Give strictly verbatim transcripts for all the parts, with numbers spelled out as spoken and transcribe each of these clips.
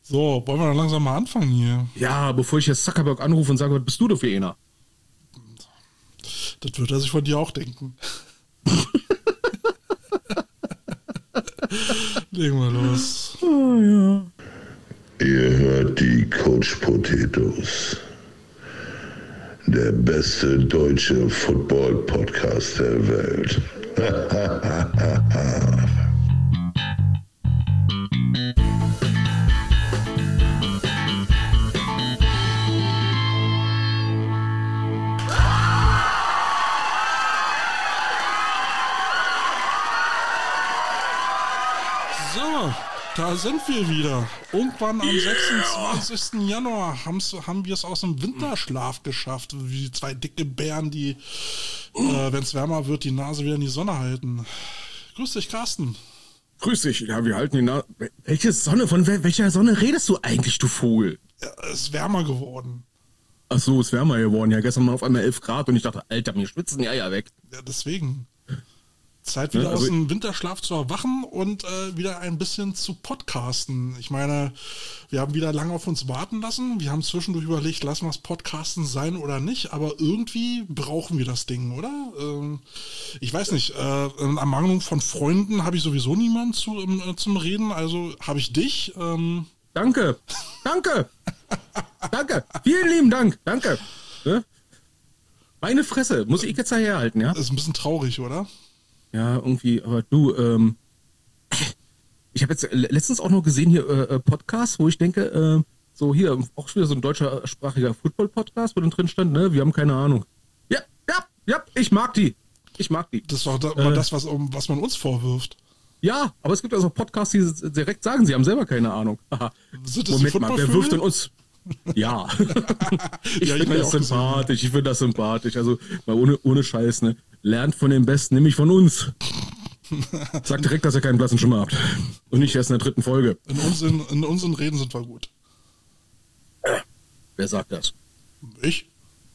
So, wollen wir dann langsam mal anfangen hier? Ja, bevor ich jetzt Zuckerberg anrufe und sage, was bist du denn für einer? Das wird er sich von dir auch denken. Legen wir los. Oh, ja. Ihr hört die Coach Potatoes. Der beste deutsche Football-Podcast der Welt. So, da sind wir wieder. Irgendwann am sechsundzwanzigsten Januar haben wir es aus dem Winterschlaf geschafft. Wie zwei dicke Bären, die, äh, wenn es wärmer wird, die Nase wieder in die Sonne halten. Grüß dich, Carsten. Grüß dich. Ja, wir halten die Nase. Welche Sonne? Von wel welcher Sonne redest du eigentlich, du Vogel? Ja, es ist wärmer geworden. Ach so, ist wärmer geworden. Ja, gestern mal auf einmal elf Grad und ich dachte, Alter, mir schwitzen die Eier weg. Ja, deswegen. Zeit wieder Ja, aus also- dem Winterschlaf zu erwachen und äh, wieder ein bisschen zu podcasten. Ich meine, wir haben wieder lange auf uns warten lassen. Wir haben zwischendurch überlegt, lassen wir es Podcasten sein oder nicht, aber irgendwie brauchen wir das Ding, oder? Ähm, ich weiß nicht, äh, in Ermangelung von Freunden habe ich sowieso niemanden zu, äh, zum Reden, also habe ich dich. Ähm, Danke. Danke. Danke. Vielen lieben Dank. Danke. Ne? Meine Fresse. Muss ich jetzt daherhalten, ja? ist ein bisschen traurig, oder? Ja, irgendwie, aber du, ähm, ich habe jetzt letztens auch noch gesehen hier äh, Podcasts, wo ich denke, äh, so hier, auch wieder so ein deutschersprachiger Football-Podcast, wo dann drin stand, ne, wir haben keine Ahnung. Ja, ja, ja, ich mag die. Ich mag die. Das war da, mal Äh. das, was, um, was man uns vorwirft. Ja, aber es gibt also Podcasts, die direkt sagen, sie haben selber keine Ahnung. Haha. Sind das Moment die mal, wer Footballvögel? wirft denn uns? Ja. ich Ja, ich finde hab das auch gesehen, sympathisch, ich finde das sympathisch. Also mal ohne, ohne Scheiß, ne? Lernt von den Besten, nämlich von uns. Sagt direkt, dass ihr keinen blassen Schimmer habt. Und nicht erst in der dritten Folge. In unseren, in unseren Reden sind wir gut. Wer sagt das? Ich?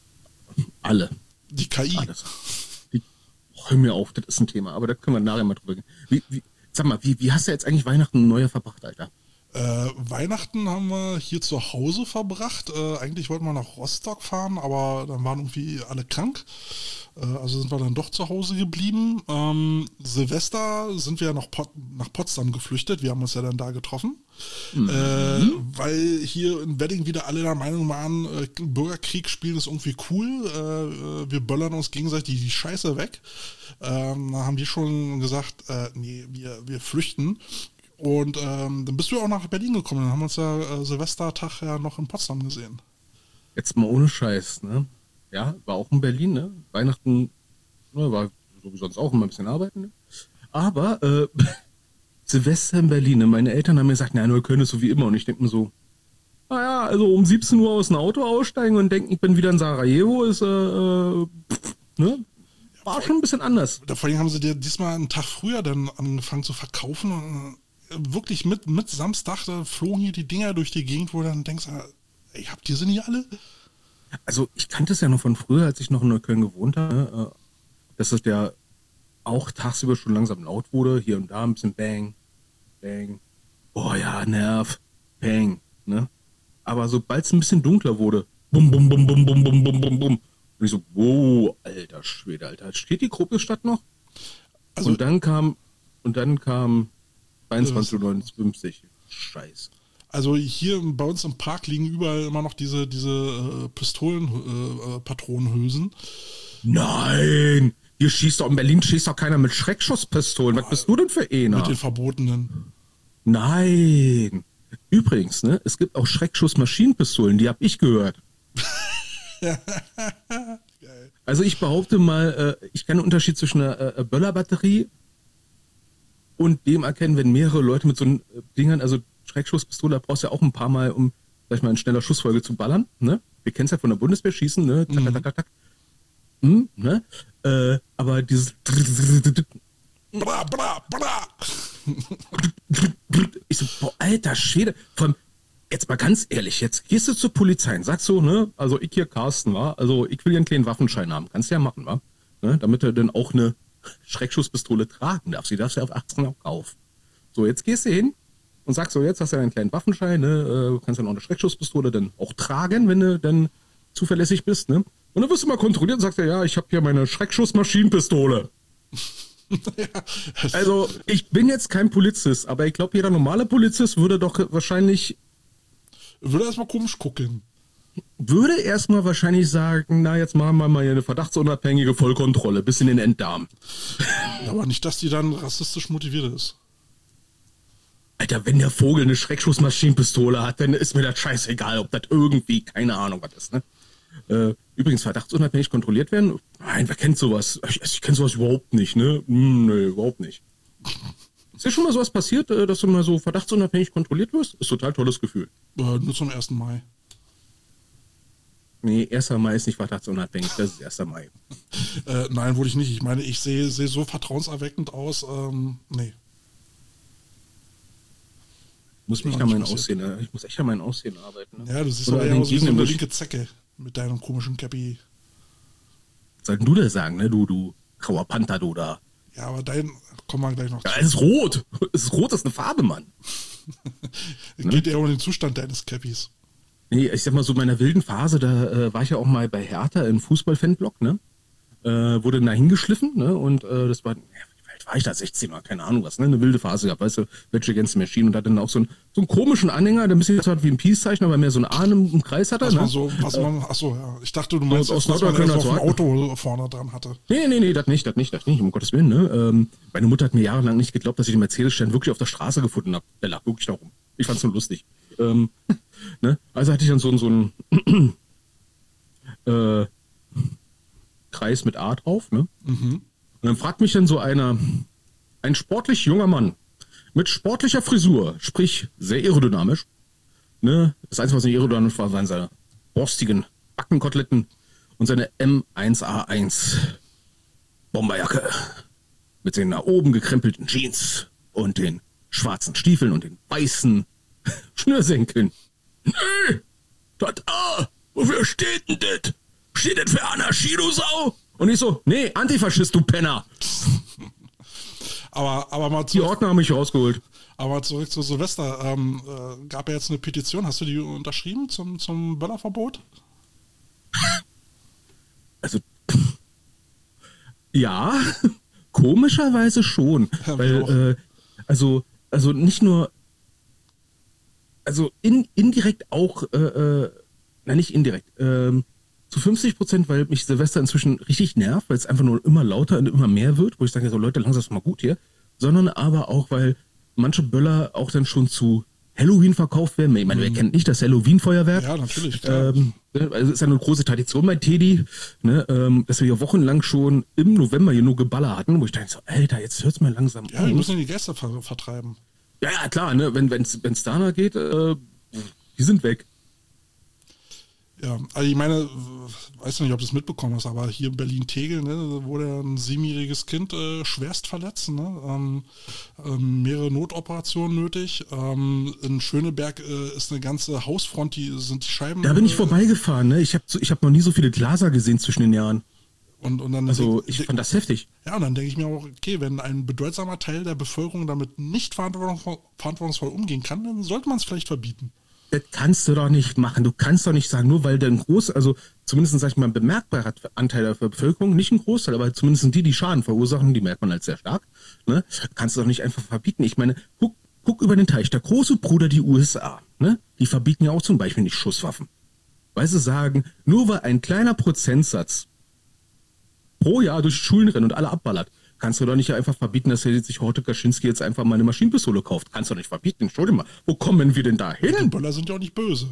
Alle. Die K I. Alles. Die, oh, hör mir auf, das ist ein Thema, aber da können wir nachher mal drüber gehen. Wie, wie, sag mal, wie, wie hast du jetzt eigentlich Weihnachten neuer verbracht, Alter? Äh, Weihnachten haben wir hier zu Hause verbracht. Äh, eigentlich wollten wir nach Rostock fahren, aber dann waren irgendwie alle krank. Äh, also sind wir dann doch zu Hause geblieben. Ähm, Silvester sind wir nach, Pot nach Potsdam geflüchtet. Wir haben uns ja dann da getroffen. Mhm. Äh, weil hier in Wedding wieder alle der Meinung waren, äh, Bürgerkrieg spielen ist irgendwie cool. Äh, wir böllern uns gegenseitig die Scheiße weg. Ähm, da haben die schon gesagt, äh, nee, wir, wir flüchten. Und ähm, dann bist du auch nach Berlin gekommen. Dann haben wir uns ja äh, Silvestertag ja noch in Potsdam gesehen. Jetzt mal ohne Scheiß, ne? Ja, war auch in Berlin, ne? Weihnachten, ne, war so wie sonst auch immer ein bisschen arbeiten, ne? Aber äh, Silvester in Berlin, ne? Meine Eltern haben mir gesagt, na, Neukölln ist so wie immer. Und ich denke mir so, naja, also um siebzehn Uhr aus dem Auto aussteigen und denken, ich bin wieder in Sarajevo, ist, äh, äh, pff, ne? War schon ein bisschen anders. Da vor allem haben sie dir diesmal einen Tag früher dann angefangen zu verkaufen. Und, äh, wirklich mit, mit Samstag, da flogen hier die Dinger durch die Gegend, wo du dann denkst, ey, habt ihr sie nicht alle? Also ich kannte es ja noch von früher, als ich noch in Neukölln gewohnt habe, ne, äh, dass es ja auch tagsüber schon langsam laut wurde, hier und da ein bisschen Bang, Bang, oh ja, Nerv, Bang, ne? Aber sobald es ein bisschen dunkler wurde, bum, bum, bum, bum, bum, bum, bum, bum, bum, und ich so, wow, alter Schwede, Alter, steht die Kruppelstadt noch? Also, und dann kam, und dann kam zweiundzwanzig Uhr neunundfünfzig, scheiße. Also hier bei uns im Park liegen überall immer noch diese, diese äh, Pistolen-Patronenhülsen. Äh, Nein! Hier schießt doch, in Berlin schießt doch keiner mit Schreckschusspistolen. Was bist du denn für einer? mit den verbotenen. Nein! Übrigens, ne, es gibt auch Schreckschuss-Maschinenpistolen, die habe ich gehört. Also ich behaupte mal, äh, ich kann den Unterschied zwischen einer äh, Böllerbatterie und dem erkennen, wenn mehrere Leute mit so einen äh, Dingern, also Schreckschusspistole, da brauchst du ja auch ein paar Mal, um, sag ich mal, in schneller Schussfolge zu ballern, ne? Wir kennen es ja von der Bundeswehr, schießen, ne? Tack, tack, tack, tack, tack. Hm, ne? Äh, aber dieses Bra, bra, bra. ich so, boah, alter Schwede, von, jetzt mal ganz ehrlich, jetzt gehst du zur Polizei und sagst so, ne, also ich hier Carsten, wa, also ich will ja einen kleinen Waffenschein haben, kannst du ja machen, wa, ne, damit er dann auch eine Schreckschusspistole tragen darf, sie darfst ja auf achtzehn auch kaufen. So, jetzt gehst du hin, und sagst so, jetzt hast du ja einen kleinen Waffenschein, ne? Du kannst dann auch eine Schreckschusspistole dann auch tragen, wenn du dann zuverlässig bist, ne? Und dann wirst du mal kontrolliert und sagst ja, ja, ich habe hier meine Schreckschussmaschinenpistole. Ja, also, ich bin jetzt kein Polizist, aber ich glaube, jeder normale Polizist würde doch wahrscheinlich... Würde erstmal komisch gucken. Würde erstmal wahrscheinlich sagen, na, jetzt machen wir mal hier eine verdachtsunabhängige Vollkontrolle bis in den Enddarm. Ja, aber nicht, dass die dann rassistisch motiviert ist. Alter, wenn der Vogel eine Schreckschussmaschinenpistole hat, dann ist mir das scheißegal, ob das irgendwie, keine Ahnung, was ist, ne? Äh, übrigens, verdachtsunabhängig kontrolliert werden? Nein, wer kennt sowas? Ich, ich kenne sowas überhaupt nicht, ne? Hm, nee, überhaupt nicht. Ist dir schon mal sowas passiert, dass du mal so verdachtsunabhängig kontrolliert wirst? Ist total tolles Gefühl. Äh, nur zum ersten Mai. Nee, erster Mai ist nicht verdachtsunabhängig, das ist erster Mai. äh, nein, wurde ich nicht. Ich meine, ich sehe seh so vertrauenserweckend aus. Ähm, nee. Muss mich an mein Aussehen, äh, ich muss echt an mein Aussehen arbeiten. Ne? Ja, du siehst aber eher aus wie so eine linke Zecke mit deinem komischen Cappy. Was sollten du das sagen, ne? Du, du grauer Panther, du da. Ja, aber dein, kommen wir gleich noch zu. Ja, es ist rot. Es ist rot, das ist eine Farbe, Mann. Es geht eher um den Zustand deines Cappys. Nee, ich sag mal so, in meiner wilden Phase, da äh, war ich ja auch mal bei Hertha im Fußball-Fanblock, ne? Äh, wurde da hingeschliffen, ne? Und äh, das war, ja, wie alt war ich da? sechzehn oder keine Ahnung was, ne? Eine wilde Phase gehabt, weißt du, Rage Against the Machine und da dann auch so, ein, so einen komischen Anhänger, der ein bisschen so wie ein Peace-Zeichen, aber mehr so einen Ahn im, im Kreis hatte, was ne? Man so, was man, achso, ja. Ich dachte, du meinst, aus was man so auf dem Auto vorne dran hatte. Nee, nee, nee, das nicht, das nicht, das nicht, um Gottes Willen, ne? Ähm, meine Mutter hat mir jahrelang nicht geglaubt, dass ich den Mercedes-Stern wirklich auf der Straße gefunden habe. Der lag wirklich da rum. Ich fand's nur lustig. Ähm, ne? Also hatte ich dann so, so einen äh, Kreis mit A drauf, ne? Mhm. Und dann fragt mich dann so einer, ein sportlich junger Mann mit sportlicher Frisur, sprich sehr aerodynamisch, ne? Das Einzige, was nicht aerodynamisch war, waren seine borstigen Backenkoteletten und seine M eins A eins Bomberjacke mit den nach oben gekrempelten Jeans und den schwarzen Stiefeln und den weißen Schnürsenkeln. Nee, das A, wofür steht denn das? Steht das für Anarchie, du Sau? Und ich so, nee, Antifaschist, du Penner. aber, aber mal zu, Die Ordner haben mich rausgeholt. Aber zurück zu Silvester. Ähm, äh, gab ja jetzt eine Petition. Hast du die unterschrieben zum, zum Böllerverbot? Also, ja, komischerweise schon. Ja, weil, äh, also, also nicht nur, also in, indirekt auch, äh, äh, nein, nicht indirekt, ähm, zu fünfzig Prozent, weil mich Silvester inzwischen richtig nervt, weil es einfach nur immer lauter und immer mehr wird, wo ich sage, so Leute, langsam ist mal gut hier, sondern aber auch, weil manche Böller auch dann schon zu Halloween verkauft werden. Ich meine, wer kennt nicht das Halloween-Feuerwerk? Ja, natürlich. Klar. Ähm, also ist ja eine große Tradition bei Teddy, ne, ähm, dass wir ja wochenlang schon im November hier nur Geballer hatten, wo ich dachte so, Alter, jetzt hört's mal langsam ja, auf. Ja, wir müssen die Gäste ver- vertreiben. Ja, ja, klar, ne, wenn wenn's wenn's danach geht, äh, die sind weg. Ja, also ich meine, weiß nicht, ob du es mitbekommen hast, aber hier in Berlin-Tegel, ne, wurde ein siebenjähriges Kind äh, schwerst verletzt, ne, ähm, ähm, mehrere Notoperationen nötig. Ähm, in Schöneberg äh, ist eine ganze Hausfront, die sind die Scheiben. Da bin ich äh, vorbeigefahren, ne, ich habe ich hab noch nie so viele Glaser gesehen zwischen den Jahren. Und, und dann also denk, ich fand das heftig. Ja, und dann denke ich mir auch, okay, wenn ein bedeutsamer Teil der Bevölkerung damit nicht verantwortungsvoll, verantwortungsvoll umgehen kann, dann sollte man es vielleicht verbieten. Das kannst du doch nicht machen. Du kannst doch nicht sagen, nur weil der ein groß, also zumindest sag ich mal ein bemerkbarer Anteil der Bevölkerung, nicht ein Großteil, aber zumindest die, die Schaden verursachen, die merkt man halt sehr stark, ne, kannst du doch nicht einfach verbieten. Ich meine, guck, guck über den Teich, der große Bruder, die U S A, ne, die verbieten ja auch zum Beispiel nicht Schusswaffen. Weil sie sagen, nur weil ein kleiner Prozentsatz pro Jahr durch Schulen rennt und alle abballert, kannst du doch nicht einfach verbieten, dass er sich Horte Kaczynski jetzt einfach mal eine Maschinenpistole kauft. Kannst du doch nicht verbieten. Entschuldigung mal, wo kommen wir denn da hin? Die Böller sind ja auch nicht böse.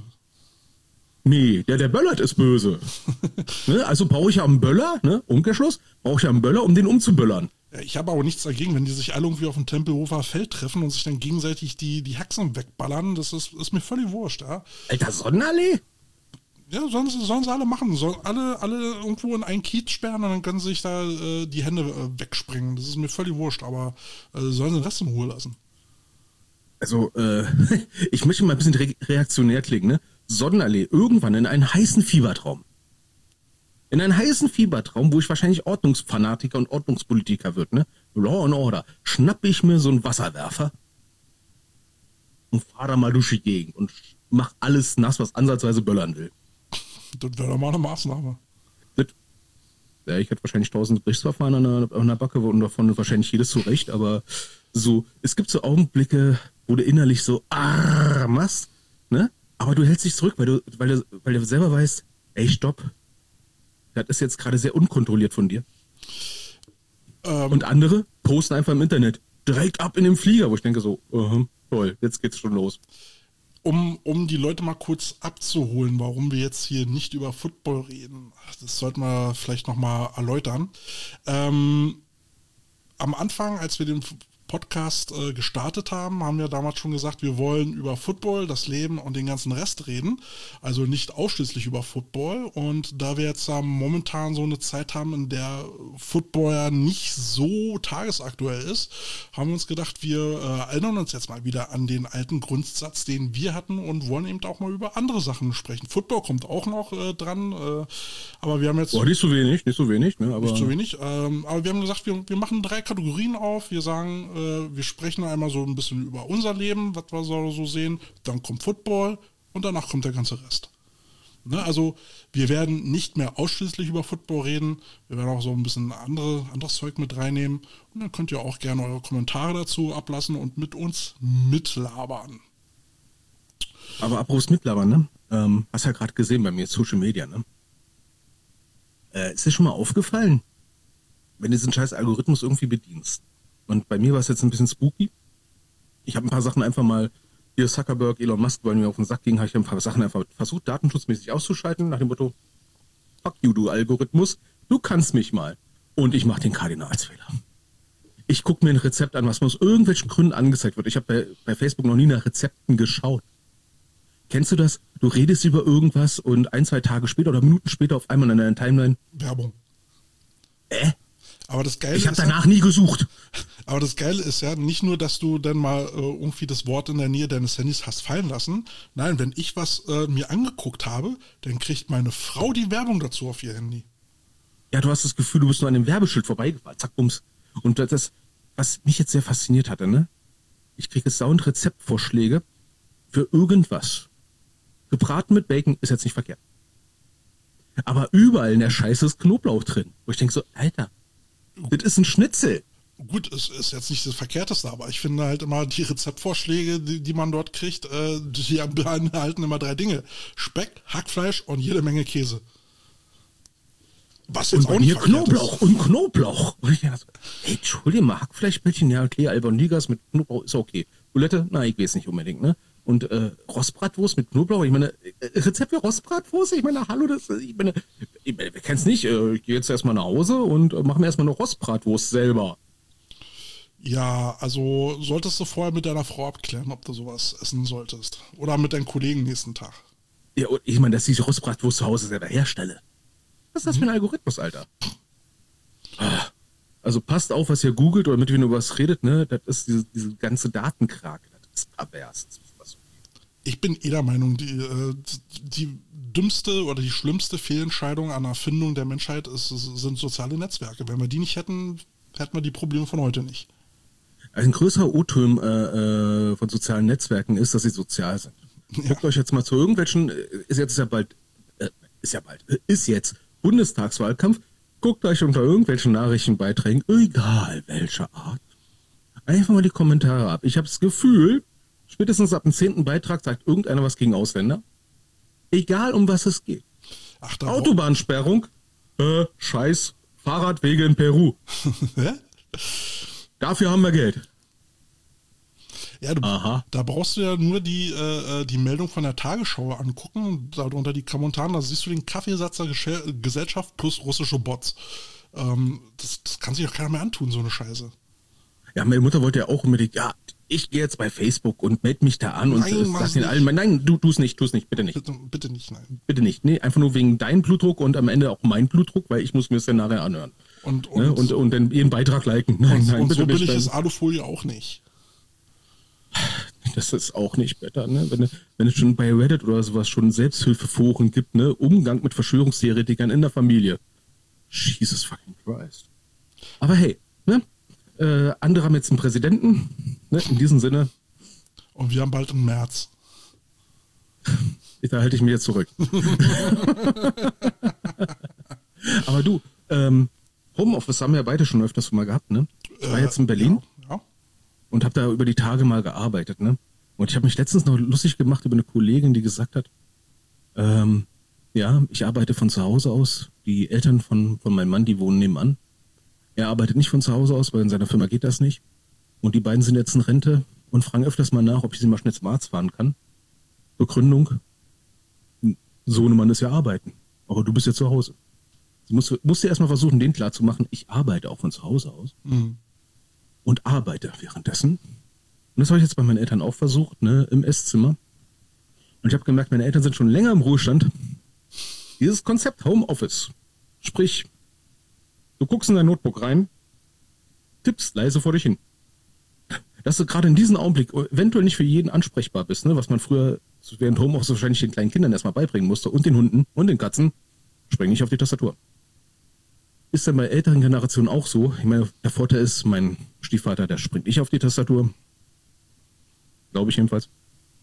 Nee, der, der böllert ist böse. Ne? Also brauche ich ja einen Böller, ne? Umkehrschluss, brauche ich ja einen Böller, um den umzuböllern. Ja, ich habe aber nichts dagegen, wenn die sich alle irgendwie auf dem Tempelhofer Feld treffen und sich dann gegenseitig die, die Haxen wegballern. Das ist, ist mir völlig wurscht, ja. Alter, Sonnenallee? Ja, sollen sie, sollen sie alle machen. Sollen alle, alle irgendwo in einen Kiez sperren und dann können sie sich da äh, die Hände äh, wegspringen. Das ist mir völlig wurscht, aber äh, sollen sie den Rest in Ruhe lassen. Also, äh, ich möchte mal ein bisschen re- reaktionär klingen, ne? Sonnenallee, irgendwann in einen heißen Fiebertraum. In einen heißen Fiebertraum, wo ich wahrscheinlich Ordnungsfanatiker und Ordnungspolitiker wird, ne? Law and Order. Schnappe ich mir so einen Wasserwerfer und fahr da mal durch die Gegend und mach alles nass, was ansatzweise böllern will. Das wäre doch mal eine Maßnahme. Das, ja, ich hätte wahrscheinlich tausend Gerichtsverfahren an der, an der Backe und davon wahrscheinlich jedes zu Recht, aber so, es gibt so Augenblicke, wo du innerlich so ah, machst, ne? Aber du hältst dich zurück, weil du, weil du, weil du selber weißt, ey, stopp. Das ist jetzt gerade sehr unkontrolliert von dir. Ähm, und andere posten einfach im Internet direkt ab in den Flieger, wo ich denke so, uh-huh, toll, jetzt geht's schon los. Um, um die Leute mal kurz abzuholen, warum wir jetzt hier nicht über Football reden, das sollten wir vielleicht nochmal erläutern. Ähm, am Anfang, als wir den Podcast äh, gestartet haben, haben wir damals schon gesagt, wir wollen über Football, das Leben und den ganzen Rest reden. Also nicht ausschließlich über Football. Und da wir jetzt äh, momentan so eine Zeit haben, in der Football ja nicht so tagesaktuell ist, haben wir uns gedacht, wir äh, erinnern uns jetzt mal wieder an den alten Grundsatz, den wir hatten und wollen eben auch mal über andere Sachen sprechen. Football kommt auch noch äh, dran, äh, aber wir haben jetzt... Boah, nicht so wenig, nicht so wenig. Ne, aber nicht so wenig, ähm, aber wir haben gesagt, wir, wir machen drei Kategorien auf. Wir sagen, wir sprechen einmal so ein bisschen über unser Leben, was wir so sehen, dann kommt Football und danach kommt der ganze Rest. Ne, also wir werden nicht mehr ausschließlich über Football reden, wir werden auch so ein bisschen andere, anderes Zeug mit reinnehmen und dann könnt ihr auch gerne eure Kommentare dazu ablassen und mit uns mitlabern. Aber apropos mitlabern, ne? Ähm, hast ja gerade gesehen bei mir, Social Media, ne? Äh, ist dir schon mal aufgefallen, wenn du diesen scheiß Algorithmus irgendwie bedienst? Und bei mir war es jetzt ein bisschen spooky. Ich habe ein paar Sachen einfach mal, hier Zuckerberg, Elon Musk, weil mir auf den Sack ging, habe ich ein paar Sachen einfach versucht, datenschutzmäßig auszuschalten, nach dem Motto, fuck you, du Algorithmus, du kannst mich mal. Und ich mache den Kardinalsfehler. Ich gucke mir ein Rezept an, was mir aus irgendwelchen Gründen angezeigt wird. Ich habe bei, bei Facebook noch nie nach Rezepten geschaut. Kennst du das? Du redest über irgendwas und ein, zwei Tage später oder Minuten später auf einmal in deiner Timeline Werbung. Äh? Aber das Geile ich habe ist danach ja, nie gesucht. Aber das Geile ist ja nicht nur, dass du dann mal äh, irgendwie das Wort in der Nähe deines Handys hast fallen lassen. Nein, wenn ich was äh, mir angeguckt habe, dann kriegt meine Frau die Werbung dazu auf ihr Handy. Ja, du hast das Gefühl, du bist nur an dem Werbeschild vorbeigefahren. Zack, bums. Und das, was mich jetzt sehr fasziniert hatte, ne? Ich kriege jetzt dauernd Rezeptvorschläge für irgendwas. Gebraten mit Bacon ist jetzt nicht verkehrt. Aber überall in der Scheiße ist Knoblauch drin. Wo ich denke so, Alter, das ist ein Schnitzel. Gut, es ist jetzt nicht das Verkehrteste, aber ich finde halt immer die Rezeptvorschläge, die, die man dort kriegt, äh, die beinhalten immer drei Dinge. Speck, Hackfleisch und jede Menge Käse. Was jetzt und auch nicht Knoblauch ist. und Knoblauch. Und ich denke so, ey, Entschuldigung mal, Hackfleischbällchen, ja okay, Albondigas mit Knoblauch ist okay. Bulette, na, ich weiß nicht unbedingt, ne? Und äh, Rostbratwurst mit Knoblauch, ich meine, äh, Rezept für Rostbratwurst, ich meine, hallo, das, ich meine, ich meine, wer kennt's nicht, äh, ich gehe jetzt erstmal nach Hause und äh, mache mir erstmal eine Rostbratwurst selber. Ja, also solltest du vorher mit deiner Frau abklären, ob du sowas essen solltest. Oder mit deinen Kollegen nächsten Tag. Ja, und ich meine, dass ich die Rostbratwurst zu Hause selber herstelle. Was ist das mhm. für ein Algorithmus, Alter? Also passt auf, was ihr googelt oder mit wem ihr über was redet, ne? Das ist diese, diese ganze Datenkrake, das ist pervers. Ich bin eh der Meinung, die, die dümmste oder die schlimmste Fehlentscheidung an Erfindung der Menschheit ist, sind soziale Netzwerke. Wenn wir die nicht hätten, hätten wir die Probleme von heute nicht. Ein größerer Irrtum äh, von sozialen Netzwerken ist, dass sie sozial sind. Ja. Guckt euch jetzt mal zu irgendwelchen, ist jetzt ja bald, äh, ist ja bald, ist jetzt Bundestagswahlkampf, guckt euch unter irgendwelchen Nachrichtenbeiträgen, egal welcher Art, einfach mal die Kommentare ab. Ich habe das Gefühl, spätestens ab dem zehnten Beitrag sagt irgendeiner was gegen Ausländer. Egal, um was es geht. Ach, da Autobahnsperrung, äh, Scheiß, Fahrradwege in Peru. Dafür haben wir Geld. Ja, du, Aha. Da brauchst du ja nur die, äh, die Meldung von der Tagesschau angucken und darunter die Kommentare, da siehst du den Kaffeesatz der Gesche- Gesellschaft plus russische Bots. Ähm, das, das kann sich doch keiner mehr antun, so eine Scheiße. Ja, meine Mutter wollte ja auch unbedingt, ja, ich gehe jetzt bei Facebook und melde mich da an nein, und sag den allen, nein, du tu's nicht, tu's nicht, bitte nicht. Bitte, bitte nicht, nein. Bitte nicht, nee, einfach nur wegen deinem Blutdruck und am Ende auch mein Blutdruck, weil ich muss mir das dann nachher anhören. Und, und, ne? und, und dann ihren Beitrag liken. Nein, und, nein, und bitte so billig nicht, ist Alufolie auch nicht. Das ist auch nicht besser, ne? Wenn, wenn es schon bei Reddit oder sowas schon Selbsthilfeforen gibt, ne? Umgang mit Verschwörungstheoretikern in der Familie. Jesus fucking Christ. Aber hey, ne? Äh, andere haben jetzt einen Präsidenten, ne? In diesem Sinne. Und wir haben bald im März. Da halte ich mich jetzt zurück. Aber du, ähm, Homeoffice haben wir ja beide schon öfters mal gehabt, ne? Ich war Äh, jetzt in Berlin Ja, ja. und habe da über die Tage mal gearbeitet, ne? Und ich habe mich letztens noch lustig gemacht über eine Kollegin, die gesagt hat, ähm, ja, ich arbeite von zu Hause aus. Die Eltern von, von meinem Mann, die wohnen nebenan. Er arbeitet nicht von zu Hause aus, weil in seiner Firma geht das nicht. Und die beiden sind jetzt in Rente und fragen öfters mal nach, ob ich sie mal schnell zum Arzt fahren kann. Begründung, Sohnemann ist ja arbeiten, aber du bist ja zu Hause. Du musst, musst dir erstmal versuchen, denen klarzumachen, ich arbeite auch von zu Hause aus Mhm. und arbeite währenddessen. Und das habe ich jetzt bei meinen Eltern auch versucht, ne, im Esszimmer. Und ich habe gemerkt, meine Eltern sind schon länger im Ruhestand. Dieses Konzept Homeoffice, sprich, du guckst in dein Notebook rein, tippst leise vor dich hin. Dass du gerade in diesem Augenblick eventuell nicht für jeden ansprechbar bist, ne, was man früher während Homeoffice wahrscheinlich den kleinen Kindern erstmal beibringen musste und den Hunden und den Katzen, spring nicht auf die Tastatur. Ist dann bei älteren Generationen auch so. Ich meine, der Vorteil ist, mein Stiefvater, der springt nicht auf die Tastatur. Glaube ich jedenfalls.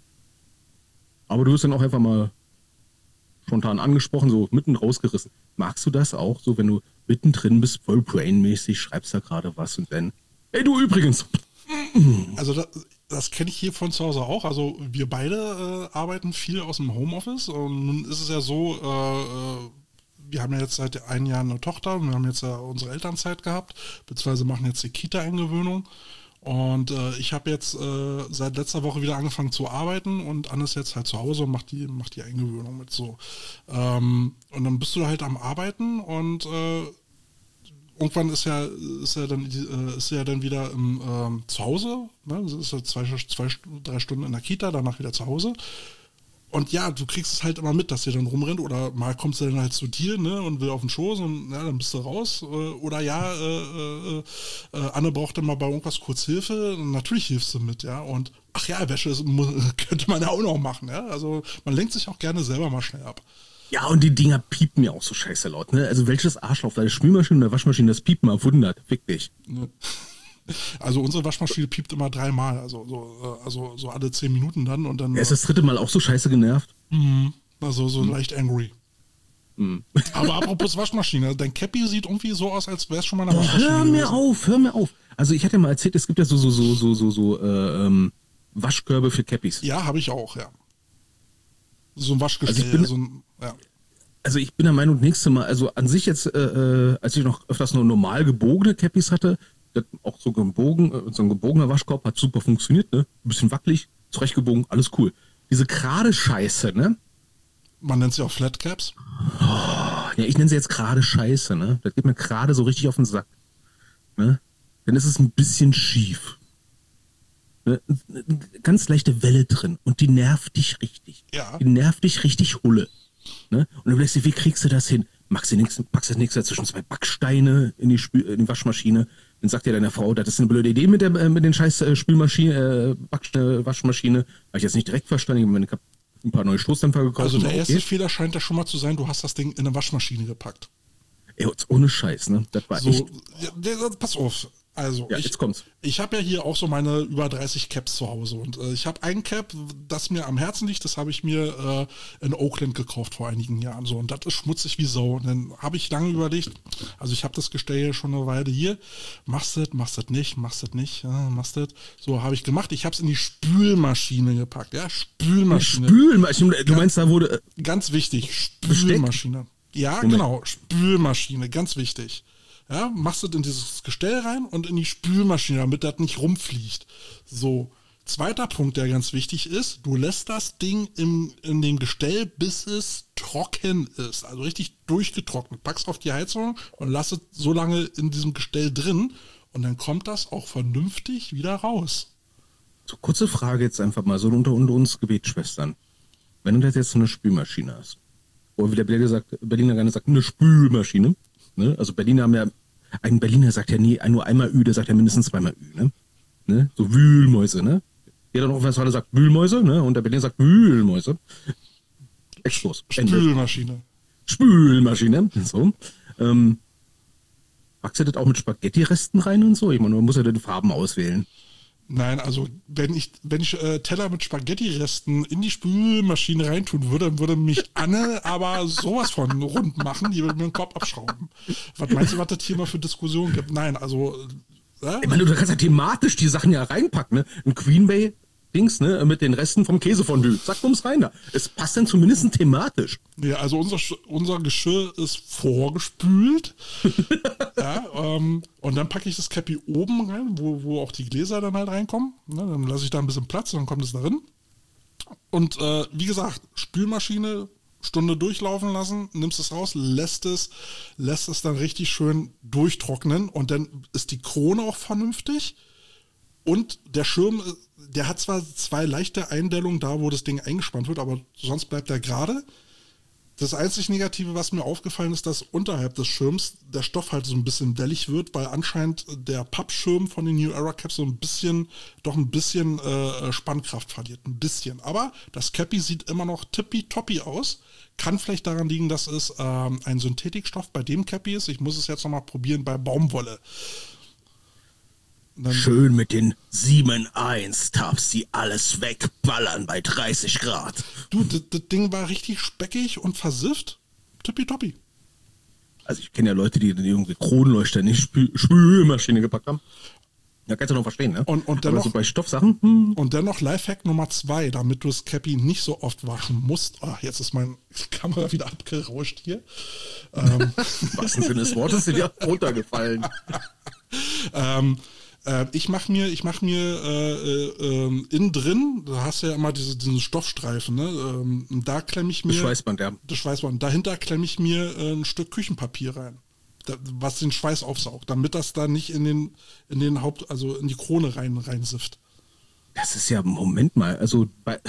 Aber du wirst dann auch einfach mal spontan angesprochen, so mitten rausgerissen. Magst du das auch, so wenn du mittendrin bist, voll brainmäßig, schreibst da gerade was und dann, ey du übrigens. Also das, das kenne ich hier von zu Hause auch. Also wir beide äh, arbeiten viel aus dem Homeoffice und nun ist es ja so, äh, wir haben ja jetzt seit einem Jahr eine Tochter, wir haben jetzt ja unsere Elternzeit gehabt, beziehungsweise machen jetzt die Kita-Eingewöhnung. Und äh, ich habe jetzt äh, seit letzter Woche wieder angefangen zu arbeiten und Anne ist jetzt halt zu Hause und macht die, macht die Eingewöhnung mit so. Ähm, und dann bist du halt am Arbeiten und äh, irgendwann ist ja, ist ja dann, äh, ist ja dann wieder im, ähm, zu Hause, ne? Das ist ja zwei, zwei, drei Stunden in der Kita, danach wieder zu Hause. Und ja, du kriegst es halt immer mit, dass sie dann rumrennt oder mal kommt sie dann halt zu dir, ne, und will auf den Schoß und ja, dann bist du raus. Oder ja, äh, äh, äh, Anne braucht dann mal bei irgendwas kurz Hilfe. Natürlich hilfst du mit, ja. Und ach ja, Wäsche ist, könnte man ja auch noch machen, ja. Also man lenkt sich auch gerne selber mal schnell ab. Ja, und die Dinger piepen ja auch so scheiße laut, ne? Also welches Arschloch, deine Spülmaschine und der Waschmaschine, das piepen auf hundert, fick dich. Ne. Also unsere Waschmaschine piept immer dreimal, also so, also so alle zehn Minuten dann und dann. Er ist das dritte Mal auch so scheiße genervt. Mhm. Also so mhm. leicht angry. Mhm. Aber apropos Waschmaschine, dein Cappy sieht irgendwie so aus, als wäre es schon mal eine oh, Waschmaschine. Hör mir auf, hör mir auf. Also ich hatte ja mal erzählt, es gibt ja so so so so so so äh, ähm, Waschkörbe für Cappies. Ja, habe ich auch, ja. So ein Waschgestell, also ich bin, so ein, ja. Also ich bin der Meinung, nächste Mal, also an sich jetzt, äh, äh, als ich noch öfters nur normal gebogene Cappies hatte, auch so gebogen, so ein gebogener Waschkorb hat super funktioniert, ne? Ein bisschen wackelig, zurechtgebogen, alles cool. Diese gerade Scheiße, ne? Man nennt sie auch Flatcaps. Oh, ja, ich nenne sie jetzt gerade Scheiße, ne? Das geht mir gerade so richtig auf den Sack. Ne? Dann ist es ein bisschen schief. Ne? Eine ganz leichte Welle drin und die nervt dich richtig. Ja. Die nervt dich richtig hulle. Ne? Und du überlegst dir, wie kriegst du das hin? Machst du nichts, packst du nichts zwischen zwei Backsteine in die, Spül, in die Waschmaschine. Dann sagt dir deine Frau, das ist eine blöde Idee mit der mit den scheiß äh, Spülmaschine, äh, Back, äh, Waschmaschine. Habe ich jetzt nicht direkt verstanden. Ich habe ein paar neue Stoßdämpfer gekauft. Also der okay. erste Fehler scheint ja schon mal zu sein, du hast das Ding in eine Waschmaschine gepackt. Ey, ohne Scheiß, ne? Das war so, echt... Ja, pass auf. Also, ja, ich, jetzt kommt's. Ich habe ja hier auch so meine über dreißig Caps zu Hause und äh, ich habe ein Cap, das mir am Herzen liegt, das habe ich mir äh, in Oakland gekauft vor einigen Jahren so und das ist schmutzig wie Sau. Und dann habe ich lange überlegt, also ich habe das Gestell ja schon eine Weile hier, machst du das, machst du das nicht, machst du das nicht, ja, machst du das. So habe ich gemacht, ich habe es in die Spülmaschine gepackt, ja, Spülmaschine. Spülmaschine, du meinst, da wurde... Äh, ganz wichtig, Spülmaschine. Besteck? Ja, Moment. Genau, Spülmaschine, ganz wichtig. Ja, machst du in dieses Gestell rein und in die Spülmaschine, damit das nicht rumfliegt. So, zweiter Punkt, der ganz wichtig ist, du lässt das Ding im, in dem Gestell, bis es trocken ist, also richtig durchgetrocknet. Packst auf die Heizung und lass es so lange in diesem Gestell drin und dann kommt das auch vernünftig wieder raus. So, kurze Frage jetzt einfach mal, so unter, unter uns Gebetsschwestern. Wenn du jetzt so eine Spülmaschine hast, oder wie der Berliner sagt, Berliner gerne sagt, eine Spülmaschine, ne? Also Berliner haben ja, ein Berliner sagt ja nie nur einmal Ü, der sagt ja mindestens zweimal Ü, ne? Ne? So Wühlmäuse, ne? Jeder noch was sagt Wühlmäuse, ne? Und der Berliner sagt Wühlmäuse. Exkurs. Spülmaschine. Spülmaschine. So. Ähm, packst du das auch mit Spaghetti-Resten rein und so? Ich meine, man muss ja die Farben auswählen. Nein, also wenn ich, wenn ich äh, Teller mit Spaghetti-Resten in die Spülmaschine reintun würde, dann würde mich Anne aber sowas von rund machen, die würde mir den Kopf abschrauben. Was meinst du, was das hier mal für Diskussionen gibt? Nein, also... Äh, Ich meine, du kannst ja thematisch die Sachen ja reinpacken, ne? Ein Queen Bay Dings, ne? Mit den Resten vom Käsefondue. Zack, bums rein da. Es passt dann zumindest thematisch. Ja, also unser, unser Geschirr ist vorgespült. Ja, ähm, und dann packe ich das Cappy oben rein, wo, wo auch die Gläser dann halt reinkommen. Ne, dann lasse ich da ein bisschen Platz, dann kommt es da drin. Und äh, wie gesagt, Spülmaschine, Stunde durchlaufen lassen, nimmst es raus, lässt es, lässt es dann richtig schön durchtrocknen und dann ist die Krone auch vernünftig. Und der Schirm, der hat zwar zwei leichte Eindellungen da, wo das Ding eingespannt wird, aber sonst bleibt er gerade. Das einzig Negative, was mir aufgefallen ist, dass unterhalb des Schirms der Stoff halt so ein bisschen wellig wird, weil anscheinend der Pappschirm von den New Era Caps so ein bisschen, doch ein bisschen äh, Spannkraft verliert. Ein bisschen. Aber das Cappy sieht immer noch tippitoppi aus. Kann vielleicht daran liegen, dass es ähm, ein Synthetikstoff bei dem Cappy ist. Ich muss es jetzt nochmal probieren bei Baumwolle. Dann schön mit den sieben eins Tabs, die alles wegballern bei dreißig Grad. Du, das, das Ding war richtig speckig und versifft. Tippitoppi. Also ich kenne ja Leute, die irgendwie Kronleuchter in die Spül- Spülmaschine gepackt haben. Ja, kannst du noch verstehen, ne? Und, und Aber dennoch, so bei Stoffsachen? Hm. Und dennoch Lifehack Nummer zwei, damit du das Cappy nicht so oft waschen musst. Ach, jetzt ist meine Kamera wieder abgerauscht hier. ähm, Was ein schönes Wort ist dir ja runtergefallen. ähm, Ich mache mir, ich mach mir äh, äh, innen drin, da hast du ja immer diese, diesen Stoffstreifen, ne? Ähm, da klemme ich mir. Das Schweißband, ja. Das Schweißband. Dahinter klemme ich mir äh, ein Stück Küchenpapier rein, da, was den Schweiß aufsaugt, damit das da nicht in den, in den Haupt, also in die Krone rein, reinsifft. Das ist ja, Moment mal, also bei.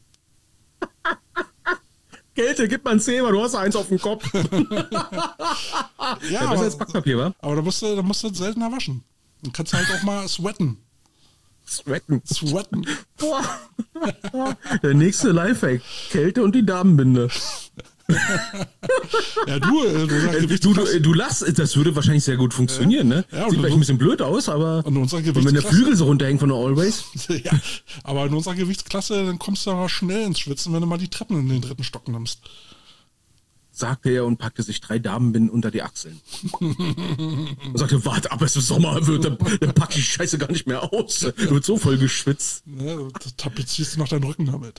Kälte, gib mal ein Zehner, du hast eins auf dem Kopf. ja, ja, aber, besser als Backpapier, wa? Aber da musst du, da musst du seltener waschen. Dann kannst du halt auch mal sweaten. Sweaten. Sweaten. Boah. Der nächste Lifehack. Kälte und die Damenbinde. Ja, du, äh, du, du, du, du lachst, das würde wahrscheinlich sehr gut funktionieren, ne? Ja, Sieht vielleicht ein bisschen blöd aus, aber und unserer wenn der Flügel so runterhängt von der Always. Ja, aber in unserer Gewichtsklasse, dann kommst du aber schnell ins Schwitzen, wenn du mal die Treppen in den dritten Stock nimmst. Sagte er und packte sich drei Damenbinden unter die Achseln. Und sagte, warte ab, es ist Sommer wird, dann, dann pack ich die Scheiße gar nicht mehr aus. Du wird so voll geschwitzt. Ja, da tapezierst du noch deinen Rücken damit.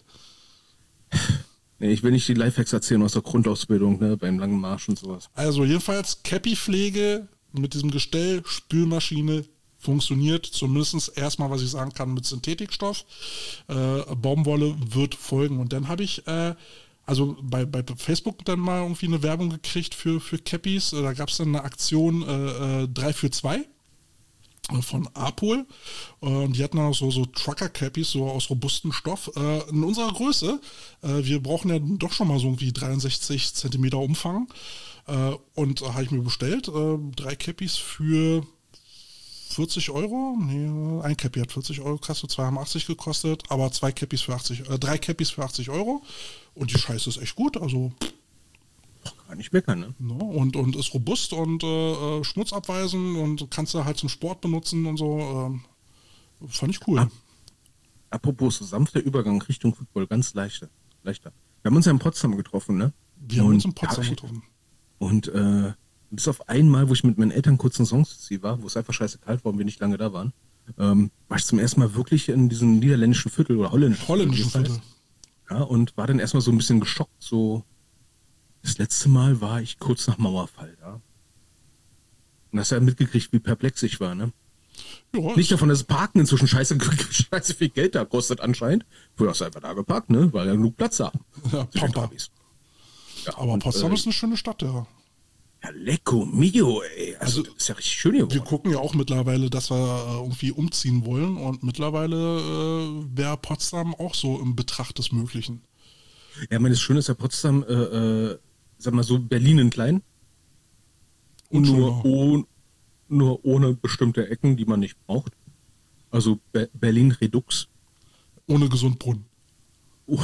Nee, ich will nicht die Lifehacks erzählen aus der Grundausbildung, ne, beim langen Marsch und sowas. Also jedenfalls Cappy-Pflege mit diesem Gestell, Spülmaschine funktioniert, zumindest erstmal, was ich sagen kann, mit Synthetikstoff. Äh, Baumwolle wird folgen. Und dann habe ich äh, also bei, bei Facebook dann mal irgendwie eine Werbung gekriegt für, für Cappies. Da gab es dann eine Aktion äh, drei für zwei von Apol. Und die hatten auch so, so Trucker-Cappies, so aus robustem Stoff. Äh, in unserer Größe, äh, wir brauchen ja doch schon mal so irgendwie dreiundsechzig Zentimeter Umfang. Äh, und äh, habe ich mir bestellt. Äh, drei Cappies für vierzig Euro. Nee, ein Cappy hat vierzig Euro gekostet, zwei haben achtzig gekostet, aber zwei Cappies für achtzig, äh, drei Cappies für achtzig Euro. Und die Scheiße ist echt gut, also kann nicht meckern, ne? No, und, und ist robust und äh, schmutzabweisend und kannst du halt zum Sport benutzen und so. Äh, fand ich cool. Ah, apropos, so sanfter Übergang Richtung Football, ganz leichter. leichter. Wir haben uns ja in Potsdam getroffen, ne? Wir haben und uns in Potsdam ich, getroffen. Und äh, bis auf einmal, wo ich mit meinen Eltern kurz in Songs war, wo es einfach scheiße kalt war und wir nicht lange da waren, ähm, war ich zum ersten Mal wirklich in diesem niederländischen Viertel oder holländischen, Holländischen Viertel. Viertel. Ja, und war dann erstmal so ein bisschen geschockt, so. Das letzte Mal war ich kurz nach Mauerfall, ja. Und hast ja mitgekriegt, wie perplex ich war, ne? Ja, Nicht davon, dass das Parken inzwischen scheiße, scheiße viel Geld da kostet anscheinend. Früher hast du einfach da geparkt, ne? Weil ja genug Platz da. Ja, Pampa. Ja, aber und, Potsdam äh, ist eine schöne Stadt, ja. Ja, lecko mio, ey. Also, Also, das ist ja richtig schön hier. Wir gucken ja auch mittlerweile, dass wir äh, irgendwie umziehen wollen und mittlerweile äh, wäre Potsdam auch so im Betracht des Möglichen. Ja, ich meine, das Schöne ist ja Potsdam, äh, äh, sag mal so, Berlin in klein. Und nur, oh, nur ohne bestimmte Ecken, die man nicht braucht. Also Be- Berlin Redux. Ohne Gesundbrunnen. Oh.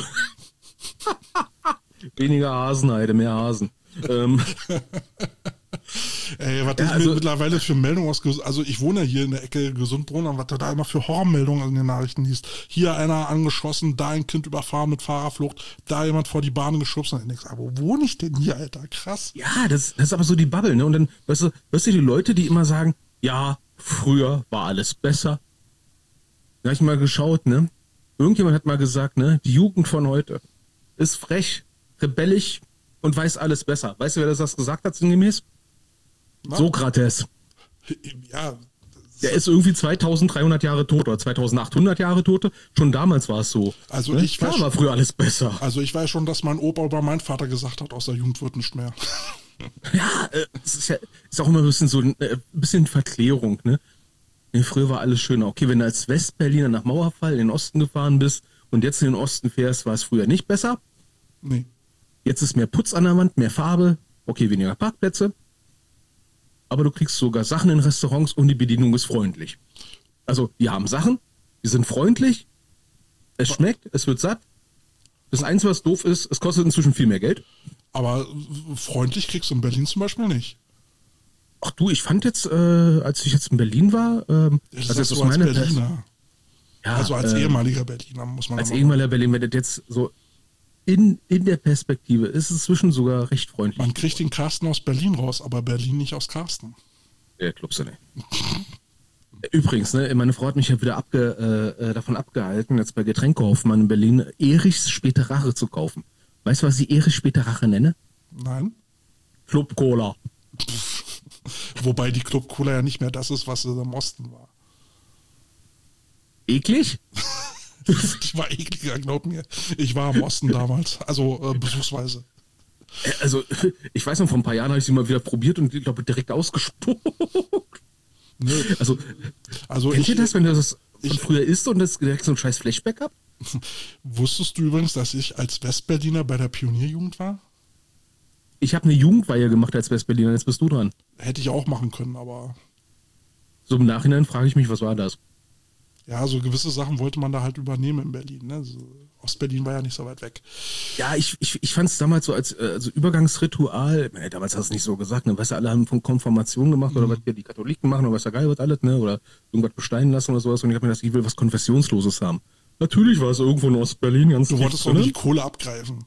Weniger Hasenheide, mehr Hasen. ähm. Ey, was Ja, ist also- mir mittlerweile für Meldungen aus, Ges- also ich wohne ja hier in der Ecke Gesundbrunnen, und was du da immer für Horrormeldungen in den Nachrichten liest. Hier einer angeschossen, da ein Kind überfahren mit Fahrerflucht, da jemand vor die Bahn geschubst. Und ich denk, wo wohne ich denn hier, Alter? Krass. Ja, das, das ist aber so die Bubble, ne? Und dann, weißt du, weißt du, die Leute, die immer sagen, ja, früher war alles besser. Da habe ich mal geschaut, ne? Irgendjemand hat mal gesagt, ne? Die Jugend von heute ist frech, rebellisch und weiß alles besser. Weißt du, wer das, das gesagt hat, sinngemäß? Na? Sokrates. Ja, Der ist irgendwie zweitausenddreihundert Jahre tot oder zweitausendachthundert Jahre tot. Schon damals war es so. Also ne? ich Klar weiß- war früher alles besser. also ich weiß schon, dass mein Opa über meinen Vater gesagt hat, aus der Jugend wird nicht mehr. Ja, äh, es ist ja ist auch immer ein bisschen so ein äh, bisschen Verklärung, ne? Nee, früher war alles schöner. Okay, wenn du als Westberliner nach Mauerfall in den Osten gefahren bist und jetzt in den Osten fährst, war es früher nicht besser. Nee. Jetzt ist mehr Putz an der Wand, mehr Farbe, okay, weniger Parkplätze. Aber du kriegst sogar Sachen in Restaurants und die Bedienung ist freundlich. Also, die haben Sachen, die sind freundlich, es schmeckt, es wird satt. Das Einzige, was doof ist, es kostet inzwischen viel mehr Geld. Aber freundlich kriegst du in Berlin zum Beispiel nicht. Ach du, ich fand jetzt, äh, als ich jetzt in Berlin war, ähm, Das also ist jetzt so aus als meiner Berliner. Ja, Also als äh, ehemaliger Berliner muss man als aber- ehemaliger Berlin, wenn das jetzt so in, in der Perspektive ist, es inzwischen sogar recht freundlich. Man kriegt den Carsten aus Berlin raus, aber Berlin nicht aus Carsten. Ja, glaubst du nicht. Übrigens, ne, meine Frau hat mich ja wieder abge, äh, davon abgehalten, jetzt bei Getränkehofmann in Berlin Erichs Späterache zu kaufen. Weißt du, was ich Erichs Späterache nenne? Nein? Club Cola. Wobei die Club Cola ja nicht mehr das ist, was es im Osten war. Eklig? Ich war ekliger, glaub mir. Ich war im Osten damals, also äh, besuchsweise. Äh, Also, ich weiß noch, vor ein paar Jahren habe ich sie mal wieder probiert und ich glaube direkt ausgespuckt. Nö. Also, Also kennt ich, ihr das, wenn du das von ich- früher isst und das direkt so ein scheiß Flashback habt? Wusstest du übrigens, dass ich als Westberliner bei der Pionierjugend war? Ich habe eine Jugendweihe gemacht als Westberliner, jetzt bist du dran. Hätte ich auch machen können, aber So im Nachhinein frage ich mich, was war das? ja, so gewisse Sachen wollte man da halt übernehmen in Berlin. Ne? So, Ostberlin war ja nicht so weit weg. Ja, ich, ich, ich fand es damals so als äh, also Übergangsritual, äh, damals hast du es nicht so gesagt, ne? Weißt du, alle haben von Konfirmation gemacht oder was hier die Katholiken machen oder was ja geil wird alles, ne? Oder irgendwas besteinen lassen oder sowas und ich habe mir das, ich will was Konfessionsloses haben. Natürlich war es irgendwo in Ostberlin ganz Du tief wolltest doch drin. nicht Kohle abgreifen.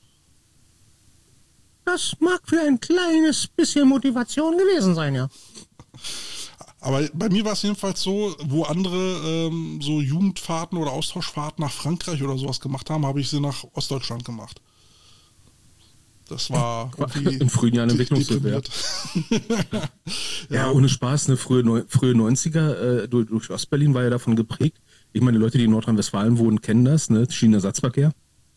Das mag für ein kleines bisschen Motivation gewesen sein, ja. Aber bei mir war es jedenfalls so, wo andere ähm, so Jugendfahrten oder Austauschfahrten nach Frankreich oder sowas gemacht haben, habe ich sie nach Ostdeutschland gemacht. Das war irgendwie In frühen Jahren de- Entwicklungshilfe, ja. deprimiert. Ja, ohne Spaß, eine frühe, Neu- frühe neunziger äh, durch, durch Ostberlin war ja davon geprägt. Ich meine, die Leute, die in Nordrhein-Westfalen wohnen, kennen das, ne? Schienenersatzverkehr.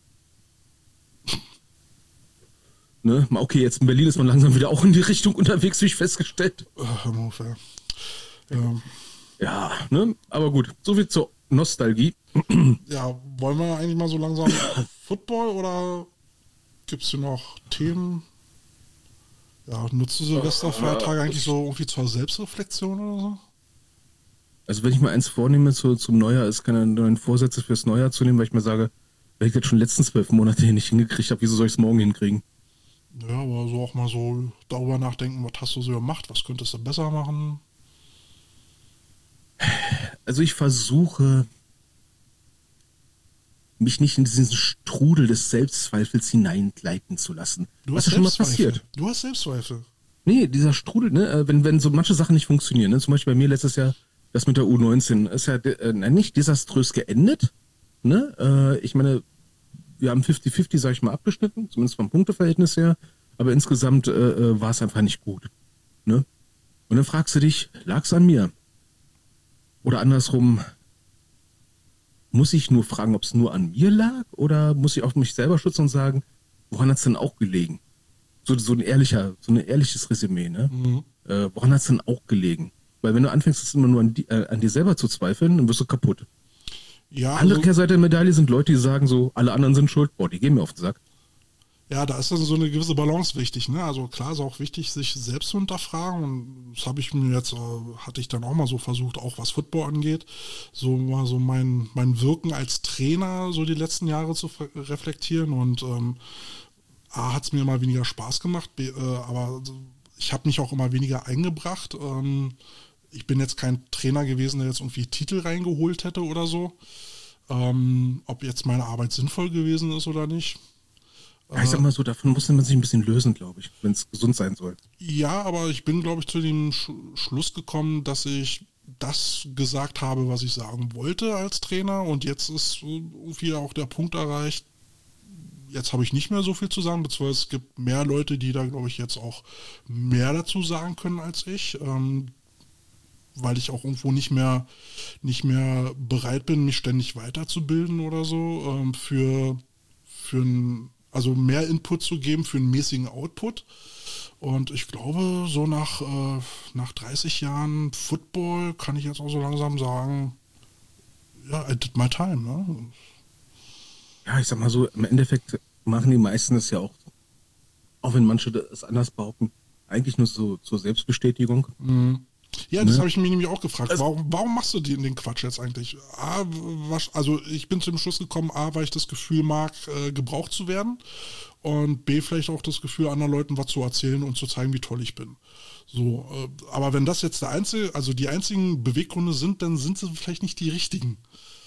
Ne? Okay, jetzt in Berlin ist man langsam wieder auch in die Richtung unterwegs, wie ich festgestellt. Ach, hör mal auf, ja. Ja. Ja, ne? Aber gut, soviel zur Nostalgie. Ja, wollen wir eigentlich mal so langsam Football oder gibt es hier noch Themen? Ja, nutzt du Silvesterfeiertage eigentlich so irgendwie zur Selbstreflexion oder so? Also wenn ich mir eins vornehme zu, zum Neujahr, ist keine neuen Vorsätze fürs Neujahr zu nehmen, weil ich mir sage, wenn ich das schon die letzten zwölf Monate hier nicht hingekriegt habe, wieso soll ich es morgen hinkriegen? Ja, aber so auch mal so darüber nachdenken, was hast du so gemacht, was könntest du besser machen? Also ich versuche, mich nicht in diesen Strudel des Selbstzweifels hineingleiten zu lassen. Du Was hast ja schon mal Selbstzweifel. passiert. Du hast Selbstzweifel. Nee, dieser Strudel, ne, äh, wenn, wenn so manche Sachen nicht funktionieren, ne, zum Beispiel bei mir letztes Jahr, das mit der U neunzehn, ist ja äh, nicht desaströs geendet, ne, äh, ich meine, wir haben fünfzig fünfzig, sag ich mal, abgeschnitten, zumindest vom Punkteverhältnis her, aber insgesamt äh, äh, war es einfach nicht gut, ne, und dann fragst du dich, lag's an mir? Oder andersrum, muss ich nur fragen, ob es nur an mir lag, oder muss ich auch mich selber schützen und sagen, woran hat's denn auch gelegen? So, so ein ehrlicher, so ein ehrliches Resümee, ne? Mhm. Äh, woran hat's denn auch gelegen? Weil wenn du anfängst, es immer nur an, die, äh, an dir selber zu zweifeln, dann wirst du kaputt. Ja, Andere also, Kehrseite der Medaille sind Leute, die sagen so, alle anderen sind schuld. Boah, die gehen mir auf den Sack. ja, da ist dann so eine gewisse Balance wichtig. Ne? Also klar ist auch wichtig, sich selbst zu hinterfragen. Und das habe ich mir jetzt, äh, hatte ich dann auch mal so versucht, auch was Football angeht, so mal so mein, mein Wirken als Trainer so die letzten Jahre zu ver- reflektieren. Und ähm, A, hat es mir mal weniger Spaß gemacht, B, äh, aber ich habe mich auch immer weniger eingebracht. Ähm, ich bin jetzt kein Trainer gewesen, der jetzt irgendwie Titel reingeholt hätte oder so. Ähm, ob jetzt meine Arbeit sinnvoll gewesen ist oder nicht. Ja, ich sag mal so, davon muss man sich ein bisschen lösen, glaube ich, wenn es gesund sein soll. Ja, aber ich bin, glaube ich, zu dem Sch- Schluss gekommen, dass ich das gesagt habe, was ich sagen wollte als Trainer. Und jetzt ist irgendwie auch der Punkt erreicht, jetzt habe ich nicht mehr so viel zu sagen, beziehungsweise es gibt mehr Leute, die da, glaube ich, jetzt auch mehr dazu sagen können als ich. Ähm, weil ich auch irgendwo nicht mehr, nicht mehr bereit bin, mich ständig weiterzubilden oder so, ähm, für, für ein, also mehr Input zu geben für einen mäßigen Output. Und ich glaube, so nach, äh, nach dreißig Jahren Football kann ich jetzt auch so langsam sagen, ja, I did my time, ne? Ja, ich sag mal so, im Endeffekt machen die meisten es ja auch, auch wenn manche es anders behaupten, eigentlich nur so zur Selbstbestätigung. Mhm. Ja, das Ne? habe ich mich nämlich auch gefragt. Also- warum, warum machst du den, den Quatsch jetzt eigentlich? A, was, also ich bin zu dem Schluss gekommen, A, weil ich das Gefühl mag, äh, gebraucht zu werden. Und B, vielleicht auch das Gefühl, anderen Leuten was zu erzählen und zu zeigen, wie toll ich bin. So, äh, aber wenn das jetzt der einzige, also die einzigen Beweggründe sind, dann sind sie vielleicht nicht die richtigen.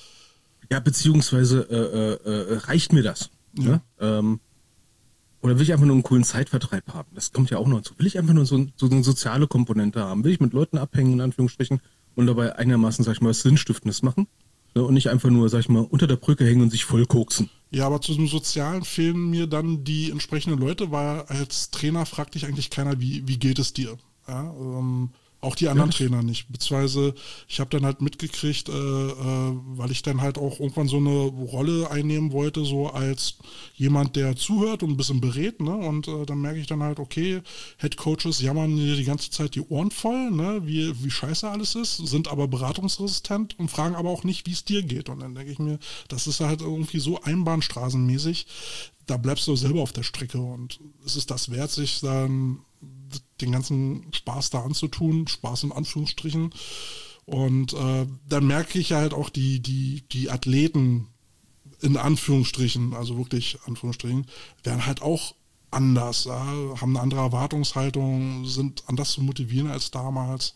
Ja, beziehungsweise äh, äh, äh, reicht mir das? Ja. Ne? Ähm, oder will ich einfach nur einen coolen Zeitvertreib haben? Das kommt ja auch noch dazu. Will ich einfach nur so, so eine soziale Komponente haben? Will ich mit Leuten abhängen, in Anführungsstrichen, und dabei einigermaßen, sag ich mal, was Sinnstiftendes machen? Ne? Und nicht einfach nur, sag ich mal, unter der Brücke hängen und sich voll koksen. Ja, aber zu dem Sozialen fehlen mir dann die entsprechenden Leute, weil als Trainer fragt dich eigentlich keiner, wie, wie geht es dir? Ja, ähm, auch die anderen Ja, Trainer nicht. Beziehungsweise ich habe dann halt mitgekriegt, äh, äh, weil ich dann halt auch irgendwann so eine Rolle einnehmen wollte, so als jemand, der zuhört und ein bisschen berät, ne? Und äh, dann merke ich dann halt, okay, Head Coaches jammern dir die ganze Zeit die Ohren voll, ne? Wie, wie scheiße alles ist, sind aber beratungsresistent und fragen aber auch nicht, wie es dir geht. Und dann denke ich mir, das ist halt irgendwie so einbahnstraßenmäßig, da bleibst du selber auf der Strecke und ist es das wert, sich dann den ganzen Spaß da anzutun, Spaß in Anführungsstrichen. Und äh, dann merke ich halt auch die, die, die Athleten in Anführungsstrichen, also wirklich Anführungsstrichen, werden halt auch anders, ja, haben eine andere Erwartungshaltung, sind anders zu motivieren als damals.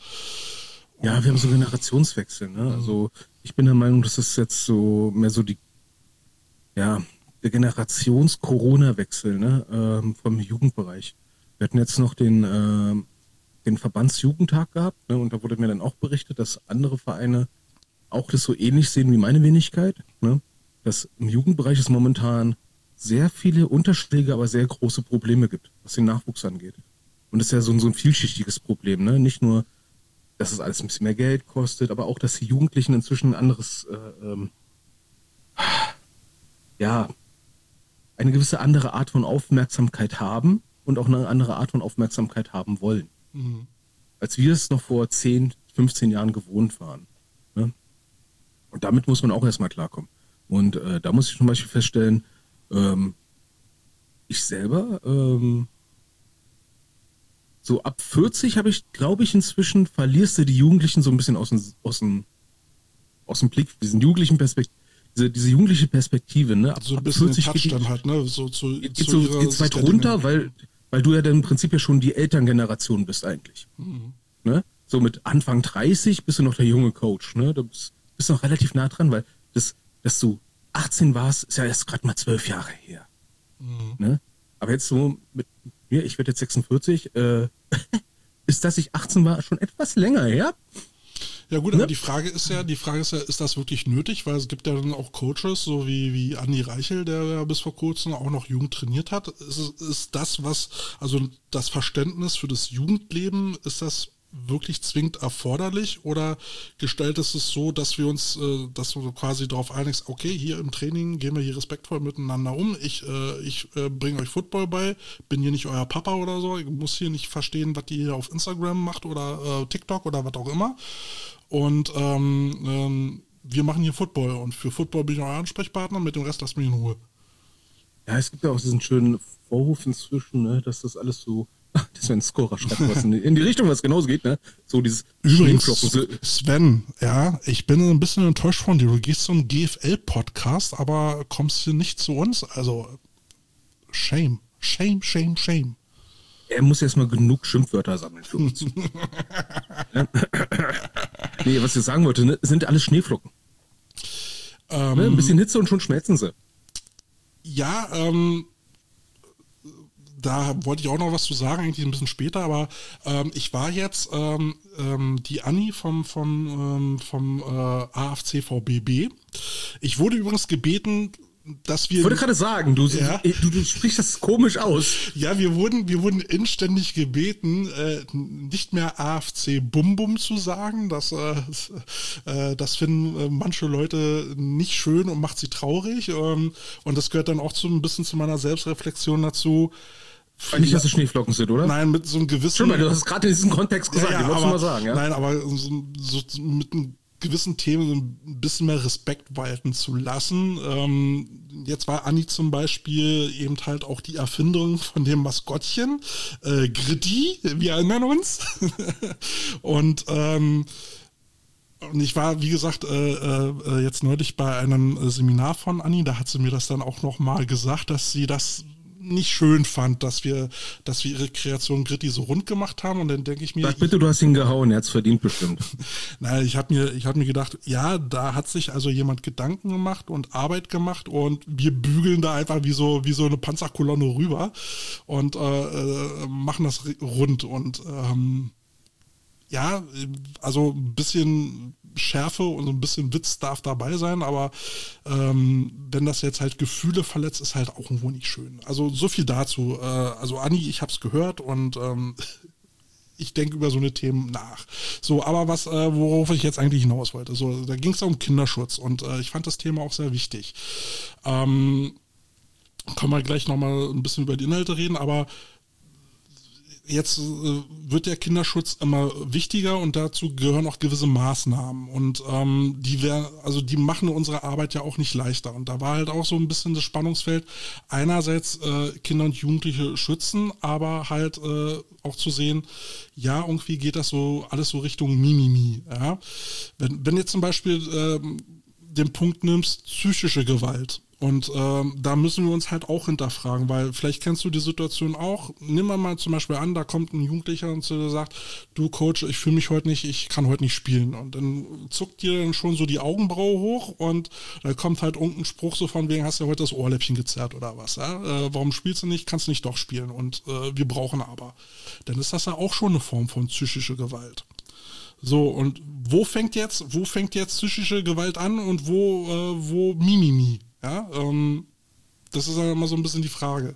Ja, wir haben so einen Generationswechsel. Ne? Also ich bin der Meinung, das ist jetzt so mehr so die, ja, der Generations-Corona-Wechsel, ne, ähm, vom Jugendbereich. Wir hatten jetzt noch den, äh, den Verbandsjugendtag gehabt, ne, und da wurde mir dann auch berichtet, dass andere Vereine auch das so ähnlich sehen wie meine Wenigkeit, ne, dass im Jugendbereich es momentan sehr viele Unterschläge, aber sehr große Probleme gibt, was den Nachwuchs angeht. Und das ist ja so ein, so ein vielschichtiges Problem, ne, nicht nur, dass es alles ein bisschen mehr Geld kostet, aber auch, dass die Jugendlichen inzwischen ein anderes, äh, ähm, ja, eine gewisse andere Art von Aufmerksamkeit haben und auch eine andere Art von Aufmerksamkeit haben wollen. Mhm. Als wir es noch vor zehn, fünfzehn Jahren gewohnt waren. Ne? Und damit muss man auch erstmal klarkommen. Und äh, da muss ich zum Beispiel feststellen, ähm, ich selber, ähm, so ab vierzig habe ich, glaube ich, inzwischen verlierst du die Jugendlichen so ein bisschen aus dem, aus dem, aus dem Blick, diesen jugendlichen Perspektiv, diese, diese jugendliche Perspektive, ne? Ab, So ein ab bisschen den vierzig Touch geht, dann halt, ne? So zu, geht zu so ihrer geht's weit Sicht der runter, Dinge. weil, weil du ja dann im Prinzip ja schon die Elterngeneration bist eigentlich. Mhm. Ne? So mit Anfang dreißig bist du noch der junge Coach, ne? Du bist, bist noch relativ nah dran, weil das, dass du achtzehn warst, ist ja erst gerade mal zwölf Jahre her. Mhm. Ne? Aber jetzt so mit mir, ich werde jetzt sechsundvierzig, äh, ist, dass ich achtzehn war, schon etwas länger her. Ja gut, Ne? aber die Frage ist ja, die Frage ist ja, ist das wirklich nötig? Weil es gibt ja dann auch Coaches, so wie, wie Andi Reichel, der ja bis vor kurzem auch noch Jugend trainiert hat. Ist, es- ist das, was, also das Verständnis für das Jugendleben, ist das wirklich zwingend erforderlich oder gestaltet es es so, dass wir uns, äh, dass du quasi darauf einigst, okay, hier im Training gehen wir hier respektvoll miteinander um, ich, äh, ich äh, bringe euch Football bei, bin hier nicht euer Papa oder so, ich muss hier nicht verstehen, was ihr hier auf Instagram macht oder äh, TikTok oder was auch immer und ähm, ähm, wir machen hier Football und für Football bin ich euer Ansprechpartner, mit dem Rest lasst mich in Ruhe. Ja, es gibt ja auch diesen schönen Vorwurf inzwischen, ne, dass das alles so, das wäre ein Scorer, schreibt was in die, in die Richtung, was genauso geht, ne? So dieses Übrigens, Schneeflocken, so- Sven, ja, ich bin ein bisschen enttäuscht von dir. Du gehst zum G F L-Podcast, aber kommst hier nicht zu uns. Also, shame, shame, shame, shame. er muss erstmal genug Schimpfwörter sammeln für uns. Ja. Nee, was ich sagen wollte, ne, sind alles Schneeflocken. Ähm, ne, ein bisschen Hitze und schon schmelzen sie. Ja, ähm, da wollte ich auch noch was zu sagen, eigentlich ein bisschen später, aber ähm, ich war jetzt ähm, ähm, die Anni vom, vom, ähm, vom äh, A F C V B B. Ich wurde übrigens gebeten, dass wir... Ich wollte gerade sagen, du, Ja. du, du sprichst das komisch aus. Ja, wir wurden, wir wurden inständig gebeten, äh, nicht mehr A F C Bum Bum zu sagen. Das, äh, äh, das finden äh, manche Leute nicht schön und macht sie traurig. Ähm, und das gehört dann auch so ein bisschen zu meiner Selbstreflexion dazu. Nicht, dass es Schneeflocken sind, oder? Nein, mit so einem gewissen... Schon mal, du hast es gerade in diesem Kontext gesagt, ja, ja, ich wollte aber, mal sagen. Ja? Nein, aber so, so mit einem gewissen Themen so ein bisschen mehr Respekt walten zu lassen. Ähm, jetzt war Anni zum Beispiel eben halt auch die Erfinderin von dem Maskottchen, äh, Gritty, wir erinnern uns. Und ähm, und ich war, wie gesagt, äh, äh, jetzt neulich bei einem äh, Seminar von Anni, da hat sie mir das dann auch nochmal gesagt, dass sie das nicht schön fand, dass wir, dass wir ihre Kreation Gritty so rund gemacht haben. Und dann denke ich mir... Sag bitte, du hast ihn gehauen, er hat's verdient bestimmt. Nein, ich habe mir, ich hab mir gedacht, ja, da hat sich also jemand Gedanken gemacht und Arbeit gemacht und wir bügeln da einfach wie so, wie so eine Panzerkolonne rüber und äh, äh, machen das rund. Und ähm, ja, also ein bisschen Schärfe und so ein bisschen Witz darf dabei sein, aber ähm, wenn das jetzt halt Gefühle verletzt, ist halt auch irgendwo nicht schön. Also so viel dazu. Äh, also Anni, ich hab's gehört und ähm, ich denke über so eine Themen nach. So, aber was, äh, worauf ich jetzt eigentlich hinaus wollte, so, da ging es um Kinderschutz und äh, ich fand das Thema auch sehr wichtig. Ähm, können wir gleich nochmal ein bisschen über die Inhalte reden, aber jetzt äh, wird der Kinderschutz immer wichtiger und dazu gehören auch gewisse Maßnahmen und ähm, die wär, also die machen unsere Arbeit ja auch nicht leichter und da war halt auch so ein bisschen das Spannungsfeld, einerseits äh, Kinder und Jugendliche schützen, aber halt äh, auch zu sehen, ja, irgendwie geht das so alles so Richtung Mimimi, ja. Wenn, wenn jetzt zum Beispiel ähm, den Punkt nimmst, psychische Gewalt. Und ähm, da müssen wir uns halt auch hinterfragen, weil vielleicht kennst du die Situation auch. Nimm mal, mal zum Beispiel an, da kommt ein Jugendlicher und so sagt, du Coach, ich fühle mich heute nicht, ich kann heute nicht spielen. Und dann zuckt dir dann schon so die Augenbraue hoch und da kommt halt irgendein Spruch so von wegen, hast du ja heute das Ohrläppchen gezerrt oder was. Ja? Äh, warum spielst du nicht? Kannst nicht doch spielen. Und äh, wir brauchen aber. Dann ist das ja auch schon eine Form von psychischer Gewalt. So, und wo fängt jetzt, wo fängt jetzt psychische Gewalt an und wo, äh, wo Mimimi? Ja, ähm, das ist ja immer so ein bisschen die Frage,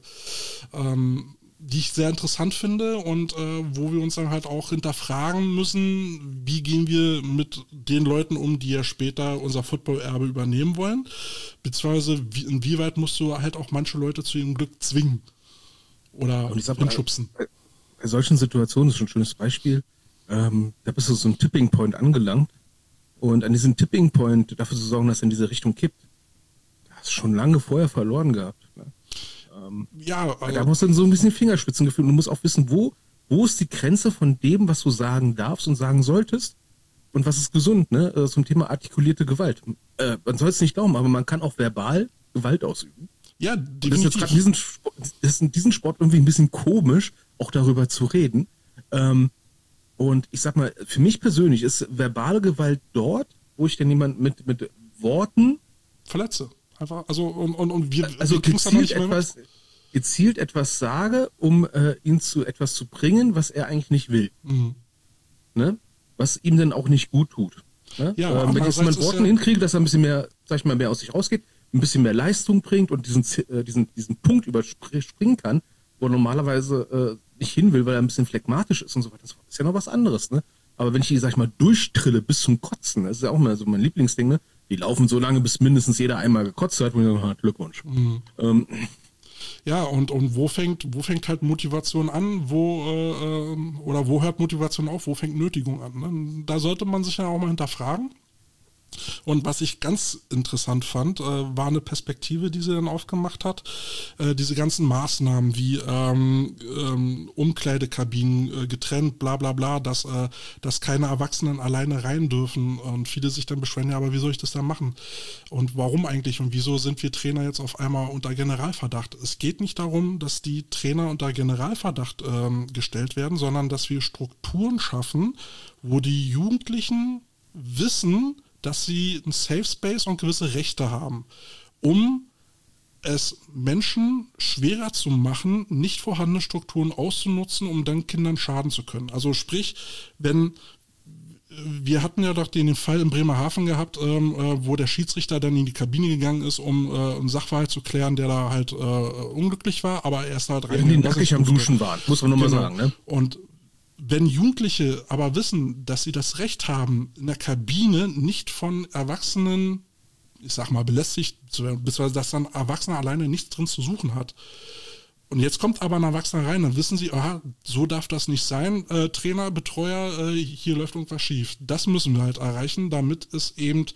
ähm, die ich sehr interessant finde und äh, wo wir uns dann halt auch hinterfragen müssen, wie gehen wir mit den Leuten um, die ja später unser Football-Erbe übernehmen wollen, beziehungsweise wie, inwieweit musst du halt auch manche Leute zu ihrem Glück zwingen oder hinschubsen. Bei, bei solchen Situationen ist schon ein schönes Beispiel, ähm, da bist du so ein Tipping Point angelangt und an diesem Tipping Point dafür zu sorgen, dass er in diese Richtung kippt, schon lange vorher verloren gehabt. Ne? Ähm, ja, also, da musst du dann so ein bisschen Fingerspitzengefühl. Du musst auch wissen, wo, wo ist die Grenze von dem, was du sagen darfst und sagen solltest und was ist gesund, ne? Äh, zum Thema artikulierte Gewalt. Äh, man soll es nicht glauben, aber man kann auch verbal Gewalt ausüben. Ja, definitiv. Das ist jetzt gerade in, das in diesem Sport irgendwie ein bisschen komisch, auch darüber zu reden. Ähm, und ich sag mal, für mich persönlich ist verbale Gewalt dort, wo ich denn jemand mit, mit Worten verletze. Einfach, also und, und, und wir, also wir gezielt etwas, gezielt etwas sage, um äh, ihn zu etwas zu bringen, was er eigentlich nicht will. Mhm. Ne? Was ihm dann auch nicht gut tut. Ne? Ja, äh, wenn ich jetzt mal Worten ja hinkriege, dass er ein bisschen mehr, sag ich mal, mehr aus sich rausgeht, ein bisschen mehr Leistung bringt und diesen, äh, diesen, diesen Punkt überspringen kann, wo er normalerweise äh, nicht hin will, weil er ein bisschen phlegmatisch ist und so weiter. Das ist ja noch was anderes, ne? Aber wenn ich die, sag ich mal, durchtrille bis zum Kotzen, das ist ja auch mal so mein Lieblingsding, ne? Die laufen so lange, bis mindestens jeder einmal gekotzt hat, und dann Glückwunsch. Mhm. Ähm. Ja, und, und wo fängt, wo fängt halt Motivation an, wo, äh, oder wo hört Motivation auf, wo fängt Nötigung an? Ne? Da sollte man sich ja auch mal hinterfragen. Und was ich ganz interessant fand, äh, war eine Perspektive, die sie dann aufgemacht hat. Äh, diese ganzen Maßnahmen wie ähm, ähm, Umkleidekabinen äh, getrennt, bla bla bla, dass, äh, dass keine Erwachsenen alleine rein dürfen. Und viele sich dann beschweren, ja, aber wie soll ich das dann machen? Und warum eigentlich? Und wieso sind wir Trainer jetzt auf einmal unter Generalverdacht? Es geht nicht darum, dass die Trainer unter Generalverdacht ähm, gestellt werden, sondern dass wir Strukturen schaffen, wo die Jugendlichen wissen, dass sie einen Safe Space und gewisse Rechte haben, um es Menschen schwerer zu machen, nicht vorhandene Strukturen auszunutzen, um dann Kindern schaden zu können. Also sprich, wenn wir hatten ja doch den Fall in Bremerhaven gehabt, ähm, äh, wo der Schiedsrichter dann in die Kabine gegangen ist, um äh, einen Sachverhalt zu klären, der da halt äh, unglücklich war, aber er ist halt rein. Wenn die nackig am Duschen waren, muss man nochmal genau. sagen, ne? Und wenn Jugendliche aber wissen, dass sie das Recht haben, in der Kabine nicht von Erwachsenen, ich sag mal, belästigt zu werden, beziehungsweise dass dann Erwachsener alleine nichts drin zu suchen hat. Und jetzt kommt aber ein Erwachsener rein, dann wissen sie, aha, so darf das nicht sein, äh, Trainer, Betreuer, äh, hier läuft irgendwas schief. Das müssen wir halt erreichen, damit es eben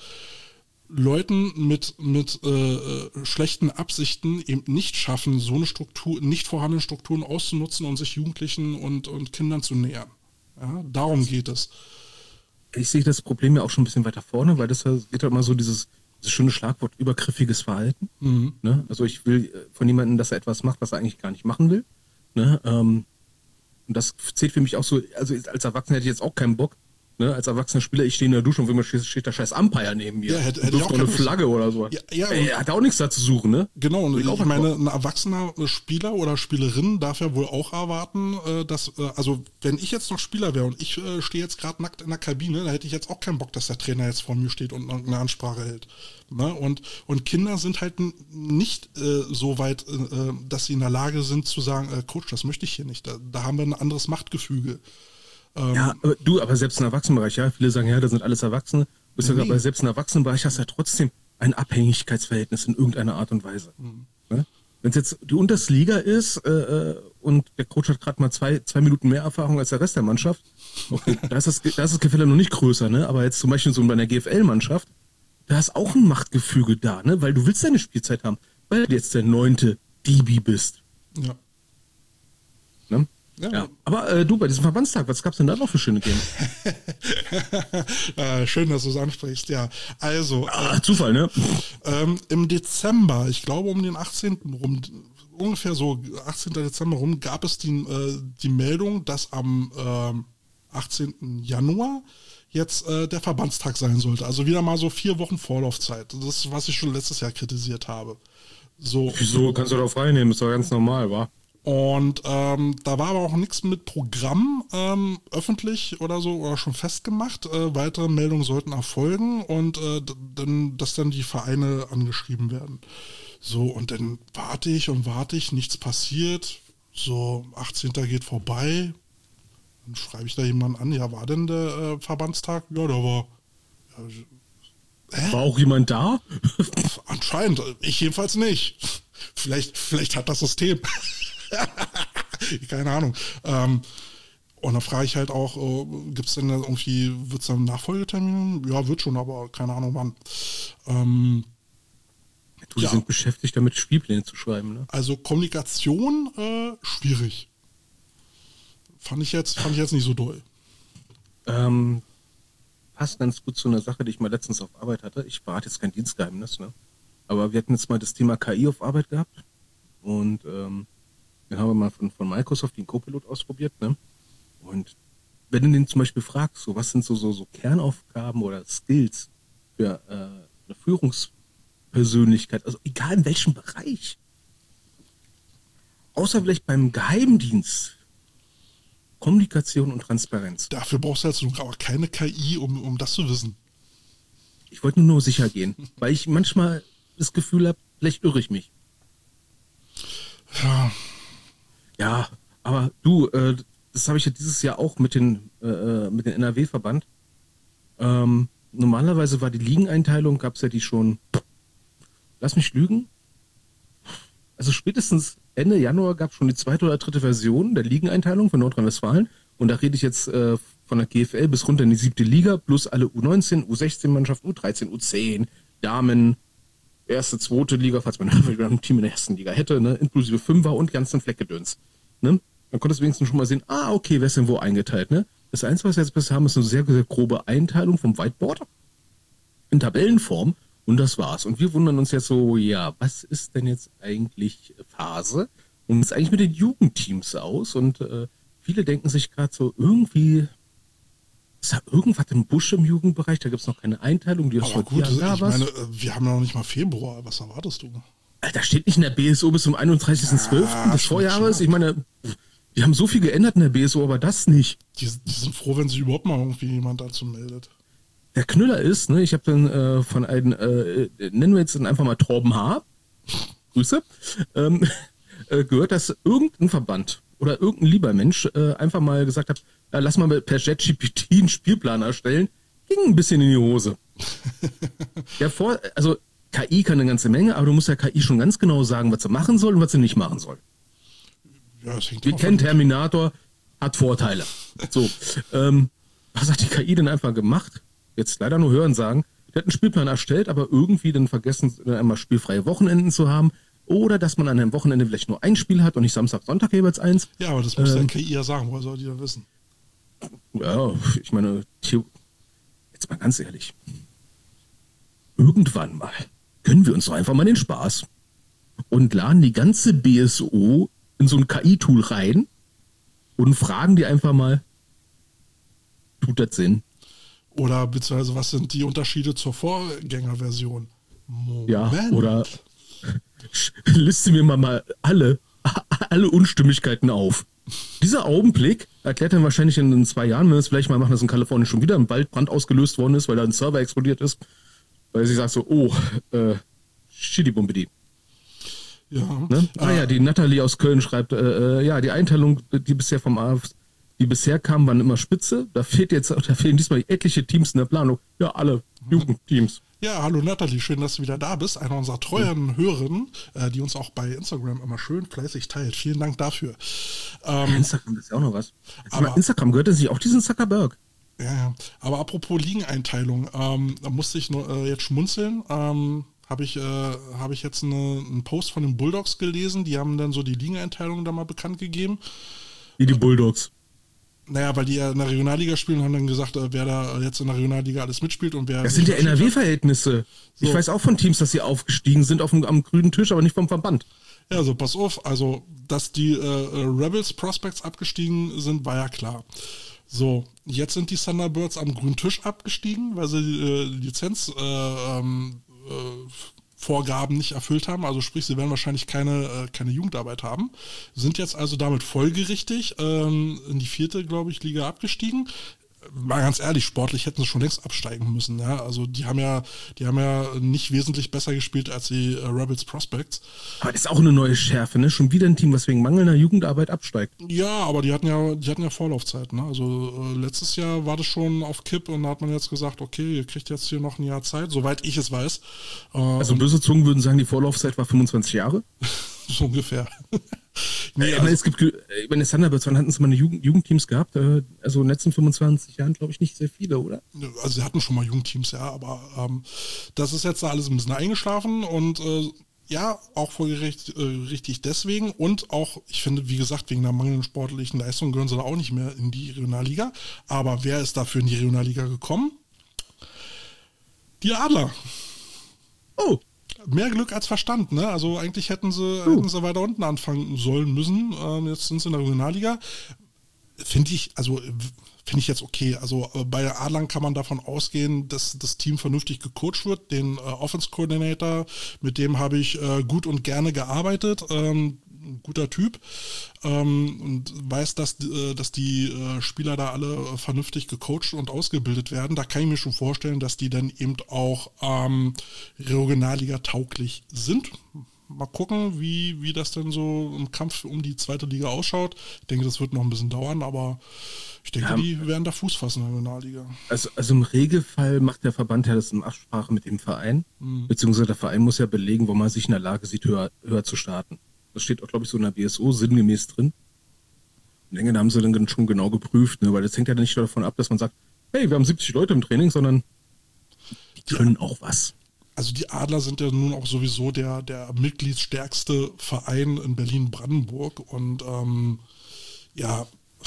Leuten mit, mit äh, schlechten Absichten eben nicht schaffen, so eine Struktur, nicht vorhandene Strukturen auszunutzen und sich Jugendlichen und, und Kindern zu nähern. Ja, darum geht es. Ich sehe das Problem ja auch schon ein bisschen weiter vorne, weil das geht halt immer so dieses, dieses schöne Schlagwort übergriffiges Verhalten. Mhm. Ne? Also ich will von jemandem, dass er etwas macht, was er eigentlich gar nicht machen will. Ne? Ähm, und das zählt für mich auch so, also als Erwachsener hätte ich jetzt auch keinen Bock, ne, als erwachsener Spieler, ich stehe in der Dusche und wenn man steht, steht der scheiß Umpire neben mir. Ja, hätte, hätte und wirft noch eine Flagge Lust. oder so. Ja, ja, Ey, er hat auch nichts da zu suchen, ne? Genau, und ich, ich meine, ein erwachsener Spieler oder Spielerin darf ja wohl auch erwarten, dass, also wenn ich jetzt noch Spieler wäre und ich äh, stehe jetzt gerade nackt in der Kabine, da hätte ich jetzt auch keinen Bock, dass der Trainer jetzt vor mir steht und eine Ansprache hält. Ne? Und, und Kinder sind halt nicht äh, so weit, äh, dass sie in der Lage sind zu sagen, äh, Coach, das möchte ich hier nicht. Da, da haben wir ein anderes Machtgefüge. Ja, aber du, aber selbst im Erwachsenenbereich, ja, viele sagen, ja, das sind alles Erwachsene. Bist nee. Aber selbst im Erwachsenenbereich hast du ja trotzdem ein Abhängigkeitsverhältnis in irgendeiner Art und Weise. Mhm. Ne? Wenn es jetzt die unterste Liga ist äh, und der Coach hat gerade mal zwei, zwei Minuten mehr Erfahrung als der Rest der Mannschaft, okay, da ist das, da ist das Gefälle noch nicht größer, ne? Aber jetzt zum Beispiel so bei einer G F L-Mannschaft, da ist auch ein Machtgefüge da, ne? Weil du willst deine Spielzeit haben, weil du jetzt der neunte D B bist. Ja. Ne? Ja. ja, aber äh, du, bei diesem Verbandstag, was gab's denn da noch für schöne Themen? äh, schön, dass du es ansprichst, ja. Also. Ah, äh, Zufall, ne? Ähm, im Dezember, ich glaube um den achtzehnten rum, ungefähr so achtzehnten Dezember rum, gab es die, äh, die Meldung, dass am äh, achtzehnten Januar jetzt äh, der Verbandstag sein sollte. Also wieder mal so vier Wochen Vorlaufzeit. Das ist, was ich schon letztes Jahr kritisiert habe. So. Wieso? Kannst du doch frei nehmen, ist doch ganz normal, wa? Und ähm, da war aber auch nichts mit Programm ähm, öffentlich oder so oder schon festgemacht. Äh, weitere Meldungen sollten erfolgen und äh, dann, dass dann die Vereine angeschrieben werden. So, und dann warte ich und warte ich, nichts passiert. So, achtzehnten geht vorbei. Dann schreibe ich da jemanden an, ja, war denn der äh, Verbandstag? Ja, da war... Ja, hä? War auch jemand da? Anscheinend, ich jedenfalls nicht. Vielleicht, vielleicht hat das System... Keine Ahnung. Ähm, und dann frage ich halt auch, äh, gibt es denn da irgendwie, wird es dann einen Nachfolgetermin? Ja, wird schon, aber keine Ahnung wann. Ähm, du, die ja. sind beschäftigt damit, Spielpläne zu schreiben, ne? Also Kommunikation, äh, schwierig. Fand ich jetzt, fand ich jetzt nicht so doll. Ähm, passt ganz gut zu einer Sache, die ich mal letztens auf Arbeit hatte. Ich verrate jetzt kein Dienstgeheimnis, ne? Aber wir hatten jetzt mal das Thema K I auf Arbeit gehabt und ähm, dann haben wir mal von, von Microsoft den Copilot ausprobiert, ne? Und wenn du den zum Beispiel fragst, so was sind so, so, so Kernaufgaben oder Skills für äh, eine Führungspersönlichkeit, also egal in welchem Bereich, außer vielleicht beim Geheimdienst, Kommunikation und Transparenz. Dafür brauchst du jetzt aber keine K I, um, um das zu wissen. Ich wollte nur, nur sicher gehen, weil ich manchmal das Gefühl habe, vielleicht irre ich mich. Ja. Ja, aber du, äh, das habe ich ja dieses Jahr auch mit den äh, mit dem N R W-Verband. Ähm, normalerweise war die Ligeneinteilung, gab es ja die schon, lass mich lügen, also spätestens Ende Januar gab es schon die zweite oder dritte Version der Ligeneinteilung von Nordrhein-Westfalen Und da rede ich jetzt äh, von der G F L bis runter in die siebte Liga, plus alle U neunzehn, U sechzehn Mannschaften, U dreizehn, U zehn, Damen, erste, zweite Liga, falls man ein Team in der ersten Liga hätte, ne, inklusive Fünfer und ganzen Fleckgedöns. Ne? Dann konntest du wenigstens schon mal sehen, ah, okay, wer ist denn wo eingeteilt, ne? Das Einzige, was wir jetzt bisher haben, ist eine sehr, sehr grobe Einteilung vom Whiteboard in Tabellenform und das war's. Und wir wundern uns jetzt so, ja, was ist denn jetzt eigentlich Phase? Und was ist eigentlich mit den Jugendteams aus? Und äh, viele denken sich gerade so, irgendwie ist da irgendwas im Busch im Jugendbereich, da gibt's noch keine Einteilung. Die Aber gut, ich meine, wir haben ja noch nicht mal Februar, was erwartest du? Da steht nicht in der B S O bis zum einunddreißigsten zwölften des Vorjahres. Ich meine, die haben so viel geändert in der B S O, aber das nicht. Die, die sind froh, wenn sich überhaupt mal irgendwie jemand dazu meldet. Der Knüller ist, ne, ich habe dann äh, von einem, äh, nennen wir jetzt dann einfach mal Torben H., Grüße, ähm, äh, gehört, dass irgendein Verband oder irgendein lieber Mensch äh, einfach mal gesagt hat, ja, lass mal per ChatGPT einen Spielplan erstellen. Ging ein bisschen in die Hose. Ja, vor, also K I kann eine ganze Menge, aber du musst ja K I schon ganz genau sagen, was sie machen soll und was sie nicht machen soll. Ja, das hängt Wir kennen Terminator, hat Vorteile. So, ähm, was hat die K I denn einfach gemacht? Jetzt leider nur hören sagen. Der hat einen Spielplan erstellt, aber irgendwie dann vergessen, einmal spielfreie Wochenenden zu haben. Oder dass man an einem Wochenende vielleicht nur ein Spiel hat und nicht Samstag, Sonntag jeweils eins. Ja, aber das muss ähm, der K I ja sagen, woher soll die da wissen? Ja, ich meine, jetzt mal ganz ehrlich. Irgendwann mal können wir uns doch einfach mal den Spaß und laden die ganze B S O in so ein K I-Tool rein und fragen die einfach mal, tut das Sinn? Oder beziehungsweise was sind die Unterschiede zur Vorgängerversion? Moment. Ja, oder liste mir mal, mal alle, alle Unstimmigkeiten auf. Dieser Augenblick erklärt dann wahrscheinlich in zwei Jahren, wenn wir es vielleicht mal machen, dass in Kalifornien schon wieder ein Waldbrand ausgelöst worden ist, weil da ein Server explodiert ist. Weil sie sagt so, oh, äh, Schidibumbidi. Ja. Ne? Ah ja, die Natalie aus Köln schreibt, äh, ja, die Einteilung, die bisher vom A F, die bisher kamen, waren immer spitze. Da fehlt jetzt, da fehlen diesmal etliche Teams in der Planung. Ja, alle Jugendteams. Ja, hallo Natalie, schön, dass du wieder da bist. Einer unserer treuen ja. Hörerinnen, äh, die uns auch bei Instagram immer schön fleißig teilt. Vielen Dank dafür. Ähm, Instagram ist ja auch noch was. Aber, mal, Instagram gehört das nicht auch diesen Zuckerberg? Ja, ja. Aber apropos Ligeneinteilung, ähm, da musste ich nur, äh, jetzt schmunzeln. Ähm, habe ich, äh, hab ich jetzt eine, einen Post von den Bulldogs gelesen. Die haben dann so die Ligeneinteilung da mal bekannt gegeben. Wie die Bulldogs? Naja, weil die ja in der Regionalliga spielen und haben dann gesagt, äh, wer da jetzt in der Regionalliga alles mitspielt und wer... Das sind ja N R W-Verhältnisse. So. Ich weiß auch von Teams, dass sie aufgestiegen sind auf dem, am grünen Tisch, aber nicht vom Verband. Ja, so pass auf. Also, dass die äh, Rebels Prospects abgestiegen sind, war ja klar. So, jetzt sind die Thunderbirds am grünen Tisch abgestiegen, weil sie die äh, Lizenz äh, ähm, äh, Vorgaben nicht erfüllt haben, also sprich, sie werden wahrscheinlich keine, äh, keine Jugendarbeit haben, sind jetzt also damit folgerichtig ähm, in die vierte, glaube ich, Liga abgestiegen. Mal ganz ehrlich, sportlich hätten sie schon längst absteigen müssen. Ja? Also die haben ja, die haben ja nicht wesentlich besser gespielt als die äh, Rebels Prospects. Aber das ist auch eine neue Schärfe, ne? Schon wieder ein Team, was wegen mangelnder Jugendarbeit absteigt. Ja, aber die hatten ja, die hatten ja Vorlaufzeit. Ne? Also äh, letztes Jahr war das schon auf Kipp und da hat man jetzt gesagt, okay, ihr kriegt jetzt hier noch ein Jahr Zeit, soweit ich es weiß. Äh, also böse Zungen würden sagen, die Vorlaufzeit war fünfundzwanzig Jahre. So ungefähr. Nee, also, es gibt, wenn es Thunderbirds waren, hatten sie mal eine Jugend, Jugendteams gehabt, also in den letzten fünfundzwanzig Jahren, glaube ich, nicht sehr viele, oder? Also sie hatten schon mal Jugendteams, ja, aber ähm, das ist jetzt da alles ein bisschen eingeschlafen und äh, ja, auch folgerichtig äh, richtig deswegen und auch, ich finde, wie gesagt, wegen der mangelnden sportlichen Leistung gehören sie da auch nicht mehr in die Regionalliga. Aber wer ist dafür in die Regionalliga gekommen? Die Adler. Oh. Mehr Glück als Verstand, ne? Also eigentlich hätten sie, uh. hätten sie weiter unten anfangen sollen müssen. Ähm, jetzt sind sie in der Regionalliga. Finde ich, also finde ich jetzt okay. Also äh, bei Adlern kann man davon ausgehen, dass das Team vernünftig gecoacht wird. Den äh, Offense Coordinator, mit dem habe ich äh, gut und gerne gearbeitet. Ähm, ein guter Typ. Ähm, und weiß, dass, äh, dass die äh, Spieler da alle äh, vernünftig gecoacht und ausgebildet werden. Da kann ich mir schon vorstellen, dass die dann eben auch ähm, Regionalliga tauglich sind. Mal gucken, wie, wie das denn so im Kampf um die zweite Liga ausschaut. Ich denke, das wird noch ein bisschen dauern, aber ich denke, ja, die werden da Fuß fassen in der Regionalliga. Also, also im Regelfall macht der Verband ja das in Absprache mit dem Verein, mhm. beziehungsweise der Verein muss ja belegen, wo man sich in der Lage sieht, höher, höher zu starten. Das steht auch, glaube ich, so in der B S O sinngemäß drin. Ich denke, da haben sie dann schon genau geprüft, ne? Weil das hängt ja nicht davon ab, dass man sagt, hey, wir haben siebzig Leute im Training, sondern die können ja auch was. Also die Adler sind ja nun auch sowieso der, der mitgliedsstärkste Verein in Berlin-Brandenburg und ähm, ja,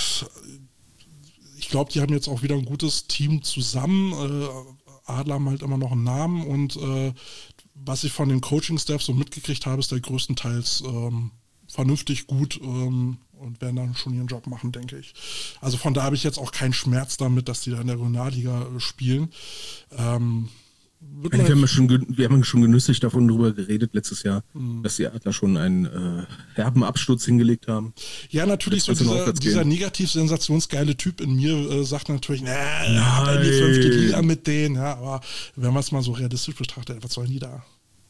ich glaube, die haben jetzt auch wieder ein gutes Team zusammen. Äh, Adler haben halt immer noch einen Namen und äh, was ich von den Coaching-Staff so mitgekriegt habe, ist der größtenteils ähm, vernünftig gut ähm, und werden dann schon ihren Job machen, denke ich. Also von da habe ich jetzt auch keinen Schmerz damit, dass die da in der Regionalliga äh, spielen. Ähm, wir, haben ja schon, wir haben schon genüsslich davon drüber geredet letztes Jahr, mhm. dass die Adler schon einen äh, herben Absturz hingelegt haben. Ja, natürlich, so dieser, dieser negativ sensationsgeile Typ in mir äh, sagt natürlich, na, in die fünfte Liga mit denen, ja, aber wenn man es mal so realistisch betrachtet, was sollen die da?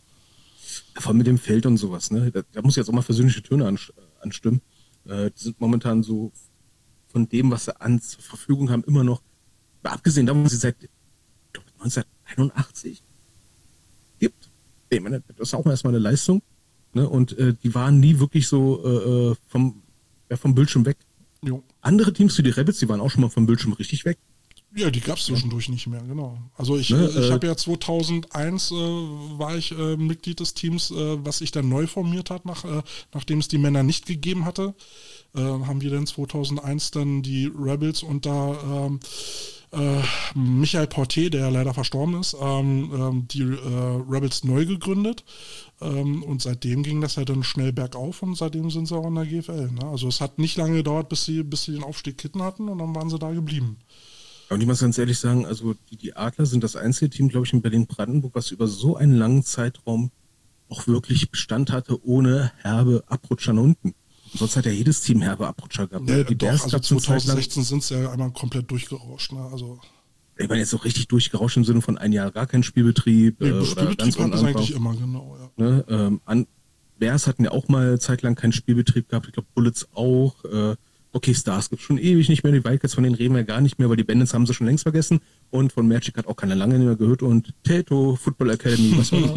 Vor allem mit dem Feld und sowas, ne? Da, da muss jetzt auch mal versöhnliche Töne an, anstimmen. Äh, die sind momentan so von dem, was sie an zur Verfügung haben, immer noch, abgesehen davon, dass sie seit neunzehnhunderteinundachtzig gibt. Ich meine, das ist auch erstmal eine Leistung. Ne? Und äh, die waren nie wirklich so äh, vom, ja, vom Bildschirm weg. Jo. Andere Teams wie die Rebels, die waren auch schon mal vom Bildschirm richtig weg. Ja, die gab es zwischendurch nicht mehr, genau. Also ich, ne, ich äh, habe ja zweitausendeins äh, war ich äh, Mitglied des Teams, äh, was sich dann neu formiert hat, nach, äh, nachdem es die Männer nicht gegeben hatte. Äh, haben wir dann zweitausendeins dann die Rebels unter ähm, äh, Michael Porté, der leider verstorben ist, ähm, ähm, die äh, Rebels neu gegründet. Ähm, und seitdem ging das ja dann schnell bergauf und seitdem sind sie auch in der G F L. Ne? Also es hat nicht lange gedauert, bis sie, bis sie den Aufstieg kitten hatten und dann waren sie da geblieben. Und ich muss ganz ehrlich sagen, also die, die Adler sind das einzige Team, glaube ich, in Berlin-Brandenburg, was über so einen langen Zeitraum auch wirklich Bestand hatte, ohne herbe Abrutscher nach unten. Sonst hat ja jedes Team herbe Abrutscher gehabt. Ja, die doch, also zweitausendsechzehn sind sie ja einmal komplett durchgerauscht. Ne? Also ich meine jetzt auch richtig durchgerauscht im Sinne von ein Jahr gar kein Spielbetrieb. Nee, äh, Spielbetrieb hatten sie eigentlich immer, genau. Ja. Ne? Ähm, an, Bears hatten ja auch mal zeitlang keinen Spielbetrieb gehabt. Ich glaube, Bullets auch. Äh, Okay, Stars gibt es schon ewig nicht mehr, die Wildcats, von denen reden wir gar nicht mehr, weil die Bandits haben sie schon längst vergessen und von Magic hat auch keiner lange nicht mehr gehört und Tato, Football Academy, was war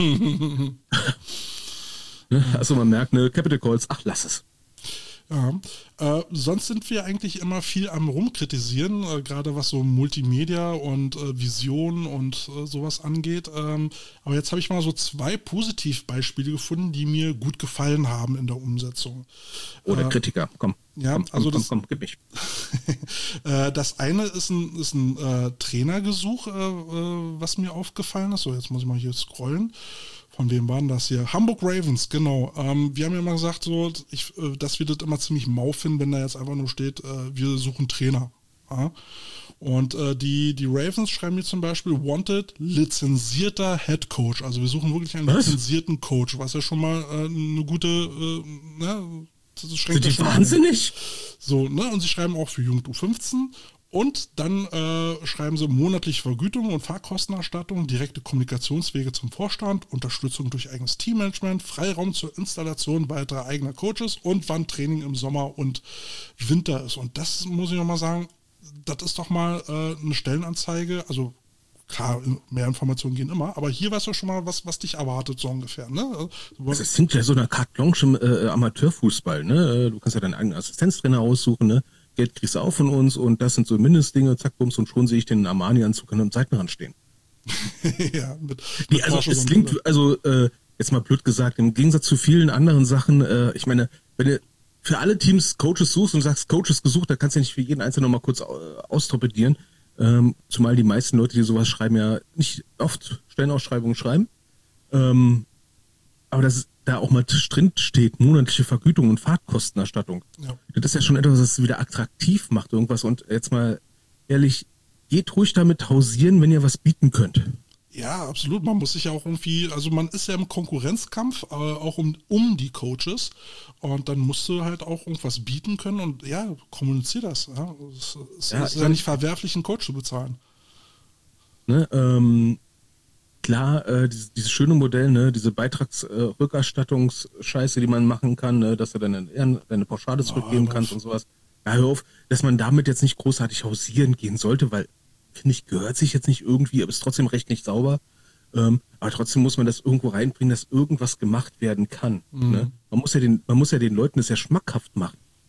das? Also man merkt, ne, Capital Calls, ach, lass es. Ja, äh, sonst sind wir eigentlich immer viel am Rumkritisieren, äh, gerade was so Multimedia und äh, Vision und äh, sowas angeht. Ähm, aber jetzt habe ich mal so zwei Positivbeispiele gefunden, die mir gut gefallen haben in der Umsetzung. Oder äh, Kritiker, komm. Ja, komm, also komm, das, komm, komm, gib mich. äh, das eine ist ein, ist ein äh, Trainergesuch, äh, äh, was mir aufgefallen ist. So, jetzt muss ich mal hier scrollen. Von wem waren das hier? Hamburg Ravens, genau. Ähm, wir haben ja mal gesagt, so, ich, äh, dass wir das immer ziemlich mau finden, wenn da jetzt einfach nur steht, äh, wir suchen Trainer. Ja? Und äh, die, die Ravens schreiben mir zum Beispiel Wanted lizenzierter Head Coach. Also wir suchen wirklich einen was? lizenzierten Coach, was ja schon mal äh, eine gute, äh, ne, das schränkt Sind die ja wahnsinnig? Ein. So, ne, und sie schreiben auch für Jugend U fünfzehn. Und dann äh, schreiben sie monatliche Vergütung und Fahrkostenerstattung, direkte Kommunikationswege zum Vorstand, Unterstützung durch eigenes Teammanagement, Freiraum zur Installation weiterer eigener Coaches und wann Training im Sommer und Winter ist. Und das muss ich nochmal sagen, das ist doch mal äh, eine Stellenanzeige, also klar, mehr Informationen gehen immer, aber hier weißt du schon mal, was, was dich erwartet, so ungefähr. Ne? Also, das klingt ja so eine Carte Blanche im äh, Amateurfußball. Ne? Du kannst ja deinen eigenen Assistenztrainer aussuchen, ne? Geld kriegst du auch von uns und das sind so Mindestdinge, zack, bums, und schon sehe ich den Armani-Anzug an dem Seitenrand stehen. Ja, mit, mit nee, also es klingt, also äh, jetzt mal blöd gesagt, im Gegensatz zu vielen anderen Sachen, äh, ich meine, wenn du für alle Teams Coaches suchst und sagst, Coaches gesucht, da kannst du ja nicht für jeden Einzelnen nochmal kurz äh, austorpedieren, ähm, zumal die meisten Leute, die sowas schreiben, ja nicht oft Stellenausschreibungen schreiben, ähm, aber das ist da auch mal drin steht, monatliche Vergütung und Fahrtkostenerstattung. Ja. Das ist ja schon etwas, was es wieder attraktiv macht, irgendwas. Und jetzt mal ehrlich, geht ruhig damit hausieren, wenn ihr was bieten könnt. Ja, absolut. Man muss sich ja auch irgendwie, also man ist ja im Konkurrenzkampf, äh, auch um, um die Coaches. Und dann musst du halt auch irgendwas bieten können und ja, kommunizier das. Ja. Es, es ja, ist ja nicht verwerflich, einen Coach zu bezahlen. Ne, ähm, Klar, äh, dieses, dieses schöne Modell, ne, diese Beitragsrückerstattungsscheiße, äh, die man machen kann, ne, dass du deine, deine Pauschale zurückgeben oh, kannst und sowas. Ja, hör auf, dass man damit jetzt nicht großartig hausieren gehen sollte, weil, finde ich, gehört sich jetzt nicht irgendwie, aber ist trotzdem rechtlich sauber. Ähm, aber trotzdem muss man das irgendwo reinbringen, dass irgendwas gemacht werden kann. Mhm. Ne? Man muss ja den, man muss ja den Leuten das ja schmackhaft machen.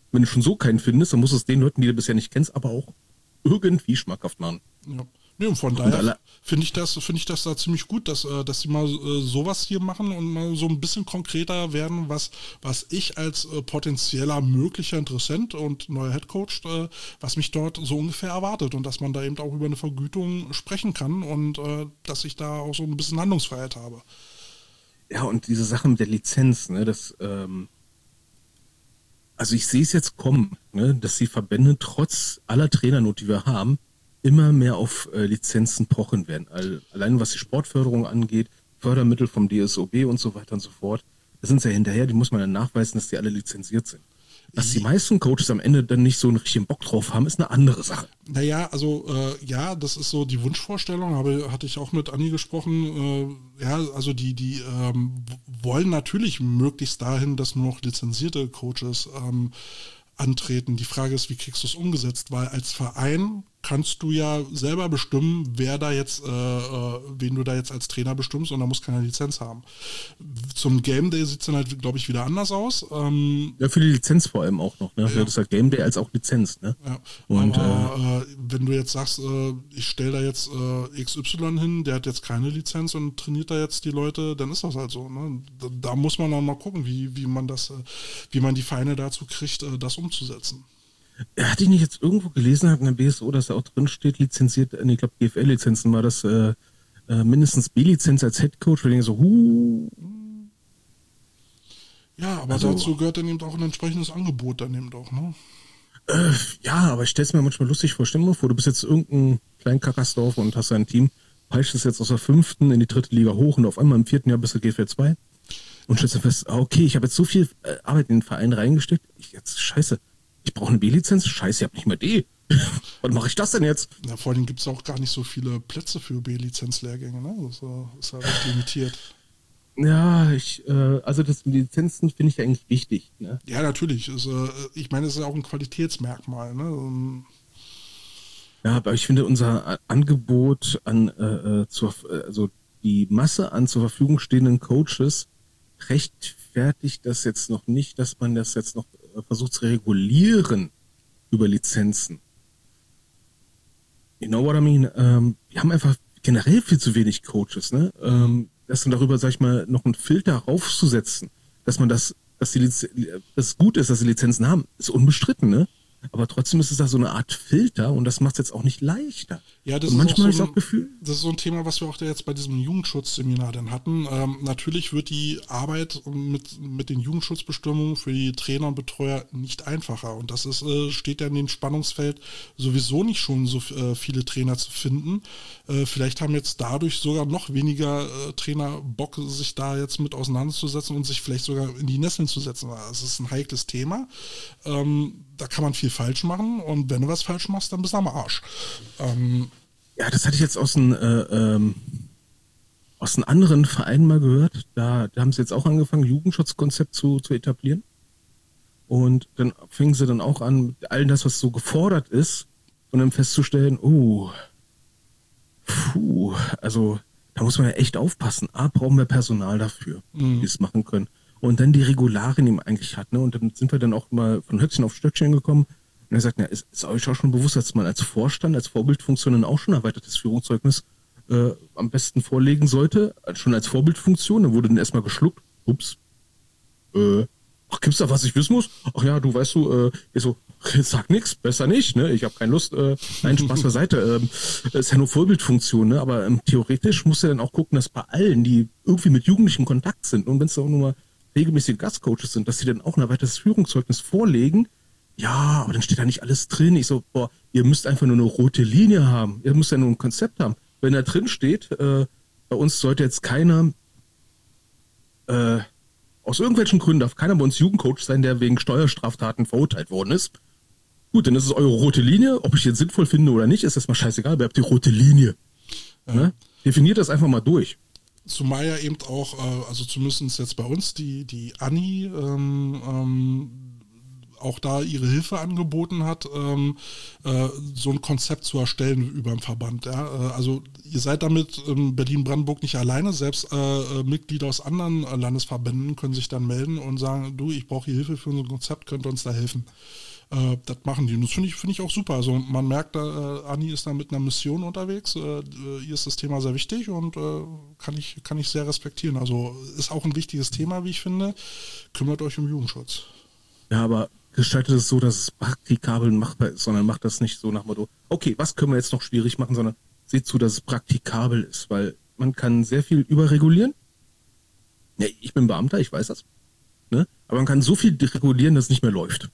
wenn du schon so keinen findest, dann musst du es den Leuten, die du bisher nicht kennst, aber auch irgendwie schmackhaft machen. Ja. Nee, und von daher finde ich das, finde ich das da ziemlich gut, dass, äh, dass sie mal äh, sowas hier machen und mal so ein bisschen konkreter werden, was, was ich als äh, potenzieller möglicher Interessent und neuer Headcoach, äh, was mich dort so ungefähr erwartet und dass man da eben auch über eine Vergütung sprechen kann und äh, dass ich da auch so ein bisschen Handlungsfreiheit habe. Ja, und diese Sache mit der Lizenz, ne, das, ähm, also ich sehe es jetzt kommen, ne, dass die Verbände trotz aller Trainernot, die wir haben, immer mehr auf äh, Lizenzen pochen werden. All, allein was die Sportförderung angeht, Fördermittel vom D S O B und so weiter und so fort, da sind sie ja hinterher, die muss man dann nachweisen, dass die alle lizenziert sind. Dass die meisten Coaches am Ende dann nicht so einen richtigen Bock drauf haben, ist eine andere Sache. Naja, also äh, ja, das ist so die Wunschvorstellung, habe, hatte ich auch mit Anni gesprochen. Äh, ja, also die, die ähm, wollen natürlich möglichst dahin, dass nur noch lizenzierte Coaches ähm, antreten. Die Frage ist, wie kriegst du es umgesetzt? Weil als Verein kannst du ja selber bestimmen, wer da jetzt, äh, äh, wen du da jetzt als Trainer bestimmst und da muss keine Lizenz haben. Zum Game Day sieht es dann halt, glaube ich, wieder anders aus. Ähm, ja, für die Lizenz vor allem auch noch. Ne? Ja. Das ist halt Game Day als auch Lizenz. Ne? Ja. Und, aber äh, wenn du jetzt sagst, äh, ich stelle da jetzt äh, X Y hin, der hat jetzt keine Lizenz und trainiert da jetzt die Leute, dann ist das halt so. Ne? Da, da muss man dann mal gucken, wie, wie man das, äh, wie man die Vereine dazu kriegt, äh, das umzusetzen. Hatte ich nicht jetzt irgendwo gelesen, hat in der B S O, dass da auch drin steht, lizenziert, nee, ich glaube G F L-Lizenzen war das, äh, äh, mindestens B-Lizenz als Headcoach, weil ich so, huh. Ja, aber also, dazu gehört dann eben auch ein entsprechendes Angebot dann eben auch, ne? Äh, ja, aber ich stell's mir manchmal lustig vor. Stell dir mal vor, du bist jetzt irgendein klein Kackersdorf und hast ein Team, peitscht es jetzt aus der fünften in die dritte Liga hoch und auf einmal im vierten Jahr bist du G F L zwei und stellst dann fest, okay, ich habe jetzt so viel äh, Arbeit in den Verein reingesteckt, ich jetzt, scheiße, ich brauche eine B-Lizenz? Scheiße, ich habe nicht mehr D. Was mache ich das denn jetzt? Ja, vor allem gibt es auch gar nicht so viele Plätze für B-Lizenzlehrgänge, ne? Das äh, ist ja recht limitiert. Ja, ich, äh, also das die Lizenzen finde ich eigentlich wichtig. Ne? Ja, natürlich. Ist, äh, ich meine, es ist ja auch ein Qualitätsmerkmal. Ne? Ja, aber ich finde unser Angebot an, äh, zur, also die Masse an zur Verfügung stehenden Coaches rechtfertigt das jetzt noch nicht, dass man das jetzt noch versucht zu regulieren über Lizenzen. You know what I mean? Ähm, wir haben einfach generell viel zu wenig Coaches, ne? Ähm, das dann darüber, sag ich mal, noch einen Filter raufzusetzen, dass man das, dass die Liz- dass es gut ist, dass sie Lizenzen haben, ist unbestritten, ne? Aber trotzdem ist es da so eine Art Filter und das macht es jetzt auch nicht leichter. Ja, das und ist manchmal auch so habe ich ein, auch Gefühl. Das ist so ein Thema, was wir auch da jetzt bei diesem Jugendschutzseminar dann hatten. Ähm, natürlich wird die Arbeit mit, mit den Jugendschutzbestimmungen für die Trainer und Betreuer nicht einfacher. Und das ist, äh, steht ja in dem Spannungsfeld sowieso nicht schon so äh, viele Trainer zu finden. Äh, vielleicht haben jetzt dadurch sogar noch weniger äh, Trainer Bock, sich da jetzt mit auseinanderzusetzen und sich vielleicht sogar in die Nesseln zu setzen. Das ist ein heikles Thema. Ähm, da kann man viel falsch machen und wenn du was falsch machst, dann bist du am Arsch. Ähm, ja, das hatte ich jetzt aus einem äh, ähm, aus einem anderen Verein mal gehört. Da, da haben sie jetzt auch angefangen, Jugendschutzkonzept zu, zu etablieren. Und dann fingen sie dann auch an, mit all das, was so gefordert ist, und dann festzustellen, oh, puh, also da muss man ja echt aufpassen. A, brauchen wir Personal dafür, Mhm. die es machen können. Und dann die Regularien, die man eigentlich hat. Ne? Und dann sind wir dann auch mal von Höchstchen auf Stöckchen gekommen. Und er sagt, na, ist, ist euch auch schon bewusst, dass man als Vorstand, als Vorbildfunktion dann auch schon ein erweitertes Führungszeugnis äh, am besten vorlegen sollte, schon als Vorbildfunktion. Dann wurde dann erstmal geschluckt. Ups. Äh, ach, gibt's da was ich wissen muss? Ach ja, du weißt du, äh, ich so, sag nix, besser nicht, ne? Ich habe keine Lust, äh, nein, Spaß beiseite. Ähm, ist ja nur Vorbildfunktion, ne? Aber ähm, theoretisch musst du dann auch gucken, dass bei allen, die irgendwie mit Jugendlichen in Kontakt sind, und wenn es auch nur mal regelmäßige Gastcoaches sind, dass sie dann auch ein erweitertes Führungszeugnis vorlegen. Ja, aber dann steht da nicht alles drin. Ich so, boah, ihr müsst einfach nur eine rote Linie haben. Ihr müsst ja nur ein Konzept haben. Wenn da drin steht, äh, bei uns sollte jetzt keiner, äh, aus irgendwelchen Gründen darf keiner bei uns Jugendcoach sein, der wegen Steuerstraftaten verurteilt worden ist. Gut, dann ist es eure rote Linie. Ob ich jetzt sinnvoll finde oder nicht, ist erstmal scheißegal. Aber ihr habt die rote Linie. Ja. Ne? Definiert das einfach mal durch. Zumal ja eben auch, äh, also zumindest jetzt bei uns, die, die Anni ähm, ähm, auch da ihre Hilfe angeboten hat, ähm, äh, so ein Konzept zu erstellen über den Verband. Ja? Äh, also ihr seid damit in Berlin-Brandenburg nicht alleine, selbst äh, Mitglieder aus anderen äh, Landesverbänden können sich dann melden und sagen, du, ich brauche hier Hilfe für unser Konzept, könnt ihr uns da helfen. Äh, das machen die. Und das finde ich, finde ich auch super. Also man merkt, äh, Anni ist da mit einer Mission unterwegs. Äh, ihr ist das Thema sehr wichtig und äh, kann ich, kann ich sehr respektieren. Also ist auch ein wichtiges Thema, wie ich finde. Kümmert euch um Jugendschutz. Ja, aber gestaltet es so, dass es praktikabel und machbar ist, sondern macht das nicht so nach Motto, okay, was können wir jetzt noch schwierig machen, sondern seht zu, dass es praktikabel ist, weil man kann sehr viel überregulieren. Ja, ich bin Beamter, ich weiß das. Ne? Aber man kann so viel regulieren, dass es nicht mehr läuft.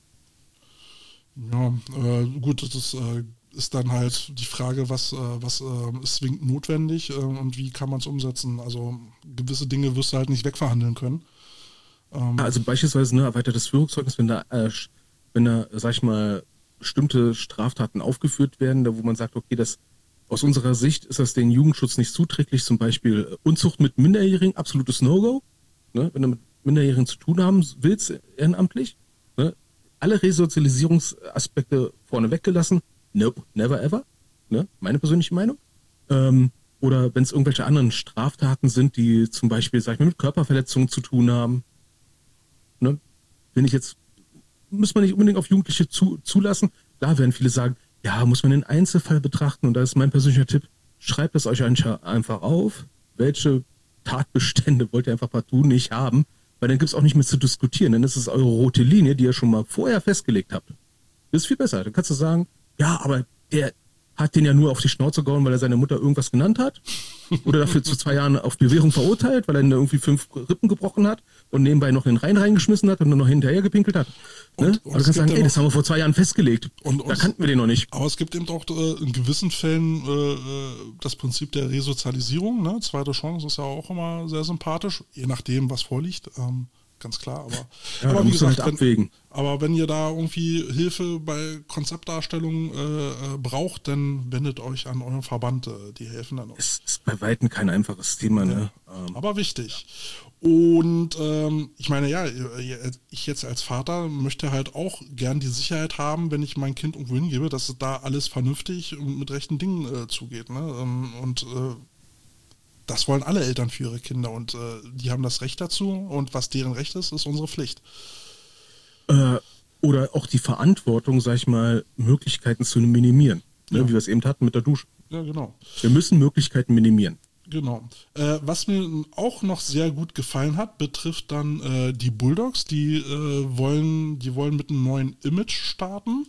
Ja, äh, gut, das ist, äh, ist dann halt die Frage, was, äh, was äh, ist zwingend notwendig äh, und wie kann man es umsetzen. Also gewisse Dinge wirst du halt nicht wegverhandeln können. Ähm, Also beispielsweise ne, erweitertes Führungszeugnis, wenn da, äh, wenn da, sag ich mal, bestimmte Straftaten aufgeführt werden, da wo man sagt, okay, das aus unserer Sicht ist das den Jugendschutz nicht zuträglich, zum Beispiel Unzucht mit Minderjährigen, absolutes No-Go. Ne, wenn du mit Minderjährigen zu tun haben willst, ehrenamtlich, ne, alle Resozialisierungsaspekte vorne weggelassen. Nope, never ever. Ne? Meine persönliche Meinung. Ähm, oder wenn es irgendwelche anderen Straftaten sind, die zum Beispiel, sag ich mal, mit Körperverletzungen zu tun haben. Ne? Wenn ich jetzt, muss man nicht unbedingt auf Jugendliche zu, zulassen. Da werden viele sagen, ja, muss man den Einzelfall betrachten. Und da ist mein persönlicher Tipp, schreibt es euch einfach auf, welche Tatbestände wollt ihr einfach partout nicht haben. Weil dann gibt es auch nicht mehr zu diskutieren. Dann ist es eure rote Linie, die ihr schon mal vorher festgelegt habt. Das ist viel besser. Dann kannst du sagen, ja, aber der hat den ja nur auf die Schnauze gehauen, weil er seine Mutter irgendwas genannt hat. Oder dafür zu zwei Jahren auf Bewährung verurteilt, weil er irgendwie fünf Rippen gebrochen hat und nebenbei noch in den Rhein reingeschmissen hat und nur noch hinterher gepinkelt hat. Ne? Und, und aber du kannst sagen, ja ey, noch, das haben wir vor zwei Jahren festgelegt. Und, da kannten wir den noch nicht. Aber es gibt eben auch äh, in gewissen Fällen äh, das Prinzip der Resozialisierung. Ne? Zweite Chance ist ja auch immer sehr sympathisch, je nachdem, was vorliegt. Ähm, ganz klar, aber, ja, aber wie gesagt, halt abwägen. Wenn, aber wenn ihr da irgendwie Hilfe bei Konzeptdarstellung äh, braucht, dann wendet euch an euren Verband, äh, die helfen dann auch. Es ist bei Weitem kein einfaches Thema, ne? Ja, ähm. Aber wichtig. Und ähm, ich meine, ja, ich jetzt als Vater möchte halt auch gern die Sicherheit haben, wenn ich mein Kind irgendwo hingebe, dass da alles vernünftig und mit rechten Dingen äh, zugeht. Ne? Und äh, das wollen alle Eltern für ihre Kinder und äh, die haben das Recht dazu und was deren Recht ist, ist unsere Pflicht. Äh, oder auch die Verantwortung, sag ich mal, Möglichkeiten zu minimieren. Ne? Ja. Wie wir es eben hatten mit der Dusche. Ja, genau. Wir müssen Möglichkeiten minimieren. Genau. Äh, was mir auch noch sehr gut gefallen hat, betrifft dann äh, die Bulldogs. Die äh, wollen, die wollen mit einem neuen Image starten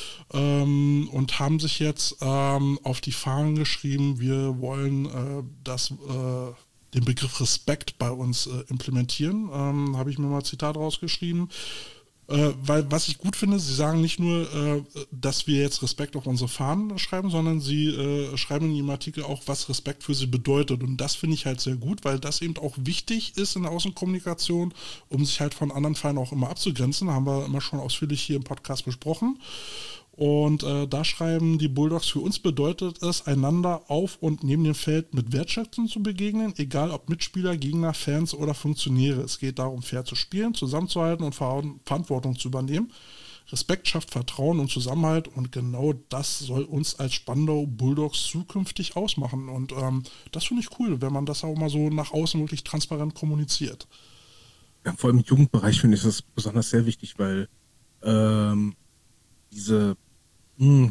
ähm, und haben sich jetzt ähm, auf die Fahnen geschrieben, wir wollen äh, das, äh, den Begriff Respekt bei uns äh, implementieren. Ähm, habe ich mir mal ein Zitat rausgeschrieben. Äh, weil was ich gut finde, sie sagen nicht nur, äh, dass wir jetzt Respekt auf unsere Fahnen schreiben, sondern sie äh, schreiben in ihrem Artikel auch, was Respekt für sie bedeutet. Und das finde ich halt sehr gut, weil das eben auch wichtig ist in der Außenkommunikation, um sich halt von anderen Vereinen auch immer abzugrenzen. Haben wir immer schon ausführlich hier im Podcast besprochen. Und äh, da schreiben die Bulldogs, für uns bedeutet es, einander auf und neben dem Feld mit Wertschätzung zu begegnen, egal ob Mitspieler, Gegner, Fans oder Funktionäre. Es geht darum, fair zu spielen, zusammenzuhalten und Ver- Verantwortung zu übernehmen. Respekt schafft Vertrauen und Zusammenhalt und genau das soll uns als Spandau Bulldogs zukünftig ausmachen. Und ähm, das finde ich cool, wenn man das auch mal so nach außen wirklich transparent kommuniziert. Ja, vor allem im Jugendbereich finde ich das besonders sehr wichtig, weil ähm, diese Hm.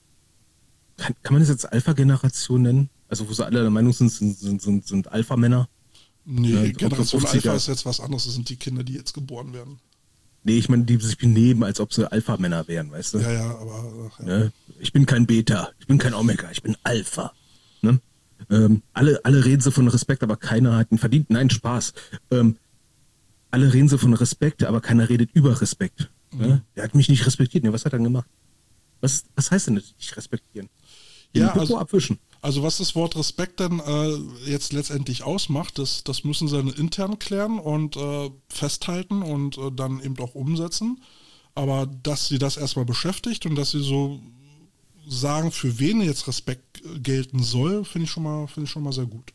Kann, kann man das jetzt Alpha-Generation nennen? Also wo sie alle der Meinung sind, sind, sind, sind, sind Alpha-Männer? Nee, ja, Generation Alpha ist jetzt was anderes, das sind die Kinder, die jetzt geboren werden. Nee, ich meine, die sich benehmen, als ob sie Alpha-Männer wären, weißt du? Ja, ja, aber... Ach, ja. Ne? Ich bin kein Beta, ich bin kein Omega, ich bin Alpha. Ne? Ähm, alle, alle reden so von Respekt, aber keiner hat ihn verdient. Nein, Spaß. Ähm, alle reden so von Respekt, aber keiner redet über Respekt. Mhm. Ne? Der hat mich nicht respektiert. Ne, was hat er dann gemacht? Was, was heißt denn das, nicht respektieren? Ja, also, abwischen. also was das Wort Respekt dann äh, jetzt letztendlich ausmacht, das, das müssen sie dann intern klären und äh, festhalten und äh, dann eben auch umsetzen. Aber dass sie das erstmal beschäftigt und dass sie so sagen, für wen jetzt Respekt gelten soll, finde ich schon mal, finde ich schon mal sehr gut.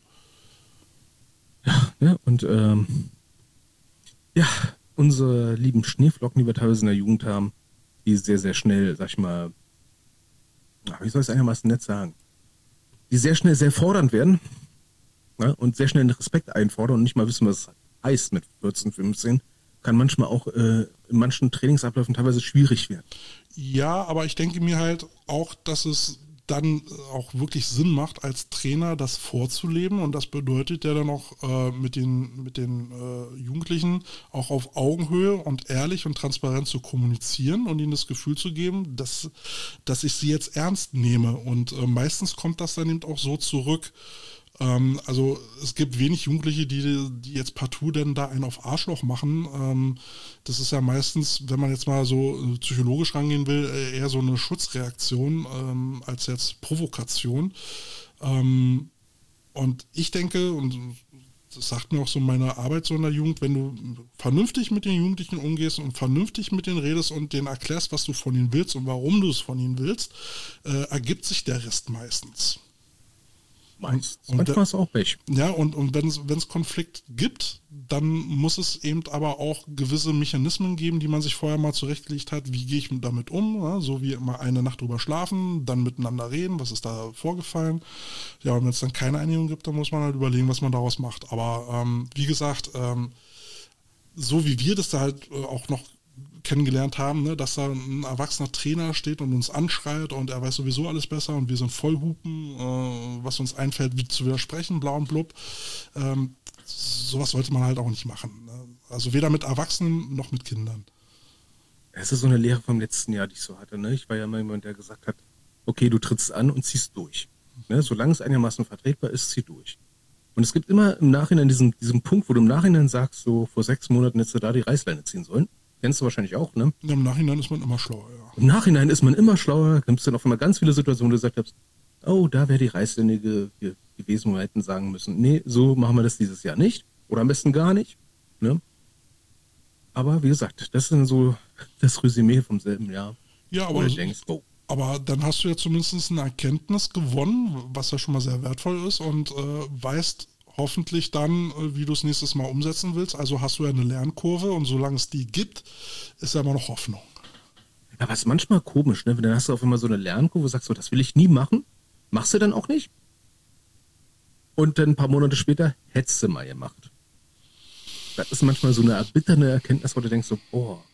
Ja, ne, und ähm, ja, unsere lieben Schneeflocken, die wir teilweise in der Jugend haben, die sehr, sehr schnell, sag ich mal, wie soll ich es einigermaßen nett sagen, die sehr schnell sehr fordernd werden, ne? Und sehr schnell den Respekt einfordern und nicht mal wissen, was es heißt mit vierzehn, fünfzehn, kann manchmal auch äh, in manchen Trainingsabläufen teilweise schwierig werden. Ja, aber ich denke mir halt auch, dass es dann auch wirklich Sinn macht, als Trainer das vorzuleben, und das bedeutet ja dann auch äh, mit den, mit den äh, Jugendlichen auch auf Augenhöhe und ehrlich und transparent zu kommunizieren und ihnen das Gefühl zu geben, dass, dass ich sie jetzt ernst nehme, und äh, meistens kommt das dann eben auch so zurück. Ähm, also es gibt wenig Jugendliche, die, die jetzt partout denn da einen auf Arschloch machen. Ähm, das ist ja meistens, wenn man jetzt mal so äh, psychologisch rangehen will, äh, eher so eine Schutzreaktion ähm, als jetzt Provokation. Ähm, und ich denke, und das sagt mir auch so meine Arbeit so in der Jugend, wenn du vernünftig mit den Jugendlichen umgehst und vernünftig mit denen redest und denen erklärst, was du von ihnen willst und warum du es von ihnen willst, äh, ergibt sich der Rest meistens. Und, und manchmal ist auch Pech. Ja, und, und wenn es Konflikt gibt, dann muss es eben aber auch gewisse Mechanismen geben, die man sich vorher mal zurechtgelegt hat. Wie gehe ich damit um? Ja, so wie mal eine Nacht drüber schlafen, dann miteinander reden, was ist da vorgefallen. Ja, und wenn es dann keine Einigung gibt, dann muss man halt überlegen, was man daraus macht. Aber ähm, wie gesagt, ähm, so wie wir das da halt äh, auch noch kennengelernt haben, ne, dass da ein erwachsener Trainer steht und uns anschreit und er weiß sowieso alles besser und wir sind Vollhupen, äh, was uns einfällt, wie zu widersprechen, blau und blub. Ähm, sowas sollte man halt auch nicht machen. Ne? Also weder mit Erwachsenen noch mit Kindern. Es ist so eine Lehre vom letzten Jahr, die ich so hatte. Ne? Ich war ja immer jemand, der gesagt hat, okay, du trittst an und ziehst durch. Ne? Solange es einigermaßen vertretbar ist, zieh durch. Und es gibt immer im Nachhinein diesen, diesen Punkt, wo du im Nachhinein sagst, so vor sechs Monaten hättest du da die Reißleine ziehen sollen. Kennst du wahrscheinlich auch, ne? Ja, im Nachhinein ist man immer schlauer, ja. Im Nachhinein ist man immer schlauer. Da gibt es dann auch immer ganz viele Situationen, wo du gesagt hast, oh, da wäre die Reißleine ge ge gewesen, wo wir hätten sagen müssen, nee, so machen wir das dieses Jahr nicht. Oder am besten gar nicht, ne? Aber wie gesagt, das ist dann so das Resümee vom selben Jahr. Ja, aber, du denkst, oh. aber dann hast du ja zumindest eine Erkenntnis gewonnen, was ja schon mal sehr wertvoll ist, und äh, weißt hoffentlich dann, wie du es nächstes Mal umsetzen willst. Also hast du ja eine Lernkurve, und solange es die gibt, ist ja immer noch Hoffnung. Ja, aber es ist manchmal komisch, ne? Dann hast du auf einmal so eine Lernkurve, sagst du, das will ich nie machen. Machst du dann auch nicht. Und dann ein paar Monate später hättest du mal gemacht. Das ist manchmal so eine erbitternde Erkenntnis, wo du denkst so, boah.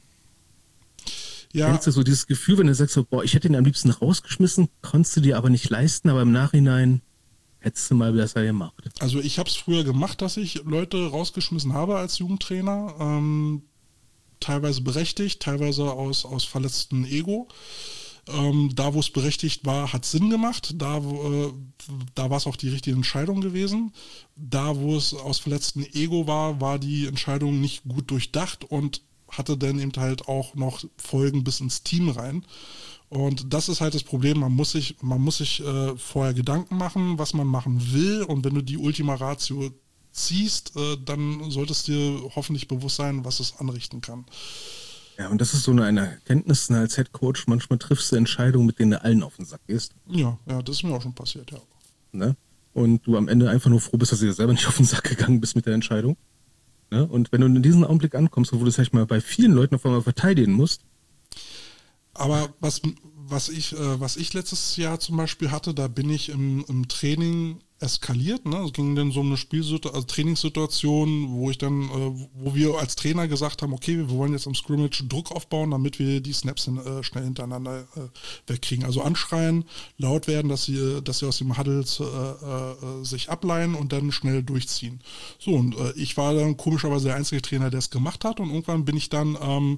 Ja. Kennst du so dieses Gefühl, wenn du sagst so, boah, ich hätte ihn am liebsten rausgeschmissen, konntest du dir aber nicht leisten, aber im Nachhinein hättest du mal besser gemacht. Also ich habe es früher gemacht, dass ich Leute rausgeschmissen habe als Jugendtrainer. Ähm, teilweise berechtigt, teilweise aus, aus verletztem Ego. Ähm, da, wo es berechtigt war, hat Sinn gemacht. Da, wo, äh, da war es auch die richtige Entscheidung gewesen. Da, wo es aus verletztem Ego war, war die Entscheidung nicht gut durchdacht und hatte dann eben halt auch noch Folgen bis ins Team rein. Und das ist halt das Problem, man muss sich, man muss sich äh, vorher Gedanken machen, was man machen will, und wenn du die Ultima Ratio ziehst, äh, dann solltest dir hoffentlich bewusst sein, was es anrichten kann. Ja, und das ist so eine, eine Erkenntnis, ne, als Headcoach, manchmal triffst du Entscheidungen, mit denen du allen auf den Sack gehst. Ja, ja, das ist mir auch schon passiert, ja. Ne? Und du am Ende einfach nur froh bist, dass du dir selber nicht auf den Sack gegangen bist mit der Entscheidung. Ne? Und wenn du in diesen Augenblick ankommst, wo du, sag ich mal, bei vielen Leuten auf einmal verteidigen musst. Aber was, was, ich, äh, was ich letztes Jahr zum Beispiel hatte, da bin ich im, im Training eskaliert. Ne? Es ging dann so um eine Spielsituation, also Trainingssituation, wo ich dann, äh, wo wir als Trainer gesagt haben, okay, wir wollen jetzt im Scrimmage Druck aufbauen, damit wir die Snaps hin, äh, schnell hintereinander äh, wegkriegen. Also anschreien, laut werden, dass sie, dass sie aus dem Huddle äh, äh, sich ableihen und dann schnell durchziehen. So, und äh, ich war dann komischerweise der einzige Trainer, der es gemacht hat, und irgendwann bin ich dann ähm,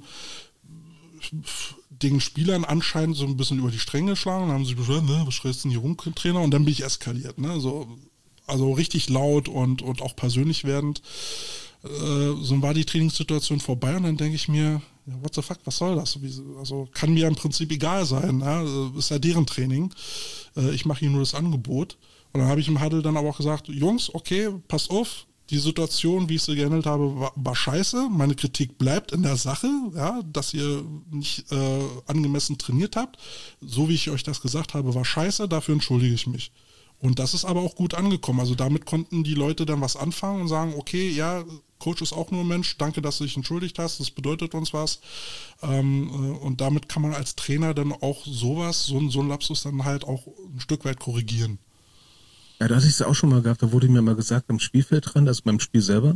den Spielern anscheinend so ein bisschen über die Stränge geschlagen, und haben sie beschwert, ne, was schreist du denn hier rum, Trainer? Und dann bin ich eskaliert, ne, so, also richtig laut und, und auch persönlich werdend. Äh, so war die Trainingssituation vorbei, und dann denke ich mir, ja, what the fuck, was soll das? Also kann mir im Prinzip egal sein, ja? Ist ja deren Training. Äh, ich mache ihnen nur das Angebot. Und dann habe ich im Huddle dann aber auch gesagt, Jungs, okay, passt auf, die Situation, wie ich sie gehandelt habe, war, war scheiße. Meine Kritik bleibt in der Sache, ja, dass ihr nicht äh, angemessen trainiert habt. So wie ich euch das gesagt habe, war scheiße, dafür entschuldige ich mich. Und das ist aber auch gut angekommen. Also damit konnten die Leute dann was anfangen und sagen, okay, ja, Coach ist auch nur ein Mensch, danke, dass du dich entschuldigt hast, das bedeutet uns was. Ähm, äh, und damit kann man als Trainer dann auch sowas, so, so ein Lapsus dann halt auch ein Stück weit korrigieren. Ja, da hatte ich es auch schon mal gehabt, da wurde mir mal gesagt am Spielfeldrand, also beim Spiel selber,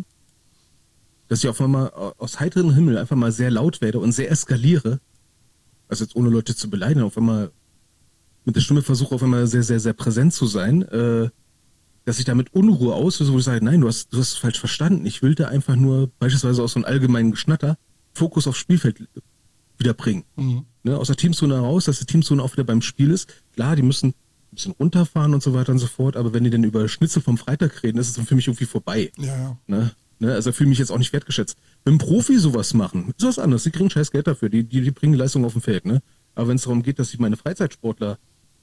dass ich auf einmal aus heiterem Himmel einfach mal sehr laut werde und sehr eskaliere, also jetzt ohne Leute zu beleidigen, auf einmal mit der Stimme versuche auf einmal sehr, sehr, sehr präsent zu sein, äh, dass ich damit Unruhe auslöse, wo ich sage, nein, du hast, du hast es falsch verstanden. Ich will da einfach nur beispielsweise aus so einem allgemeinen Geschnatter Fokus aufs Spielfeld wieder bringen. Mhm. Ne, aus der Teamzone heraus, dass die Teamzone auch wieder beim Spiel ist. Klar, die müssen ein bisschen runterfahren und so weiter und so fort, aber wenn die dann über Schnitzel vom Freitag reden, ist es dann für mich irgendwie vorbei. Ja, ja. Ne? Ne, also fühle mich jetzt auch nicht wertgeschätzt. Wenn Profi sowas machen, ist was anderes. Die kriegen scheiß Geld dafür, die, die, die bringen die Leistung auf dem Feld. Ne? Aber wenn es darum geht, dass ich meine Freizeitsportler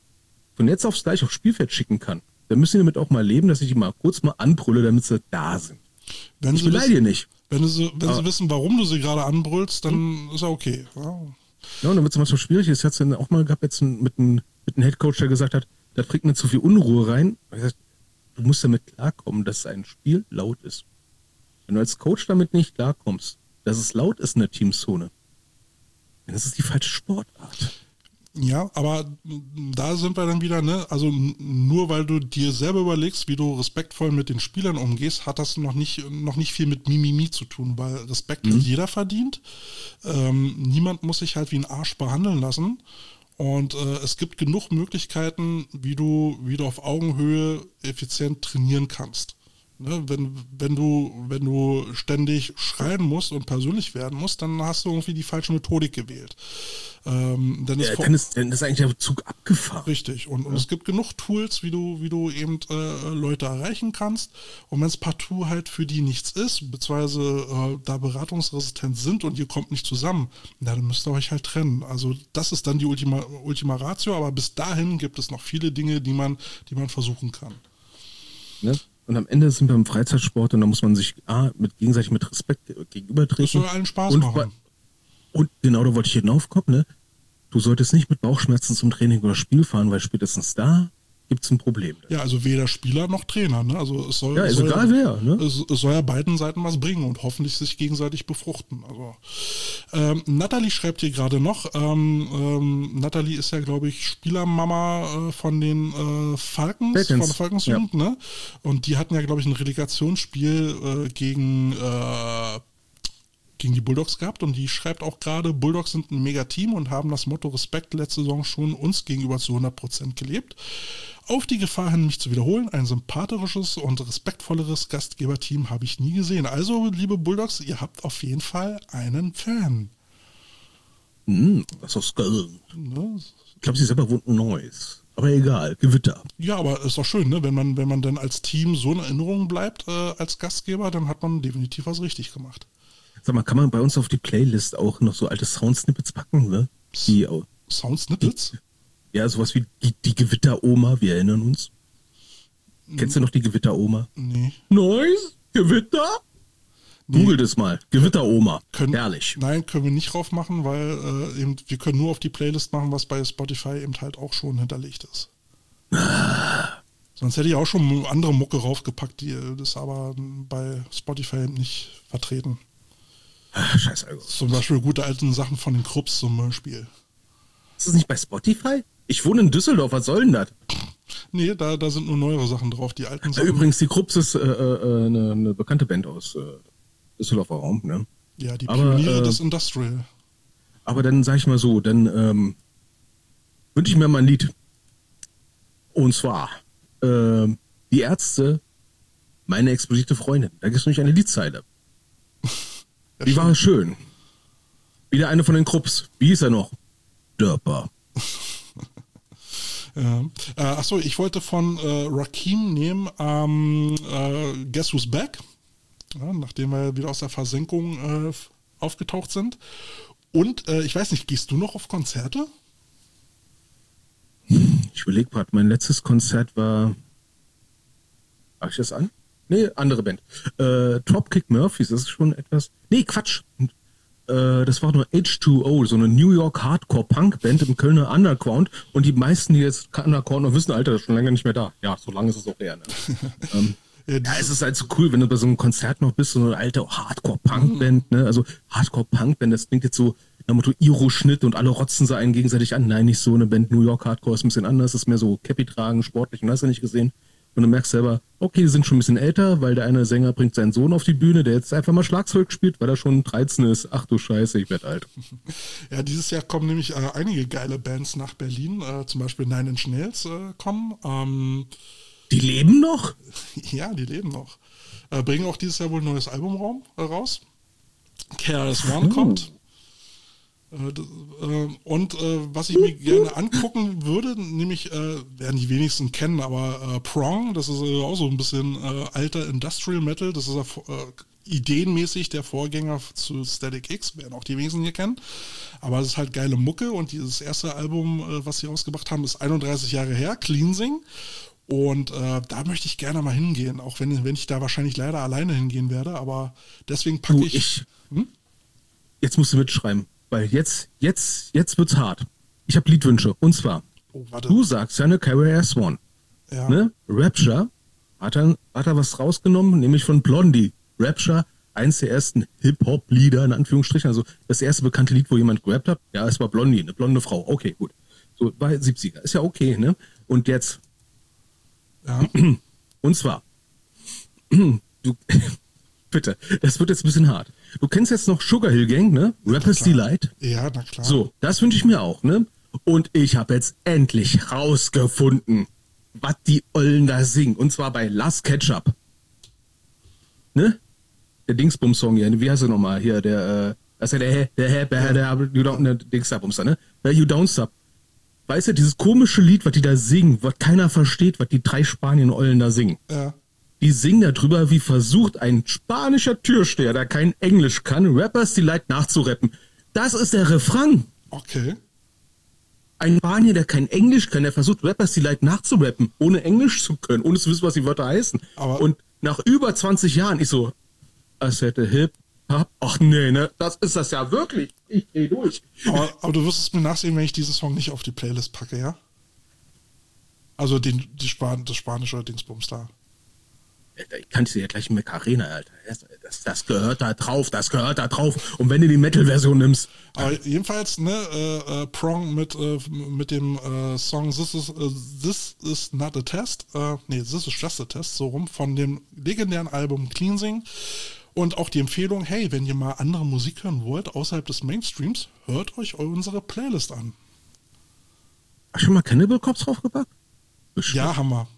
von jetzt aufs gleich aufs Spielfeld schicken kann, dann müssen die damit auch mal leben, dass ich die mal kurz mal anbrülle, damit sie da sind. Wenn ich beleidige nicht. Wenn, sie, wenn aber, sie wissen, warum du sie gerade anbrüllst, dann hm? ist ja okay. Ja, ja und dann wird es manchmal schwierig. Das hat es dann auch mal gehabt jetzt mit einem, mit einem Headcoach, der gesagt hat, da bringt mir zu viel Unruhe rein. Ich gesagt, du musst damit klarkommen, dass ein Spiel laut ist. Wenn du als Coach damit nicht klarkommst, dass es laut ist in der Teamzone, dann ist es die falsche Sportart. Ja, aber da sind wir dann wieder, ne, also nur weil du dir selber überlegst, wie du respektvoll mit den Spielern umgehst, hat das noch nicht, noch nicht viel mit Mimimi zu tun, weil Respekt mhm. hat jeder verdient. Ähm, niemand muss sich halt wie ein Arsch behandeln lassen. Und äh, es gibt genug Möglichkeiten, wie du, wie du auf Augenhöhe effizient trainieren kannst. Ne, wenn, wenn du, wenn du ständig schreien musst und persönlich werden musst, dann hast du irgendwie die falsche Methodik gewählt. Ähm, dann, ja, ist dann, ist, dann ist eigentlich der Zug abgefahren. Richtig. Und, ja. und es gibt genug Tools, wie du, wie du eben äh, Leute erreichen kannst. Und wenn es partout halt für die nichts ist, beziehungsweise äh, da beratungsresistent sind und ihr kommt nicht zusammen, na, dann müsst ihr euch halt trennen. Also das ist dann die Ultima, Ultima Ratio, aber bis dahin gibt es noch viele Dinge, die man, die man versuchen kann. Ne? Und am Ende sind wir im Freizeitsport und da muss man sich ah, mit gegenseitig mit Respekt gegenübertreten. Das soll allen Spaß und, machen. Und genau, da wollte ich hinaufkommen, ne? Du solltest nicht mit Bauchschmerzen zum Training oder Spiel fahren, weil spätestens da gibt es ein Problem. Ja, also weder Spieler noch Trainer, ne? Also es soll, ja, ist soll egal ja, wer, ne? Es, es soll ja beiden Seiten was bringen und hoffentlich sich gegenseitig befruchten. Also ähm, Nathalie schreibt hier gerade noch, ähm, ähm, Nathalie ist ja, glaube ich, Spielermama äh, von den äh, Falcons, Falcons. von Falcons, ja. ne? Und die hatten ja, glaube ich, ein Relegationsspiel äh, gegen äh, gegen die Bulldogs gehabt und die schreibt auch gerade, Bulldogs sind ein Mega-Team und haben das Motto Respekt letzte Saison schon uns gegenüber zu hundert Prozent gelebt. Auf die Gefahr hin, mich zu wiederholen, ein sympathisches und respektvolleres Gastgeberteam habe ich nie gesehen. Also, liebe Bulldogs, ihr habt auf jeden Fall einen Fan. Mm, das ist geil. Ne? Ich glaube, sie selber wohnt in Neuss. Aber egal, Gewitter. Ja, aber ist doch schön, ne? Wenn man, wenn man dann als Team so in Erinnerung bleibt, äh, als Gastgeber, dann hat man definitiv was richtig gemacht. Sag mal, kann man bei uns auf die Playlist auch noch so alte Soundsnippets packen, ne? Die, Soundsnippets? Die, ja, sowas wie die, die Gewitteroma, wir erinnern uns. Hm. Kennst du noch die Gewitteroma? Nee. Neues? Gewitter? Nee. Google das mal. Gewitteroma. Können, Herrlich. Nein, können wir nicht drauf machen, weil äh, eben, wir können nur auf die Playlist machen, was bei Spotify eben halt auch schon hinterlegt ist. Ah. Sonst hätte ich auch schon andere Mucke raufgepackt, die ist aber bei Spotify eben nicht vertreten. Ach, scheiße. Also. Zum Beispiel gute alte Sachen von den Krupps zum Beispiel. Ist das nicht bei Spotify? Ich wohne in Düsseldorf, was soll denn das? Nee, da, da sind nur neuere Sachen drauf, die alten Sachen. Übrigens, die Krupps ist äh, äh, eine, eine bekannte Band aus äh, Düsseldorfer Raum, ne? Ja, die aber, Pioniere äh, des Industrial. Aber dann sag ich mal so, dann ähm, wünsche ich mir mal ein Lied. Und zwar äh, Die Ärzte, meine explosive Freundin. Da gibt es nämlich eine Liedzeile. Ja, die war schön. Wieder eine von den Krupps. Wie hieß er noch? Dörper. ja. äh, achso, ich wollte von äh, Rakim nehmen, ähm, äh, Guess Who's Back? Ja, nachdem wir wieder aus der Versenkung äh, aufgetaucht sind. Und äh, ich weiß nicht, gehst du noch auf Konzerte? Ich überlege gerade, mein letztes Konzert war... Habe ich das an? Nee, andere Band. Äh, Dropkick Murphys, das ist schon etwas... Nee, Quatsch. äh, das war nur H zwei O, so eine New York Hardcore-Punk-Band im Kölner Underground. Und die meisten, die jetzt Underground noch wissen, Alter, das ist schon länger nicht mehr da. Ja, so lange ist es auch her. Ne? ähm, ja, ja, es ist halt so cool, wenn du bei so einem Konzert noch bist, so eine alte Hardcore-Punk-Band. Ne? Also Hardcore-Punk-Band, das klingt jetzt so nach Motto Iro-Schnitt und alle rotzen sie einen gegenseitig an. Nein, nicht so eine Band. New York Hardcore ist ein bisschen anders, ist mehr so Cappy tragen, sportlich und hast du nicht gesehen. Und du merkst selber, okay, die sind schon ein bisschen älter, weil der eine Sänger bringt seinen Sohn auf die Bühne, der jetzt einfach mal Schlagzeug spielt, weil er schon dreizehn ist. Ach du Scheiße, ich werd alt. Ja, dieses Jahr kommen nämlich äh, einige geile Bands nach Berlin, äh, zum Beispiel Nine Inch Nails äh, kommen. Ähm, die leben noch? Ja, die leben noch. Äh, bringen auch dieses Jahr wohl ein neues Album raum, äh, raus. K R S One oh. kommt. Und äh, was ich mir gerne angucken würde, nämlich, äh, werden die wenigsten kennen, aber äh, Prong, das ist äh, auch so ein bisschen äh, alter Industrial Metal, das ist äh, ideenmäßig der Vorgänger zu Static X, werden auch die wenigsten hier kennen, aber es ist halt geile Mucke und dieses erste Album, äh, was sie rausgebracht haben, ist einunddreißig Jahre her, Cleansing, und äh, da möchte ich gerne mal hingehen, auch wenn, wenn ich da wahrscheinlich leider alleine hingehen werde, aber deswegen packe du, ich... ich hm? Jetzt musst du mitschreiben. Weil jetzt, jetzt, jetzt wird's hart. Ich habe Liedwünsche. Und zwar, oh, du sagst ja eine K R S One. Ja. Ne? Rapture hat er, hat er was rausgenommen, nämlich von Blondie. Rapture, eins der ersten Hip-Hop-Lieder, in Anführungsstrichen. Also das erste bekannte Lied, wo jemand gerappt hat. Ja, es war Blondie, eine blonde Frau. Okay, gut. So, war siebziger. Ist ja okay, ne? Und jetzt. Ja. Und zwar, du, bitte, das wird jetzt ein bisschen hart. Du kennst jetzt noch Sugar Hill Gang, ne? Rappers Delight. Ja, na klar. So, das wünsche ich mir auch, ne? Und ich habe jetzt endlich rausgefunden, was die Ollen da singen. Und zwar bei Last Ketchup. Ne? Der Dingsbums-Song hier, wie heißt er nochmal? Hier, der, äh, das ist ja der, der, der, der, der, you don't, der Dingsbumster, ne? Der You Don't Stop. Weißt du, dieses komische Lied, was die da singen, was keiner versteht, was die drei Spanien-Ollen da singen. Ja. Die singen darüber, wie versucht ein spanischer Türsteher, der kein Englisch kann, Rappers Delight nachzurappen. Das ist der Refrain. Okay. Ein Spanier, der kein Englisch kann, der versucht, Rappers Delight nachzurappen, ohne Englisch zu können, ohne zu wissen, was die Wörter heißen. Aber und nach über zwanzig Jahren, ich so, als hätte Hip, Hop, ach nee, ne, das ist das ja wirklich. Ich dreh durch. Aber, aber du wirst es mir nachsehen, wenn ich diesen Song nicht auf die Playlist packe, ja? Also den, die Span das spanische Dingsbums da. Ich kann dir ja gleich in Macarena, Alter. Das, das gehört da drauf, das gehört da drauf. Und wenn du die Metal-Version nimmst. Aber jedenfalls, ne, äh, äh, Prong mit, äh, mit dem äh, Song This is, uh, This is Not a Test, äh, nee, This is Just a Test, so rum, von dem legendären Album Cleansing. Und auch die Empfehlung, hey, wenn ihr mal andere Musik hören wollt, außerhalb des Mainstreams, hört euch unsere Playlist an. Hast du schon mal Cannibal Corpse draufgepackt? Bestimmt. Ja, haben wir.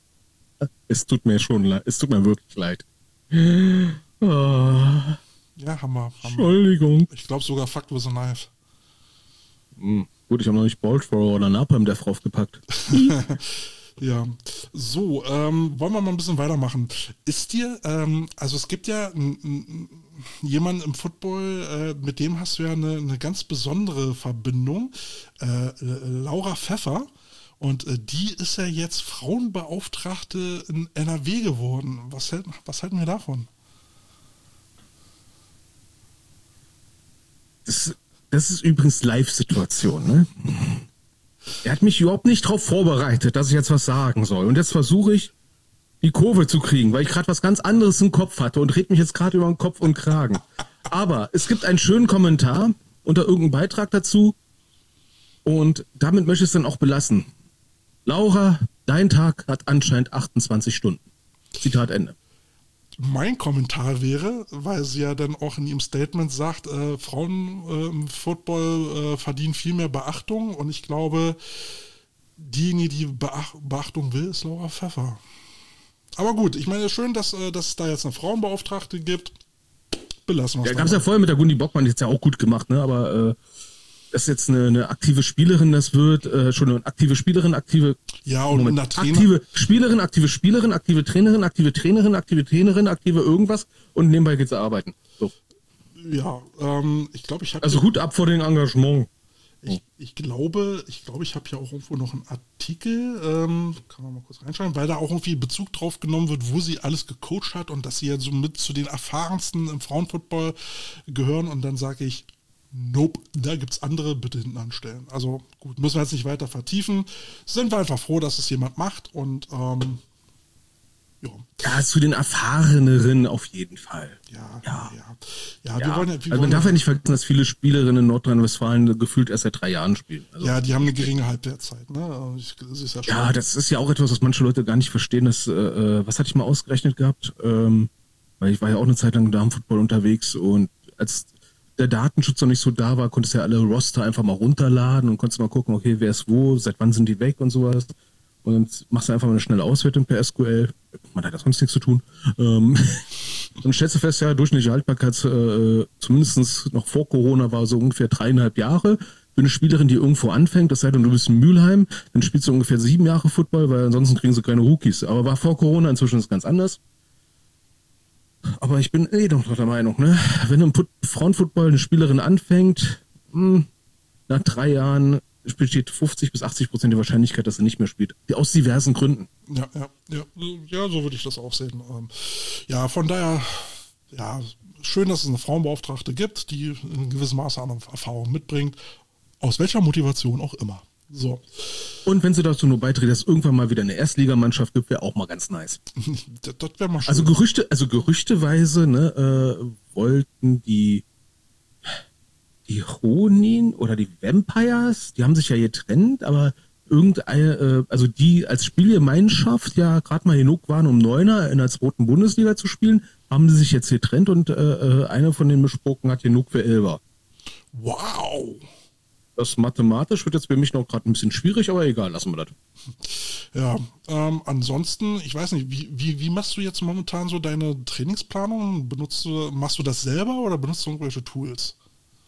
Es tut mir schon leid. Es tut mir wirklich leid. Oh. Ja, Hammer. Entschuldigung. Ich glaube sogar Fucked with a Knife. Hm. Gut, ich habe noch nicht Bolt Thrower oder Napalm Death draufgepackt. Ja. So, ähm, wollen wir mal ein bisschen weitermachen. Ist dir, ähm, also es gibt ja n, n, jemanden im Football, äh, mit dem hast du ja eine, eine ganz besondere Verbindung. Äh, Laura Pfeffer. Und äh, die ist ja jetzt Frauenbeauftragte in N R W geworden. Was, hält, was halten wir davon? Das, das ist übrigens Live-Situation, ne? Er hat mich überhaupt nicht darauf vorbereitet, dass ich jetzt was sagen soll. Und jetzt versuche ich, die Kurve zu kriegen, weil ich gerade was ganz anderes im Kopf hatte und red mich jetzt gerade über den Kopf und Kragen. Aber es gibt einen schönen Kommentar unter irgendeinem Beitrag dazu und damit möchte ich es dann auch belassen. Laura, dein Tag hat anscheinend achtundzwanzig Stunden. Zitat Ende. Mein Kommentar wäre, weil sie ja dann auch in ihrem Statement sagt, äh, Frauen äh, im Football äh, verdienen viel mehr Beachtung und ich glaube, diejenige, die Beach Beachtung will, ist Laura Pfeffer. Aber gut, ich meine, schön, dass, äh, dass es da jetzt eine Frauenbeauftragte gibt. Belassen wir es. Ja, gab es ja vorher mit der Gundi Bockmann, die hat ja auch gut gemacht, ne? Aber äh, das ist jetzt eine, eine aktive Spielerin, das wird äh, schon eine aktive Spielerin, aktive ja und Moment, eine Trainer aktive Spielerin, aktive Spielerin, aktive Trainerin, aktive Trainerin, aktive Trainerin, aktive irgendwas und nebenbei geht's arbeiten. So. Ja, ähm, ich glaube, ich habe also Hut ab vor dem Engagement. Ich, ich glaube, ich glaube, ich habe hier auch irgendwo noch einen Artikel, ähm, kann man mal kurz reinschauen, weil da auch irgendwie Bezug drauf genommen wird, wo sie alles gecoacht hat und dass sie ja so mit zu den erfahrensten im Frauenfootball gehören. Und dann sage ich, nope, da gibt es andere, bitte hinten anstellen. Also gut, müssen wir jetzt nicht weiter vertiefen. Sind wir einfach froh, dass es jemand macht und ähm, ja. Ja, zu den Erfahreneren auf jeden Fall. Ja, ja. ja. ja, ja. Wir wollen ja wir also man wollen darf ja nicht vergessen, dass viele Spielerinnen in Nordrhein-Westfalen gefühlt erst seit drei Jahren spielen. Also ja, die haben eine geringe Halbwertszeit. Ne? Ich, das ist ja, schon ja, das ist ja auch etwas, was manche Leute gar nicht verstehen. Dass, äh, was hatte ich mal ausgerechnet gehabt? Ähm, weil ich war ja auch eine Zeit lang im Damenfootball unterwegs und als der Datenschutz noch nicht so da war, konntest du ja alle Roster einfach mal runterladen und konntest mal gucken, okay, wer ist wo, seit wann sind die weg und sowas. Und dann machst du einfach mal eine schnelle Auswertung per S Q L. Man hat ja sonst nichts zu tun. Ähm, und stellst du fest, ja, durchschnittliche Haltbarkeit, äh, zumindest noch vor Corona, war so ungefähr dreieinhalb Jahre. Für eine Spielerin, die irgendwo anfängt, das sei denn, du bist in Mülheim, dann spielst du ungefähr sieben Jahre Football, weil ansonsten kriegen sie keine Rookies. Aber war vor Corona, inzwischen ist es ganz anders. Aber ich bin eh doch der Meinung, ne? Wenn im Frauenfootball eine Spielerin anfängt, mh, nach drei Jahren besteht fünfzig bis achtzig Prozent die Wahrscheinlichkeit, dass er nicht mehr spielt. Aus diversen Gründen. Ja, ja, ja, ja, so würde ich das auch sehen. Ähm, ja, von daher, ja, schön, dass es eine Frauenbeauftragte gibt, die in gewissem Maße an Erfahrung mitbringt. Aus welcher Motivation auch immer. So. Und wenn sie dazu nur beiträgt, dass es irgendwann mal wieder eine Erstligamannschaft gibt, wäre auch mal ganz nice. das das wäre mal schön. Also Gerüchte, also gerüchteweise, ne, äh, wollten die die Ronin oder die Vampires, die haben sich ja getrennt, aber irgendeine, äh, also die als Spielgemeinschaft ja gerade mal genug waren, um Neuner in der zweiten Bundesliga zu spielen, haben sie sich jetzt getrennt und äh, äh, einer von den Besproken hat genug für Elber. Wow! Das mathematisch wird jetzt für mich noch gerade ein bisschen schwierig, aber egal, lassen wir das. Ja, ähm, ansonsten, ich weiß nicht, wie, wie, wie machst du jetzt momentan so deine Trainingsplanung? Benutzt du, machst du das selber oder benutzt du irgendwelche Tools?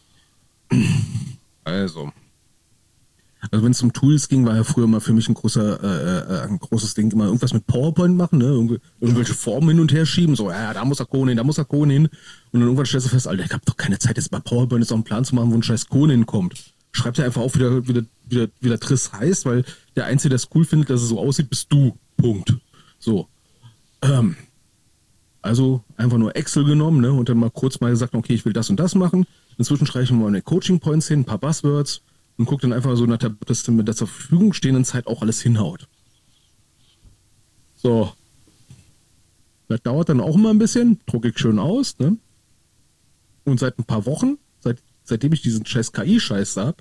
Also, also wenn es um Tools ging, war ja früher mal für mich ein großer, äh, ein großes Ding, immer irgendwas mit PowerPoint machen, ne? Irgendw- irgendwelche ja. Formen hin und her schieben, so, ja, da muss er Kohlen hin, da muss er Kohlen hin. Und dann irgendwann stellst du fest, Alter, ich hab doch keine Zeit, jetzt bei PowerPoint jetzt auch einen Plan zu machen, wo ein scheiß Kohlen hinkommt. Schreib dir einfach auf, wie der, wie der, wie der, wie der Triss heißt, weil der Einzige, der es cool findet, dass es so aussieht, bist du. Punkt. So. Ähm. Also einfach nur Excel genommen, ne, und dann mal kurz mal gesagt, okay, ich will das und das machen. Inzwischen schreibe ich mir mal meine Coaching Points hin, ein paar Buzzwords und gucke dann einfach so nach der, dass mit der zur Verfügung stehenden Zeit auch alles hinhaut. So. Das dauert dann auch immer ein bisschen, drucke ich schön aus, ne? Und seit ein paar Wochen, seit, seitdem ich diesen scheiß K I-Scheiß sag,